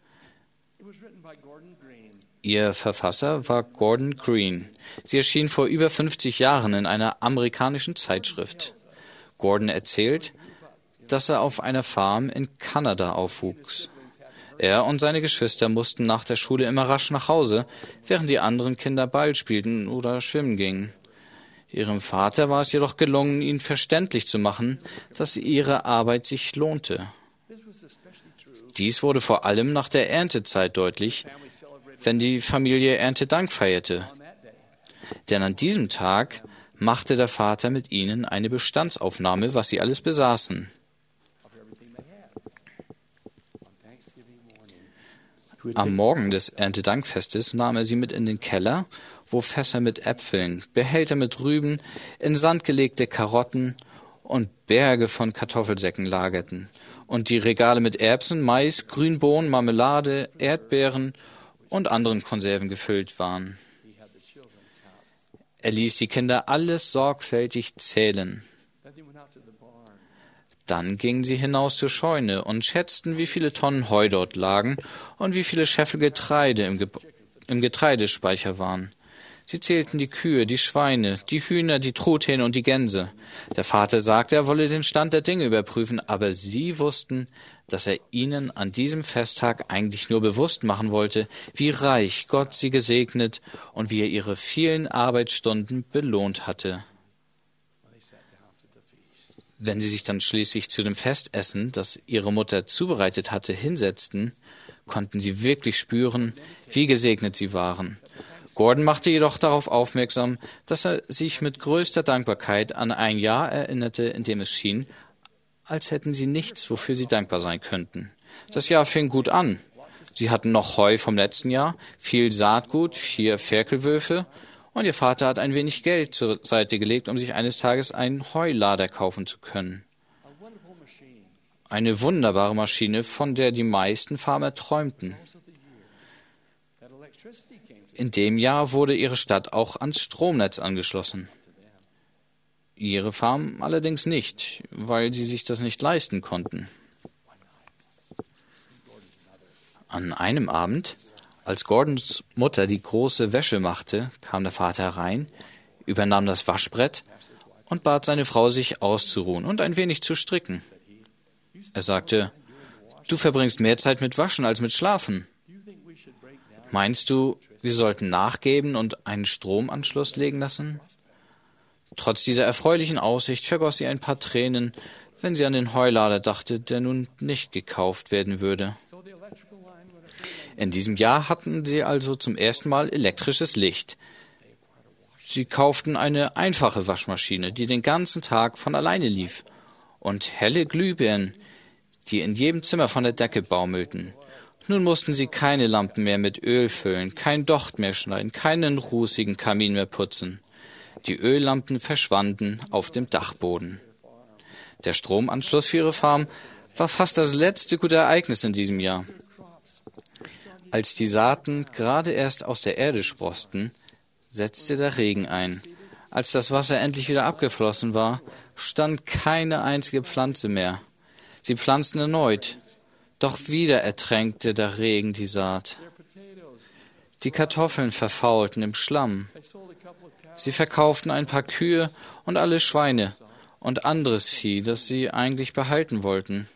Ihr Verfasser war Gordon Green. Sie erschien vor über fünfzig Jahren in einer amerikanischen Zeitschrift. Gordon erzählt, dass er auf einer Farm in Kanada aufwuchs. Er und seine Geschwister mussten nach der Schule immer rasch nach Hause, während die anderen Kinder Ball spielten oder schwimmen gingen. Ihrem Vater war es jedoch gelungen, ihnen verständlich zu machen, dass ihre Arbeit sich lohnte. Dies wurde vor allem nach der Erntezeit deutlich, wenn die Familie Erntedank feierte. Denn an diesem Tag machte der Vater mit ihnen eine Bestandsaufnahme, was sie alles besaßen. Am Morgen des Erntedankfestes nahm er sie mit in den Keller, wo Fässer mit Äpfeln, Behälter mit Rüben, in Sand gelegte Karotten und Berge von Kartoffelsäcken lagerten und die Regale mit Erbsen, Mais, Grünbohnen, Marmelade, Erdbeeren und anderen Konserven gefüllt waren. Er ließ die Kinder alles sorgfältig zählen. Dann gingen sie hinaus zur Scheune und schätzten, wie viele Tonnen Heu dort lagen und wie viele Scheffel Getreide im, Ge- im Getreidespeicher waren. Sie zählten die Kühe, die Schweine, die Hühner, die Truthähne und die Gänse. Der Vater sagte, er wolle den Stand der Dinge überprüfen, aber sie wussten, dass er ihnen an diesem Festtag eigentlich nur bewusst machen wollte, wie reich Gott sie gesegnet und wie er ihre vielen Arbeitsstunden belohnt hatte. Wenn sie sich dann schließlich zu dem Festessen, das ihre Mutter zubereitet hatte, hinsetzten, konnten sie wirklich spüren, wie gesegnet sie waren. Gordon machte jedoch darauf aufmerksam, dass er sich mit größter Dankbarkeit an ein Jahr erinnerte, in dem es schien, als hätten sie nichts, wofür sie dankbar sein könnten. Das Jahr fing gut an. Sie hatten noch Heu vom letzten Jahr, viel Saatgut, vier Ferkelwürfe, und ihr Vater hat ein wenig Geld zur Seite gelegt, um sich eines Tages einen Heulader kaufen zu können. Eine wunderbare Maschine, von der die meisten Farmer träumten. In dem Jahr wurde ihre Stadt auch ans Stromnetz angeschlossen. Ihre Farm allerdings nicht, weil sie sich das nicht leisten konnten. An einem Abend, als Gordons Mutter die große Wäsche machte, kam der Vater herein, übernahm das Waschbrett und bat seine Frau, sich auszuruhen und ein wenig zu stricken. Er sagte, »Du verbringst mehr Zeit mit Waschen als mit Schlafen. Meinst du, wir sollten nachgeben und einen Stromanschluss legen lassen?« Trotz dieser erfreulichen Aussicht vergoss sie ein paar Tränen, wenn sie an den Heulader dachte, der nun nicht gekauft werden würde. In diesem Jahr hatten sie also zum ersten Mal elektrisches Licht. Sie kauften eine einfache Waschmaschine, die den ganzen Tag von alleine lief, und helle Glühbirnen, die in jedem Zimmer von der Decke baumelten. Nun mussten sie keine Lampen mehr mit Öl füllen, kein Docht mehr schneiden, keinen rußigen Kamin mehr putzen. Die Öllampen verschwanden auf dem Dachboden. Der Stromanschluss für ihre Farm war fast das letzte gute Ereignis in diesem Jahr. Als die Saaten gerade erst aus der Erde sproßten, setzte der Regen ein. Als das Wasser endlich wieder abgeflossen war, stand keine einzige Pflanze mehr. Sie pflanzten erneut, doch wieder ertränkte der Regen die Saat. Die Kartoffeln verfaulten im Schlamm. Sie verkauften ein paar Kühe und alle Schweine und anderes Vieh, das sie eigentlich behalten wollten.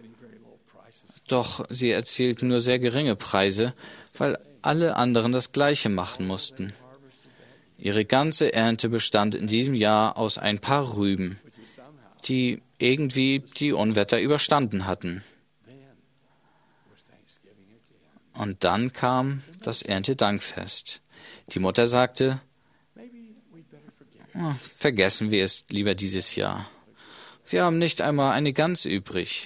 Doch sie erzielten nur sehr geringe Preise, weil alle anderen das Gleiche machen mussten. Ihre ganze Ernte bestand in diesem Jahr aus ein paar Rüben, die irgendwie die Unwetter überstanden hatten. Und dann kam das Erntedankfest. Die Mutter sagte, oh, vergessen wir es lieber dieses Jahr. Wir haben nicht einmal eine Gans übrig.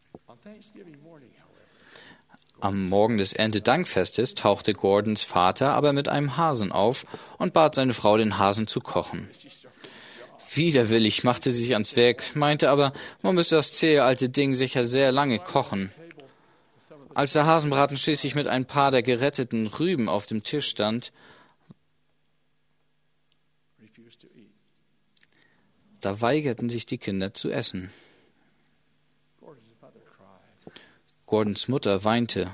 Am Morgen des Erntedankfestes tauchte Gordons Vater aber mit einem Hasen auf und bat seine Frau, den Hasen zu kochen. Widerwillig machte sie sich ans Werk, meinte aber, man müsse das zähe alte Ding sicher sehr lange kochen. Als der Hasenbraten schließlich mit ein paar der geretteten Rüben auf dem Tisch stand, da weigerten sich die Kinder zu essen. Gordons Mutter weinte.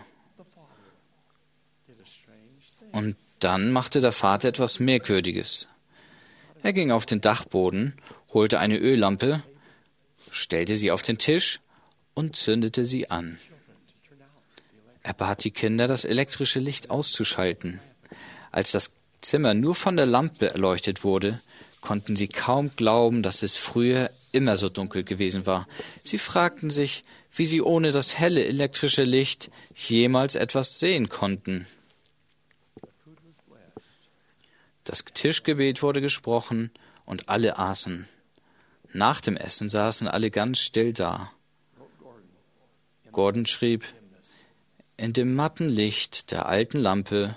Und dann machte der Vater etwas Merkwürdiges. Er ging auf den Dachboden, holte eine Öllampe, stellte sie auf den Tisch und zündete sie an. Er bat die Kinder, das elektrische Licht auszuschalten. Als das Zimmer nur von der Lampe erleuchtet wurde, konnten sie kaum glauben, dass es früher immer so dunkel gewesen war. Sie fragten sich, wie sie ohne das helle elektrische Licht jemals etwas sehen konnten. Das Tischgebet wurde gesprochen und alle aßen. Nach dem Essen saßen alle ganz still da. Gordon schrieb, in dem matten Licht der alten Lampe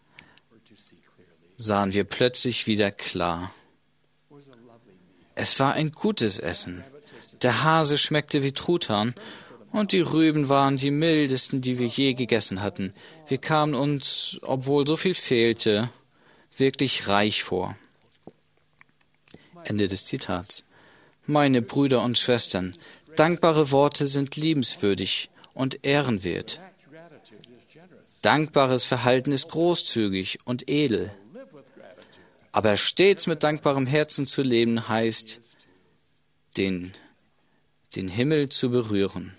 sahen wir plötzlich wieder klar. Es war ein gutes Essen. Der Hase schmeckte wie Truthahn und die Rüben waren die mildesten, die wir je gegessen hatten. Wir kamen uns, obwohl so viel fehlte, wirklich reich vor. Ende des Zitats. Meine Brüder und Schwestern, dankbare Worte sind liebenswürdig und ehrenwert. Dankbares Verhalten ist großzügig und edel. Aber stets mit dankbarem Herzen zu leben, heißt, den, den Himmel zu berühren.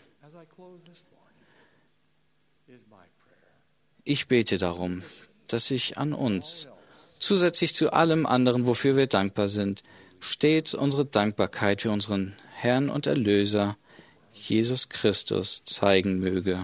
Ich bete darum, dass sich an uns, zusätzlich zu allem anderen, wofür wir dankbar sind, stets unsere Dankbarkeit für unseren Herrn und Erlöser, Jesus Christus, zeigen möge.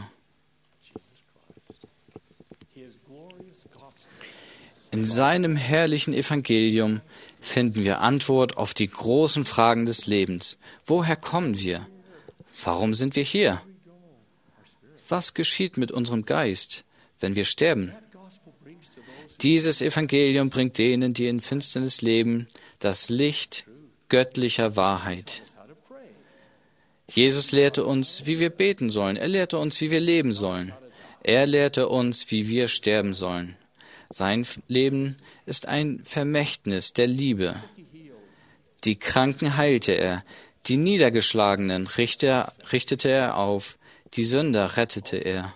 In seinem herrlichen Evangelium finden wir Antwort auf die großen Fragen des Lebens. Woher kommen wir? Warum sind wir hier? Was geschieht mit unserem Geist, wenn wir sterben? Dieses Evangelium bringt denen, die in Finsternis leben, das Licht göttlicher Wahrheit. Jesus lehrte uns, wie wir beten sollen. Er lehrte uns, wie wir leben sollen. Er lehrte uns, wie wir sterben sollen. Sein Leben ist ein Vermächtnis der Liebe. Die Kranken heilte er, die Niedergeschlagenen richtete er auf, die Sünder rettete er.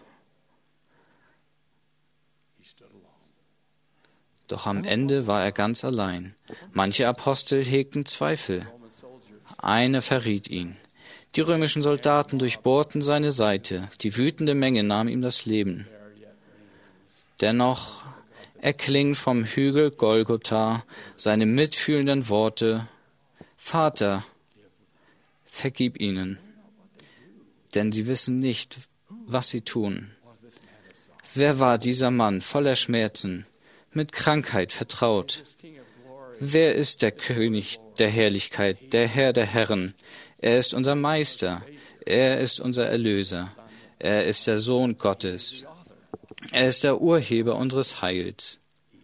Doch am Ende war er ganz allein. Manche Apostel hegten Zweifel. Einer verriet ihn. Die römischen Soldaten durchbohrten seine Seite. Die wütende Menge nahm ihm das Leben. Dennoch erklingen vom Hügel Golgotha seine mitfühlenden Worte: Vater, vergib ihnen, denn sie wissen nicht, was sie tun. Wer war dieser Mann voller Schmerzen, mit Krankheit vertraut? Wer ist der König der Herrlichkeit, der Herr der Herren? Er ist unser Meister, er ist unser Erlöser, er ist der Sohn Gottes. Er ist der Urheber unseres Heils.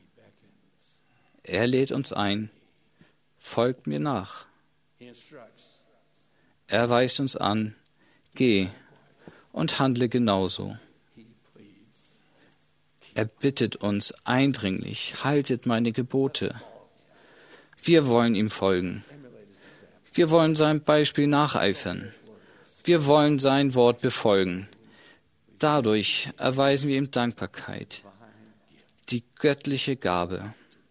Er lädt uns ein, folgt mir nach. Er weist uns an, geh und handle genauso. Er bittet uns eindringlich, haltet meine Gebote. Wir wollen ihm folgen. Wir wollen seinem Beispiel nacheifern. Wir wollen sein Wort befolgen. Dadurch erweisen wir ihm Dankbarkeit, die göttliche Gabe.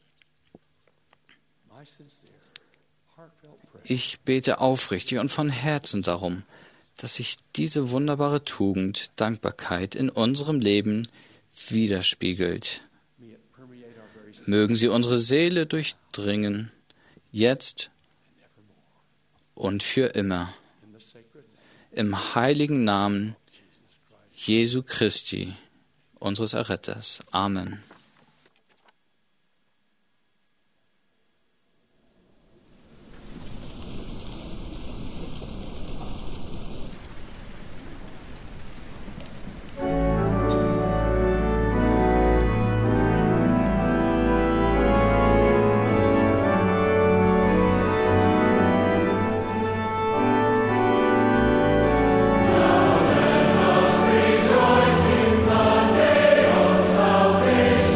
Ich bete aufrichtig und von Herzen darum, dass sich diese wunderbare Tugend, Dankbarkeit, in unserem Leben widerspiegelt. Mögen sie unsere Seele durchdringen, jetzt und für immer. Im heiligen Namen Jesu Christi, unseres Erretters. Amen. Rejoice in the day of salvation.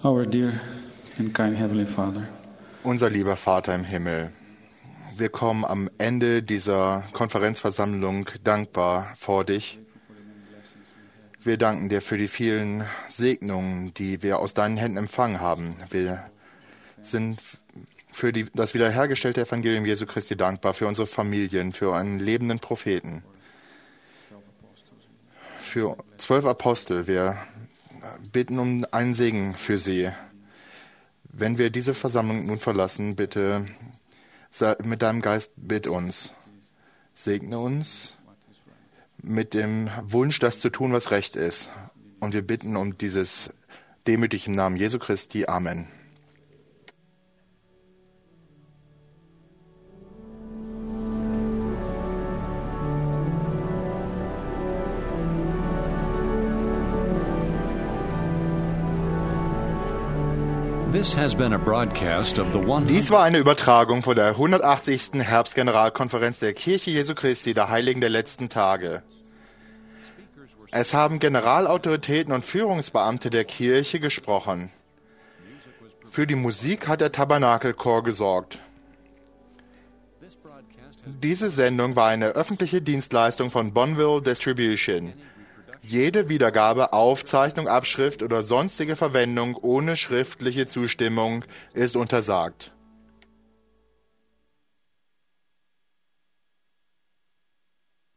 Our dear and kind Heavenly Father, Unser lieber Vater im Himmel, wir kommen am Ende dieser Konferenzversammlung dankbar vor dich. Wir danken dir für die vielen Segnungen, die wir aus deinen Händen empfangen haben. Wir sind für die, das wiederhergestellte Evangelium Jesu Christi dankbar, für unsere Familien, für einen lebenden Propheten, für zwölf Apostel. Wir bitten um einen Segen für sie. Wenn wir diese Versammlung nun verlassen, bitte mit deinem Geist bitt uns. Segne uns mit dem Wunsch, das zu tun, was recht ist. Und wir bitten um dieses demütig im Namen Jesu Christi. Amen. This has been a broadcast of the Dies war eine Übertragung von der hundertachtzigsten Herbstgeneralkonferenz der Kirche Jesu Christi, der Heiligen der letzten Tage. Es haben Generalautoritäten und Führungsbeamte der Kirche gesprochen. Für die Musik hat der Tabernakelchor gesorgt. Diese Sendung war eine öffentliche Dienstleistung von Bonneville Distribution. Jede Wiedergabe, Aufzeichnung, Abschrift oder sonstige Verwendung ohne schriftliche Zustimmung ist untersagt.